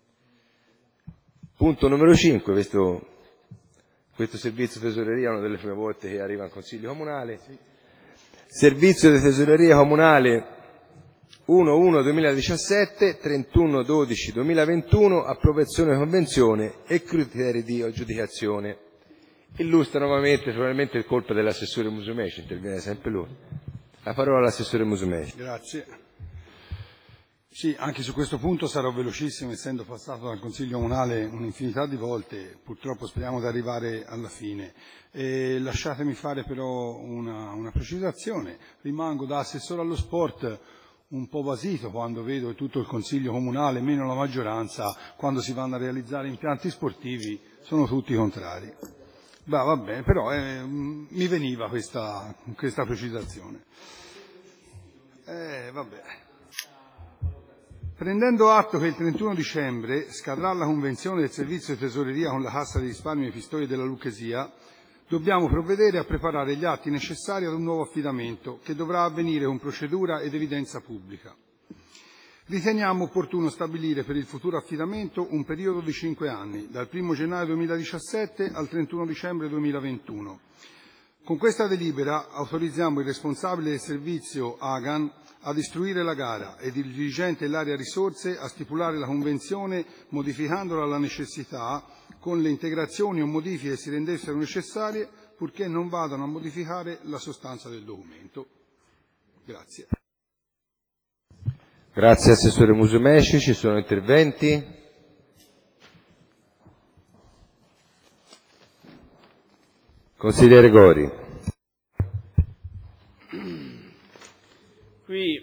Punto numero cinque, questo, questo servizio tesoreria è una delle prime volte che arriva in Consiglio Comunale. Servizio di tesoreria comunale uno uno duemiladiciassette, trentuno dodici duemilaventuno, approvazione convenzione e criteri di aggiudicazione. Illustra nuovamente, probabilmente il colpo dell'assessore Musumeci, interviene sempre lui. La parola all'assessore Musumeci. Grazie. Sì, anche su questo punto sarò velocissimo, essendo passato dal Consiglio Comunale un'infinità di volte, purtroppo speriamo di arrivare alla fine. E lasciatemi fare però una, una precisazione. Rimango da assessore allo sport un po' basito quando vedo che tutto il Consiglio Comunale, meno la maggioranza, quando si vanno a realizzare impianti sportivi, sono tutti contrari. Beh, va bene, però eh, mi veniva questa, questa precisazione. Eh, vabbè. Prendendo atto che il trentuno dicembre scadrà la convenzione del servizio di tesoreria con la Cassa di risparmio e Pistoia della Lucchesia, dobbiamo provvedere a preparare gli atti necessari ad un nuovo affidamento che dovrà avvenire con procedura ed evidenza pubblica. Riteniamo opportuno stabilire per il futuro affidamento un periodo di cinque anni, dal primo gennaio duemiladiciassette al trentuno dicembre duemilaventuno. Con questa delibera autorizziamo il responsabile del servizio Agan ad istruire la gara ed il dirigente dell'area risorse a stipulare la convenzione modificandola alla necessità con le integrazioni o modifiche che si rendessero necessarie purché non vadano a modificare la sostanza del documento. Grazie. Grazie Assessore Musumeci, ci sono interventi? Consigliere Gori. Qui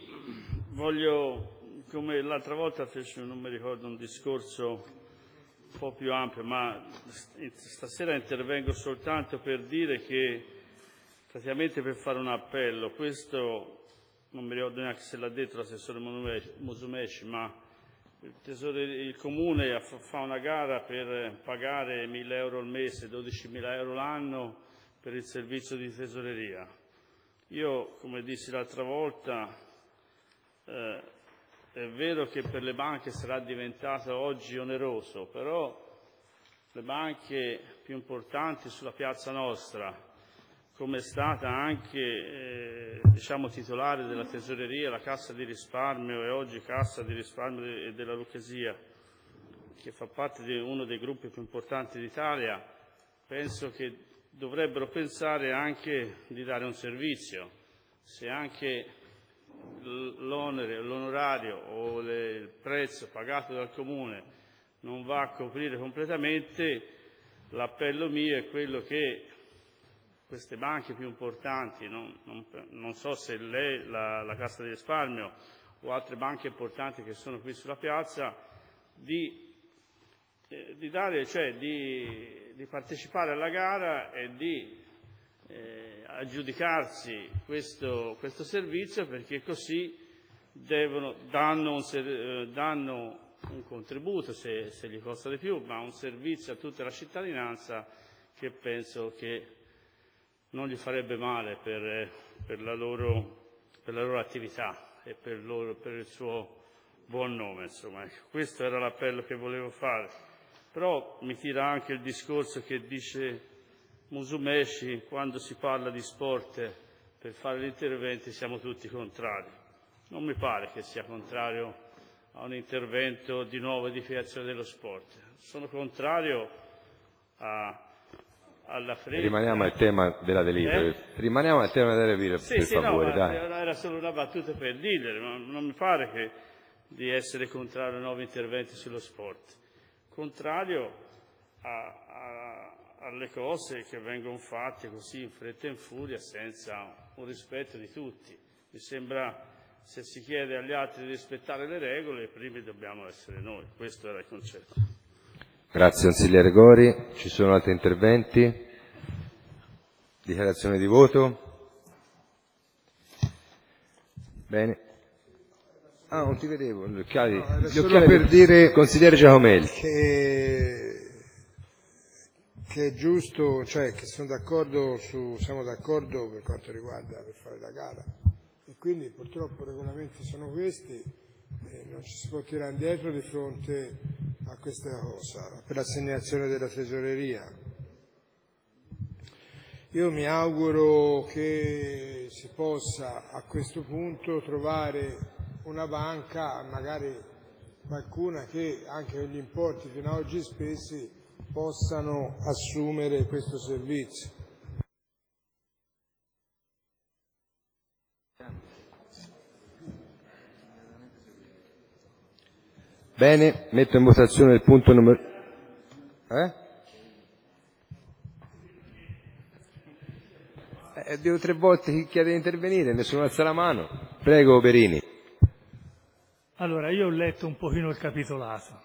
voglio, come l'altra volta feci, non mi ricordo, un discorso un po' più ampio, ma stasera intervengo soltanto per dire che, praticamente per fare un appello, questo non mi ricordo neanche se l'ha detto l'assessore Musumeci, ma il, tesoro, il Comune fa una gara per pagare mille euro al mese, dodicimila euro l'anno per il servizio di tesoreria. Io, come dissi l'altra volta, eh, è vero che per le banche sarà diventato oggi oneroso, però le banche più importanti sulla piazza nostra, come è stata anche eh, diciamo, titolare della tesoreria, la Cassa di Risparmio e oggi Cassa di Risparmio de- della Lucchesia, che fa parte di uno dei gruppi più importanti d'Italia, penso che dovrebbero pensare anche di dare un servizio. Se anche l'onere, l'onorario o le, il prezzo pagato dal Comune non va a coprire completamente, l'appello mio è quello che queste banche più importanti, non, non, non so se lei, la, la Cassa di Risparmio o altre banche importanti che sono qui sulla piazza, di, eh, di, dare, cioè di, di partecipare alla gara e di eh, aggiudicarsi questo, questo servizio, perché così devono, danno, un, eh, danno un contributo, se, se gli costa di più, ma un servizio a tutta la cittadinanza che penso che non gli farebbe male per, per, la, loro, per la loro attività e per, loro, per il suo buon nome. Insomma. Questo era l'appello che volevo fare. Però mi tira anche il discorso che dice Musumeci, quando si parla di sport per fare gli interventi siamo tutti contrari. Non mi pare che sia contrario a un intervento di nuova edificazione dello sport. Sono contrario a alla fretta. Rimaniamo al tema della delibera. Eh? Rimaniamo al tema della delibera, sì, per sì, favore, no, dai. Era solo una battuta per dire, ma non mi pare che di essere contrario a nuovi interventi sullo sport. Contrario a, a, alle cose che vengono fatte così in fretta e in furia, senza un rispetto di tutti. Mi sembra, se si chiede agli altri di rispettare le regole, i primi dobbiamo essere noi. Questo era il concetto. Grazie consigliere Gori. Ci sono altri interventi? Dichiarazione di voto? Bene. Ah, non ti vedevo. Gli occhiali, no, gli solo occhiali per del dire consigliere Giacomelli. Che, che è giusto, cioè che sono d'accordo su, siamo d'accordo per quanto riguarda per fare la gara. E quindi purtroppo i regolamenti sono questi. E non ci si può tirare indietro di fronte a questa cosa, per l'assegnazione della tesoreria. Io mi auguro che si possa a questo punto trovare una banca, magari qualcuna che anche con gli importi fino ad oggi spesi possano assumere questo servizio. Bene, metto in votazione il punto numero... Eh? Eh, due o tre volte chi chiede di intervenire, nessuno alza la mano. Prego, Berini. Allora, io ho letto un pochino il capitolato.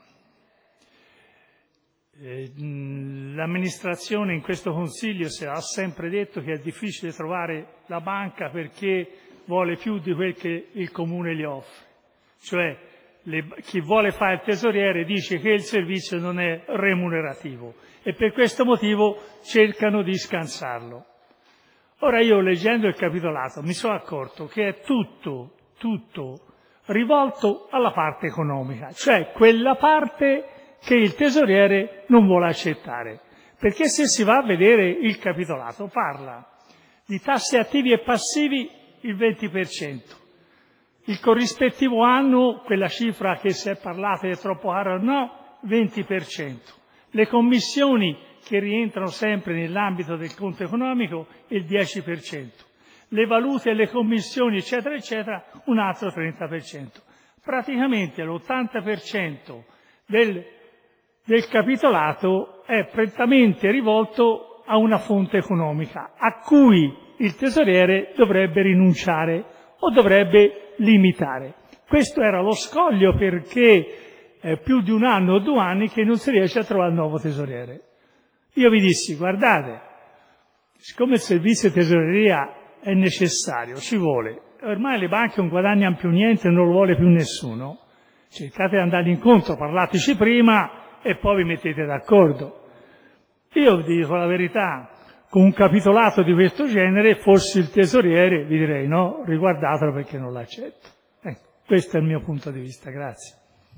Eh, l'amministrazione in questo Consiglio ha sempre detto che è difficile trovare la banca perché vuole più di quel che il Comune gli offre. Cioè, le, chi vuole fare il tesoriere dice che il servizio non è remunerativo e per questo motivo cercano di scansarlo. Ora io leggendo il capitolato mi sono accorto che è tutto, tutto rivolto alla parte economica, cioè quella parte che il tesoriere non vuole accettare. Perché se si va a vedere il capitolato parla di tasse attivi e passivi il venti per cento. Il corrispettivo anno, quella cifra che si è parlata è troppo cara o no, venti per cento. Le commissioni che rientrano sempre nell'ambito del conto economico il dieci per cento. le valute e le commissioni, eccetera, eccetera, un altro trenta per cento. Praticamente l'ottanta per cento del, del capitolato è prettamente rivolto a una fonte economica, a cui il tesoriere dovrebbe rinunciare o dovrebbe limitare. Questo era lo scoglio perché è più di un anno o due anni che non si riesce a trovare il nuovo tesoriere. Io vi dissi, guardate, siccome il servizio tesoreria è necessario, ci vuole, ormai le banche non guadagnano più niente, non lo vuole più nessuno, cercate di andare incontro, parlateci prima e poi vi mettete d'accordo. Io vi dico la verità, con un capitolato di questo genere, fossi il tesoriere, vi direi no, riguardatelo perché non l'accetto. Ecco, questo è il mio punto di vista, grazie.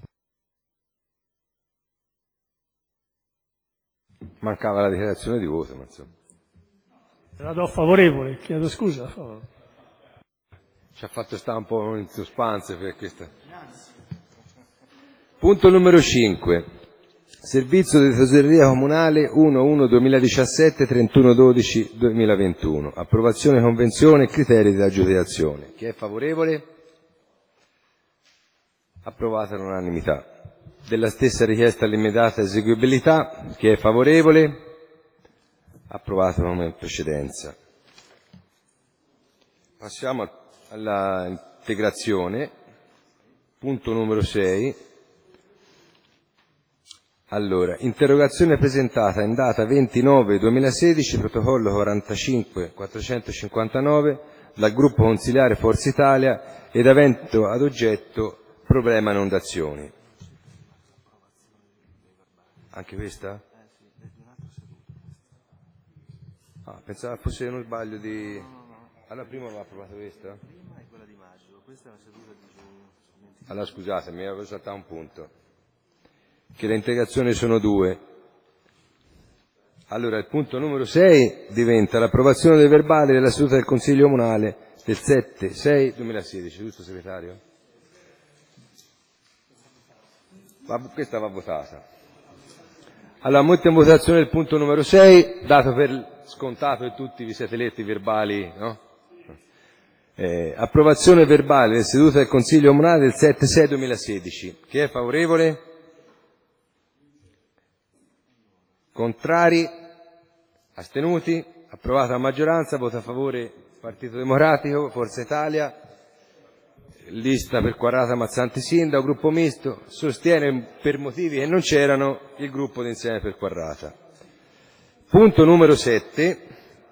Mancava la dichiarazione di voto, ma insomma. La do favorevole, chiedo scusa. Ci ha fatto stare un po' in suspense per questa. Punto numero cinque. Servizio di tesoreria comunale uno uno duemiladiciassette trentuno dodici duemilaventuno. Approvazione convenzione e criteri di aggiudicazione. Chi è favorevole? Approvata all'unanimità. Della stessa richiesta l'immediata eseguibilità. Chi è favorevole? Approvato come in precedenza. Passiamo alla integrazione. Punto numero sei. Allora, interrogazione presentata in data ventinove duemilasedici, protocollo quarantacinque quattrocentocinquantanove, dal gruppo consiliare Forza Italia ed avendo ad oggetto problema inondazioni. Anche questa? Ah, pensavo fosse uno sbaglio di... Allora prima aveva approvato questa? Prima è quella di maggio, questa è una seduta di... Allora scusate, mi avevo saltato un punto. Che le integrazioni sono due. Allora il punto numero sei diventa l'approvazione dei verbali della seduta del Consiglio Comunale del sette sei duemilasedici, giusto segretario? Ma questa va votata. Allora metto in votazione il punto numero sei, dato per scontato che tutti vi siete letti i verbali, no? Eh, approvazione verbale della seduta del Consiglio Comunale del sette sei duemilasedici. Chi è favorevole? Contrari? Astenuti? Approvata a maggioranza, vota a favore Partito Democratico, Forza Italia, lista per Quarrata Mazzanti Sindaco, gruppo misto, sostiene per motivi che non c'erano il gruppo d'Insieme per Quarrata. Punto numero sette,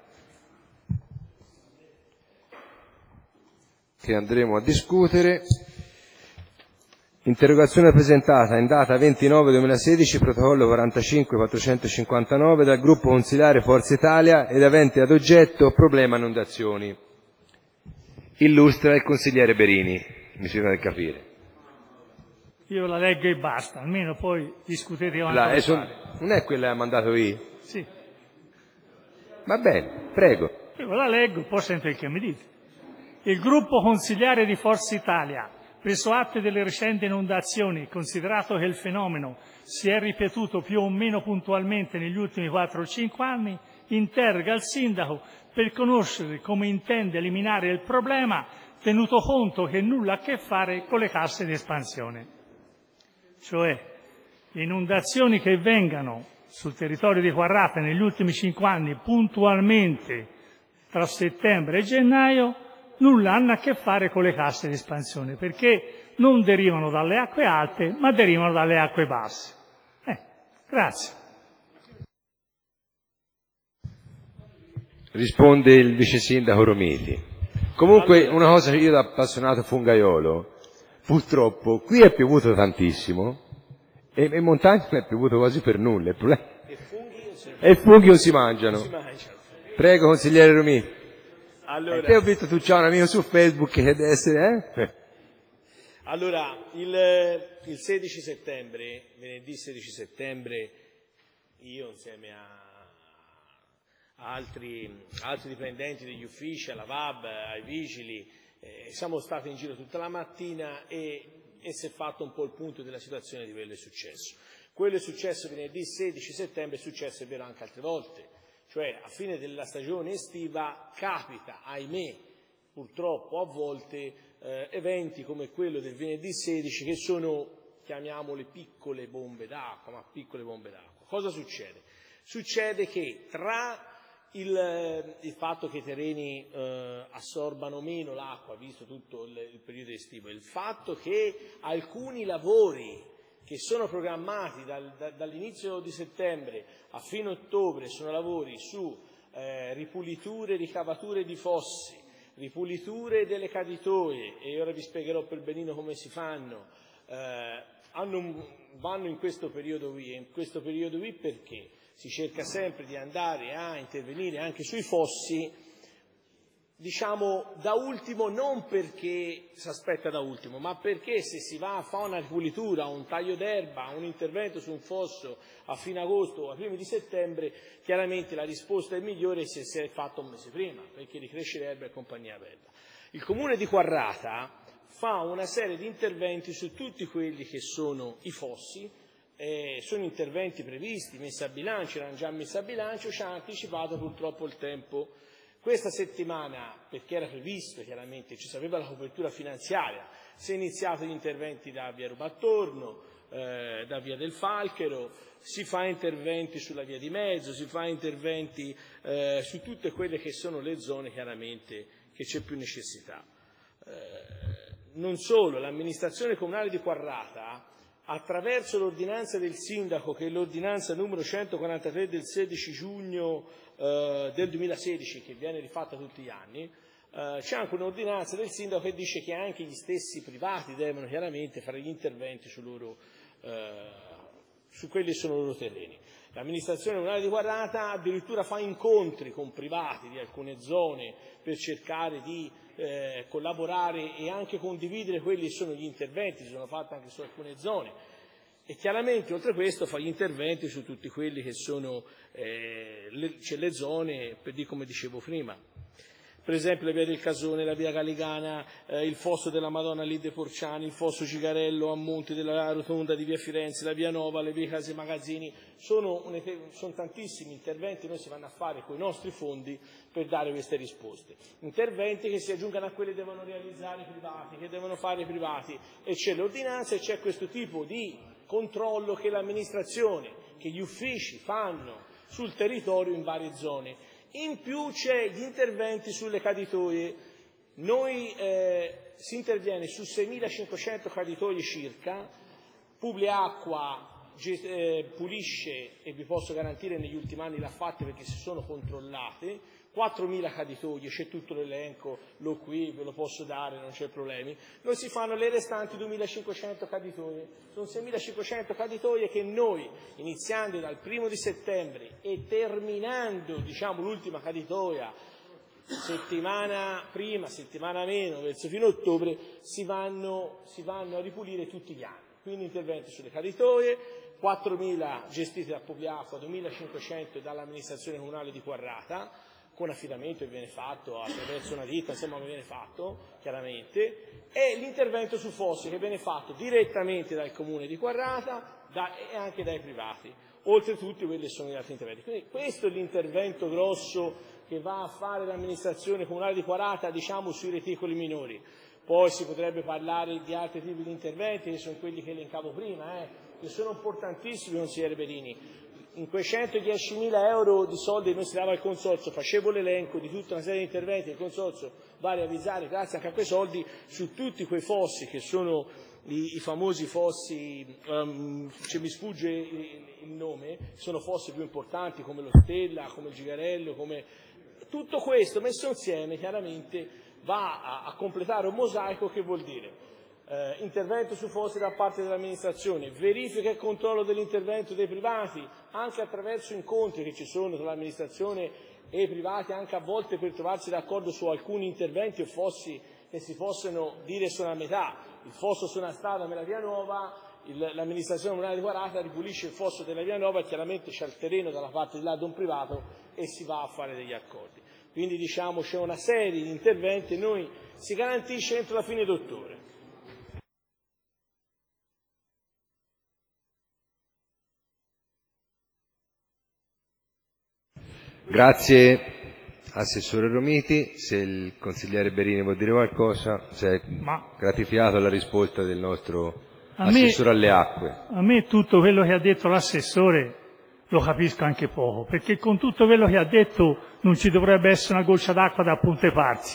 che andremo a discutere. Interrogazione presentata in data ventinove duemilasedici, protocollo quarantacinque quattrocentocinquantanove, dal gruppo consiliare Forza Italia ed avente ad oggetto problema inondazioni. Illustra il consigliere Berini, mi sembra di capire. Io la leggo e basta, almeno poi discutete quanto La, è son, non è quella che ha mandato io? Sì. Va bene, prego. Io la leggo, poi sento il che mi dite. Il gruppo consiliare di Forza Italia, preso atto delle recenti inondazioni, considerato che il fenomeno si è ripetuto più o meno puntualmente negli ultimi quattro o cinque anni, interroga il sindaco per conoscere come intende eliminare il problema, tenuto conto che nulla ha a che fare con le casse di espansione. Cioè, le inondazioni che vengano sul territorio di Quarrata negli ultimi cinque anni puntualmente tra settembre e gennaio nulla hanno a che fare con le casse di espansione, perché non derivano dalle acque alte, ma derivano dalle acque basse. Eh, grazie. Risponde il vice sindaco Romiti. Comunque una cosa che io da appassionato fungaiolo, purtroppo qui è piovuto tantissimo e in montagna è piovuto quasi per nulla. Il problema... E i funghi non si mangiano. Si mangiano. Prego consigliere Romiti. Allora, e te ho visto tu c'è un amico su Facebook che deve essere, eh? Allora, il, il sedici settembre, venerdì sedici settembre, io insieme a, a altri, altri dipendenti degli uffici, alla V A B, ai vigili, eh, siamo stati in giro tutta la mattina e, e si è fatto un po' il punto della situazione di quello che è successo. Quello è successo venerdì sedici settembre, è successo è vero anche altre volte. Cioè a fine della stagione estiva capita, ahimè, purtroppo a volte eh, eventi come quello del venerdì sedici che sono, chiamiamole piccole bombe d'acqua, ma piccole bombe d'acqua. Cosa succede? Succede che tra il, il fatto che i terreni eh, assorbano meno l'acqua, visto tutto il, il periodo estivo, il fatto che alcuni lavori che sono programmati dal, da, dall'inizio di settembre a fine ottobre sono lavori su eh, ripuliture, ricavature di fossi, ripuliture delle caditoie, e ora vi spiegherò per benino come si fanno, eh, hanno, vanno in questo periodo qui, e in questo periodo qui perché si cerca sempre di andare a intervenire anche sui fossi, diciamo da ultimo, non perché si aspetta da ultimo, ma perché se si va a fare una ripulitura, un taglio d'erba, un intervento su un fosso a fine agosto o a primi di settembre, chiaramente la risposta è migliore se si è fatto un mese prima, perché ricresce l'erba e compagnia bella. Il comune di Quarrata fa una serie di interventi su tutti quelli che sono i fossi, eh, sono interventi previsti, messi a bilancio, erano già messi a bilancio, ci ha anticipato purtroppo il tempo. Questa settimana, perché era previsto chiaramente, ci sapeva la copertura finanziaria, si è iniziato gli interventi da via Rubattorno, eh, da via del Falchero, si fa interventi sulla via di mezzo, si fa interventi eh, su tutte quelle che sono le zone chiaramente che c'è più necessità. Eh, non solo, l'amministrazione comunale di Quarrata, attraverso l'ordinanza del sindaco, che è l'ordinanza numero centoquarantatré del sedici giugno eh, del duemilasedici, che viene rifatta tutti gli anni, eh, c'è anche un'ordinanza del sindaco che dice che anche gli stessi privati devono chiaramente fare gli interventi su, loro, eh, su quelli che sono i loro terreni. L'amministrazione comunale di Quarrata addirittura fa incontri con privati di alcune zone per cercare di eh, collaborare e anche condividere quelli che sono gli interventi, si sono fatti anche su alcune zone, e chiaramente oltre a questo fa gli interventi su tutti quelli che sono eh, le, cioè le zone, per dire come dicevo prima. Per esempio la via del Casone, la via Galigana, eh, il fosso della Madonna lì dei Porciani, il fosso Cigarello a monte della rotonda di via Firenze, la via Nova, le vie Case Magazzini, sono, un, sono tantissimi interventi che noi si vanno a fare con i nostri fondi per dare queste risposte. Interventi che si aggiungano a quelli che devono realizzare i privati, che devono fare i privati, e c'è l'ordinanza e c'è questo tipo di controllo che l'amministrazione, che gli uffici fanno sul territorio in varie zone. In più c'è gli interventi sulle caditoie. Noi eh, si interviene su seimilacinquecento caditoie circa, Publiacqua eh, pulisce, e vi posso garantire negli ultimi anni l'ha fatte perché si sono controllate, quattromila caditoie, c'è tutto l'elenco, l'ho qui, ve lo posso dare, non c'è problemi. Noi si fanno le restanti duemilacinquecento caditoie, sono seimilacinquecento caditoie che noi, iniziando dal primo di settembre e terminando, diciamo, l'ultima caditoia settimana prima, settimana meno, verso fine ottobre, si vanno, si vanno a ripulire tutti gli anni. Quindi interventi sulle caditoie, quattromila gestiti da Publiacqua, duemilacinquecento dall'amministrazione comunale di Quarrata, con affidamento che viene fatto attraverso una ditta, insomma che viene fatto chiaramente, e l'intervento su fossi che viene fatto direttamente dal comune di Quarrata da, e anche dai privati, oltre a tutti quelli che sono gli altri interventi. Quindi questo è l'intervento grosso che va a fare l'amministrazione comunale di Quarrata, diciamo, sui reticoli minori. Poi si potrebbe parlare di altri tipi di interventi, che sono quelli che elencavo prima, eh, che sono importantissimi, consigliere Berini. In quei centodiecimila euro di soldi che noi si dava al Consorzio, facevo l'elenco di tutta una serie di interventi che il Consorzio va a realizzare grazie anche a quei soldi su tutti quei fossi che sono i, i famosi fossi, um, se mi sfugge il, il nome, sono fossi più importanti come lo Stella, come il Gigarello, come tutto questo messo insieme chiaramente va a, a completare un mosaico che vuol dire Eh, intervento su fossi da parte dell'amministrazione, verifica e controllo dell'intervento dei privati, anche attraverso incontri che ci sono tra l'amministrazione e i privati, anche a volte per trovarsi d'accordo su alcuni interventi o fossi che si possono dire sono a metà. Il fosso su una strada nella via Nuova, il, l'amministrazione comunale di Quarrata ripulisce il fosso della via Nuova e chiaramente c'è il terreno dalla parte di là di un privato e si va a fare degli accordi. Quindi diciamo c'è una serie di interventi e noi si garantisce entro la fine d'ottobre. Grazie Assessore Romiti, se il consigliere Berini vuol dire qualcosa, se è Ma- gratificato la risposta del nostro A me- assessore alle acque. A me tutto quello che ha detto l'assessore lo capisco anche poco, perché con tutto quello che ha detto non ci dovrebbe essere una goccia d'acqua da punte parti.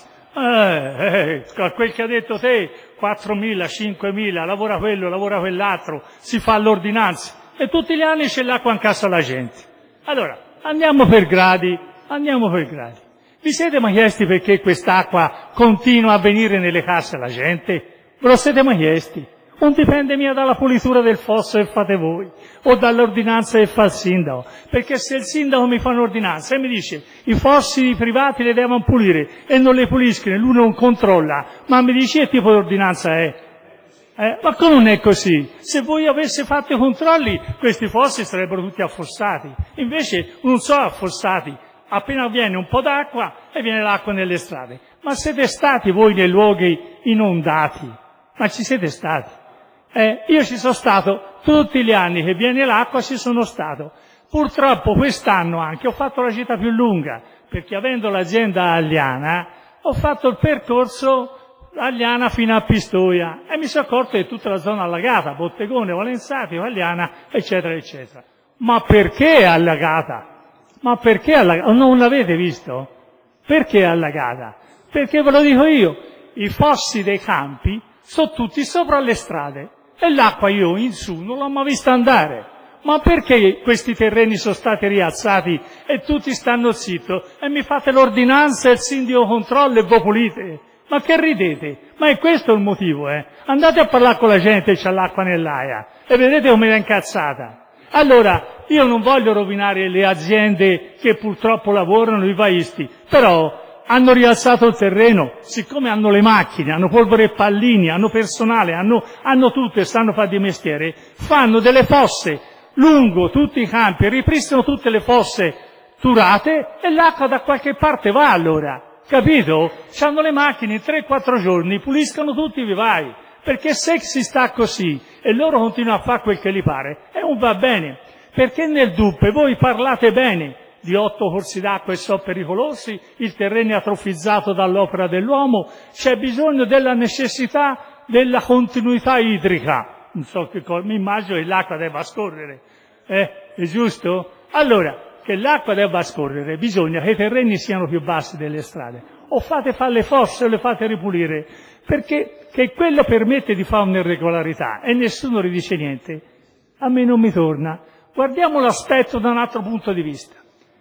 Eh, eh, quel che ha detto te, quattromila, cinquemila, lavora quello, lavora quell'altro, si fa l'ordinanza e tutti gli anni c'è l'acqua in casa alla gente. Allora, andiamo per gradi, andiamo per gradi. Vi siete mai chiesti perché quest'acqua continua a venire nelle case alla gente? Ve lo siete mai chiesti? Non dipende mica dalla pulitura del fosso che fate voi, o dall'ordinanza che fa il sindaco. Perché se il sindaco mi fa un'ordinanza e mi dice i fossi privati le devono pulire e non le puliscono e lui non controlla, ma mi dice che tipo di ordinanza è? Eh, ma come non è così? Se voi avesse fatto i controlli, questi fossi sarebbero tutti affossati. Invece non sono affossati. Appena viene un po' d'acqua e viene l'acqua nelle strade. Ma siete stati voi nei luoghi inondati? Ma ci siete stati? Eh, io ci sono stato tutti gli anni che viene l'acqua, ci sono stato. Purtroppo quest'anno anche ho fatto la gita più lunga, perché avendo l'azienda a Agliana ho fatto il percorso Agliana fino a Pistoia e mi sono accorto che tutta la zona allagata, Bottegone, Valenzati, Agliana, eccetera, eccetera. Ma perché è allagata? Ma perché è allagata? Non l'avete visto? Perché è allagata? Perché ve lo dico io, i fossi dei campi sono tutti sopra le strade e l'acqua io in su non l'ho mai vista andare. Ma perché questi terreni sono stati rialzati e tutti stanno zitto e mi fate l'ordinanza e il sindaco controlla e voi pulite? Ma che ridete? Ma è questo il motivo, eh? Andate a parlare con la gente che c'ha l'acqua nell'aia e vedete come è incazzata. Allora, io non voglio rovinare le aziende che purtroppo lavorano, i vaisti, però hanno rialzato il terreno, siccome hanno le macchine, hanno polvere e pallini, hanno personale, hanno, hanno tutto e sanno fare di mestiere, fanno delle fosse lungo tutti i campi, ripristinano tutte le fosse turate e l'acqua da qualche parte va allora, capito? C'hanno le macchine, in tre quattro giorni puliscono tutti i vivai, perché se si sta così e loro continuano a fare quel che gli pare, e non va bene, perché nel Duppe voi parlate bene di otto corsi d'acqua e so pericolosi, il terreno è atrofizzato dall'opera dell'uomo, c'è bisogno della necessità della continuità idrica. Non so che cosa, mi immagino che l'acqua debba scorrere, eh? È giusto? Allora, che l'acqua debba scorrere, bisogna che i terreni siano più bassi delle strade, o fate fare le fosse o le fate ripulire, perché che quello permette di fare un'irregolarità e nessuno ridice niente. A me non mi torna. Guardiamo l'aspetto da un altro punto di vista.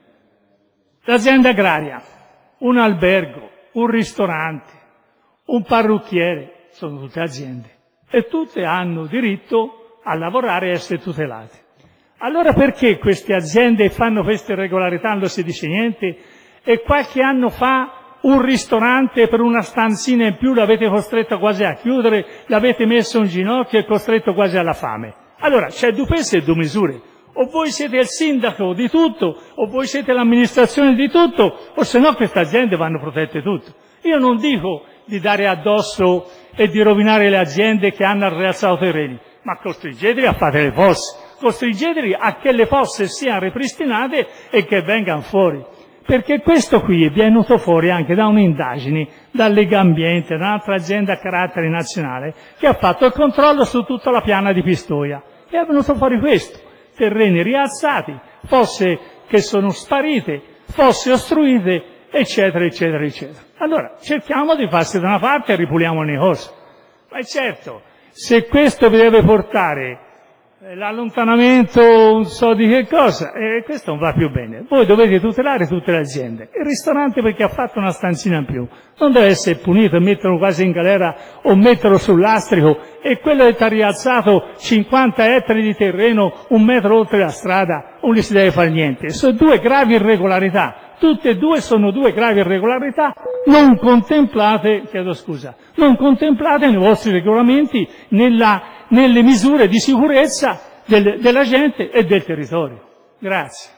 L'azienda agraria, un albergo, un ristorante, un parrucchiere, sono tutte aziende e tutte hanno diritto a lavorare e essere tutelate. Allora perché queste aziende fanno queste irregolarità e non si dice niente e qualche anno fa un ristorante per una stanzina in più l'avete costretto quasi a chiudere, l'avete messo in ginocchio e costretto quasi alla fame? Allora c'è due pesi e due misure. O voi siete il sindaco di tutto, o voi siete l'amministrazione di tutto, o se no queste aziende vanno protette tutte. Io non dico di dare addosso e di rovinare le aziende che hanno rialzato terreni, ma costringeteli a fare le fosse, costringeteli a che le fosse siano ripristinate e che vengano fuori. Perché questo qui è venuto fuori anche da un'indagine, da Legambiente, da un'altra azienda a carattere nazionale, che ha fatto il controllo su tutta la piana di Pistoia. E è venuto fuori questo. Terreni rialzati, fosse che sono sparite, fosse ostruite, eccetera, eccetera, eccetera. Allora, cerchiamo di farsi da una parte e ripuliamo le cose. Ma è certo, se questo vi deve portare eh, l'allontanamento, non so di che cosa, eh, questo non va più bene. Voi dovete tutelare tutte le aziende. Il ristorante perché ha fatto una stanzina in più non deve essere punito e metterlo quasi in galera o metterlo sul lastrico, e quello che ti ha rialzato cinquanta ettari di terreno un metro oltre la strada non gli si deve fare niente. Sono due gravi irregolarità, tutte e due sono due gravi irregolarità non contemplate, chiedo scusa, non contemplate nei vostri regolamenti, nella, nelle misure di sicurezza del, della gente e del territorio. Grazie.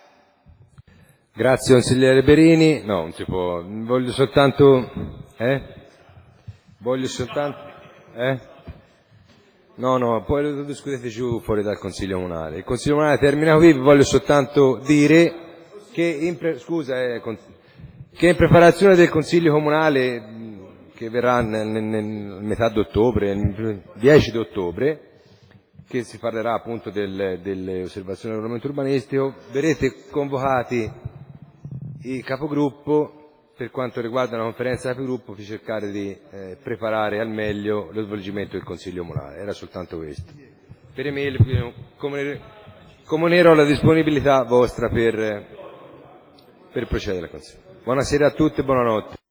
Grazie consigliere Berini. No, non si può. Voglio soltanto. Eh? Voglio soltanto. Eh? No, no, poi lo discutete giù fuori dal Consiglio Comunale. Il Consiglio Comunale termina qui, vi voglio soltanto dire che in pre... scusa, eh, con... che in preparazione del Consiglio Comunale mh, che verrà nel, nel, nel metà d'ottobre, il dieci di ottobre, che si parlerà appunto del, delle osservazioni del regolamento urbanistico, verrete convocati i capogruppo per quanto riguarda la conferenza dei capogruppo per cercare di eh, preparare al meglio lo svolgimento del Consiglio Comunale. Era soltanto questo. Per email comunicherò la disponibilità vostra per, per procedere al Consiglio. Buonasera a tutti e buonanotte.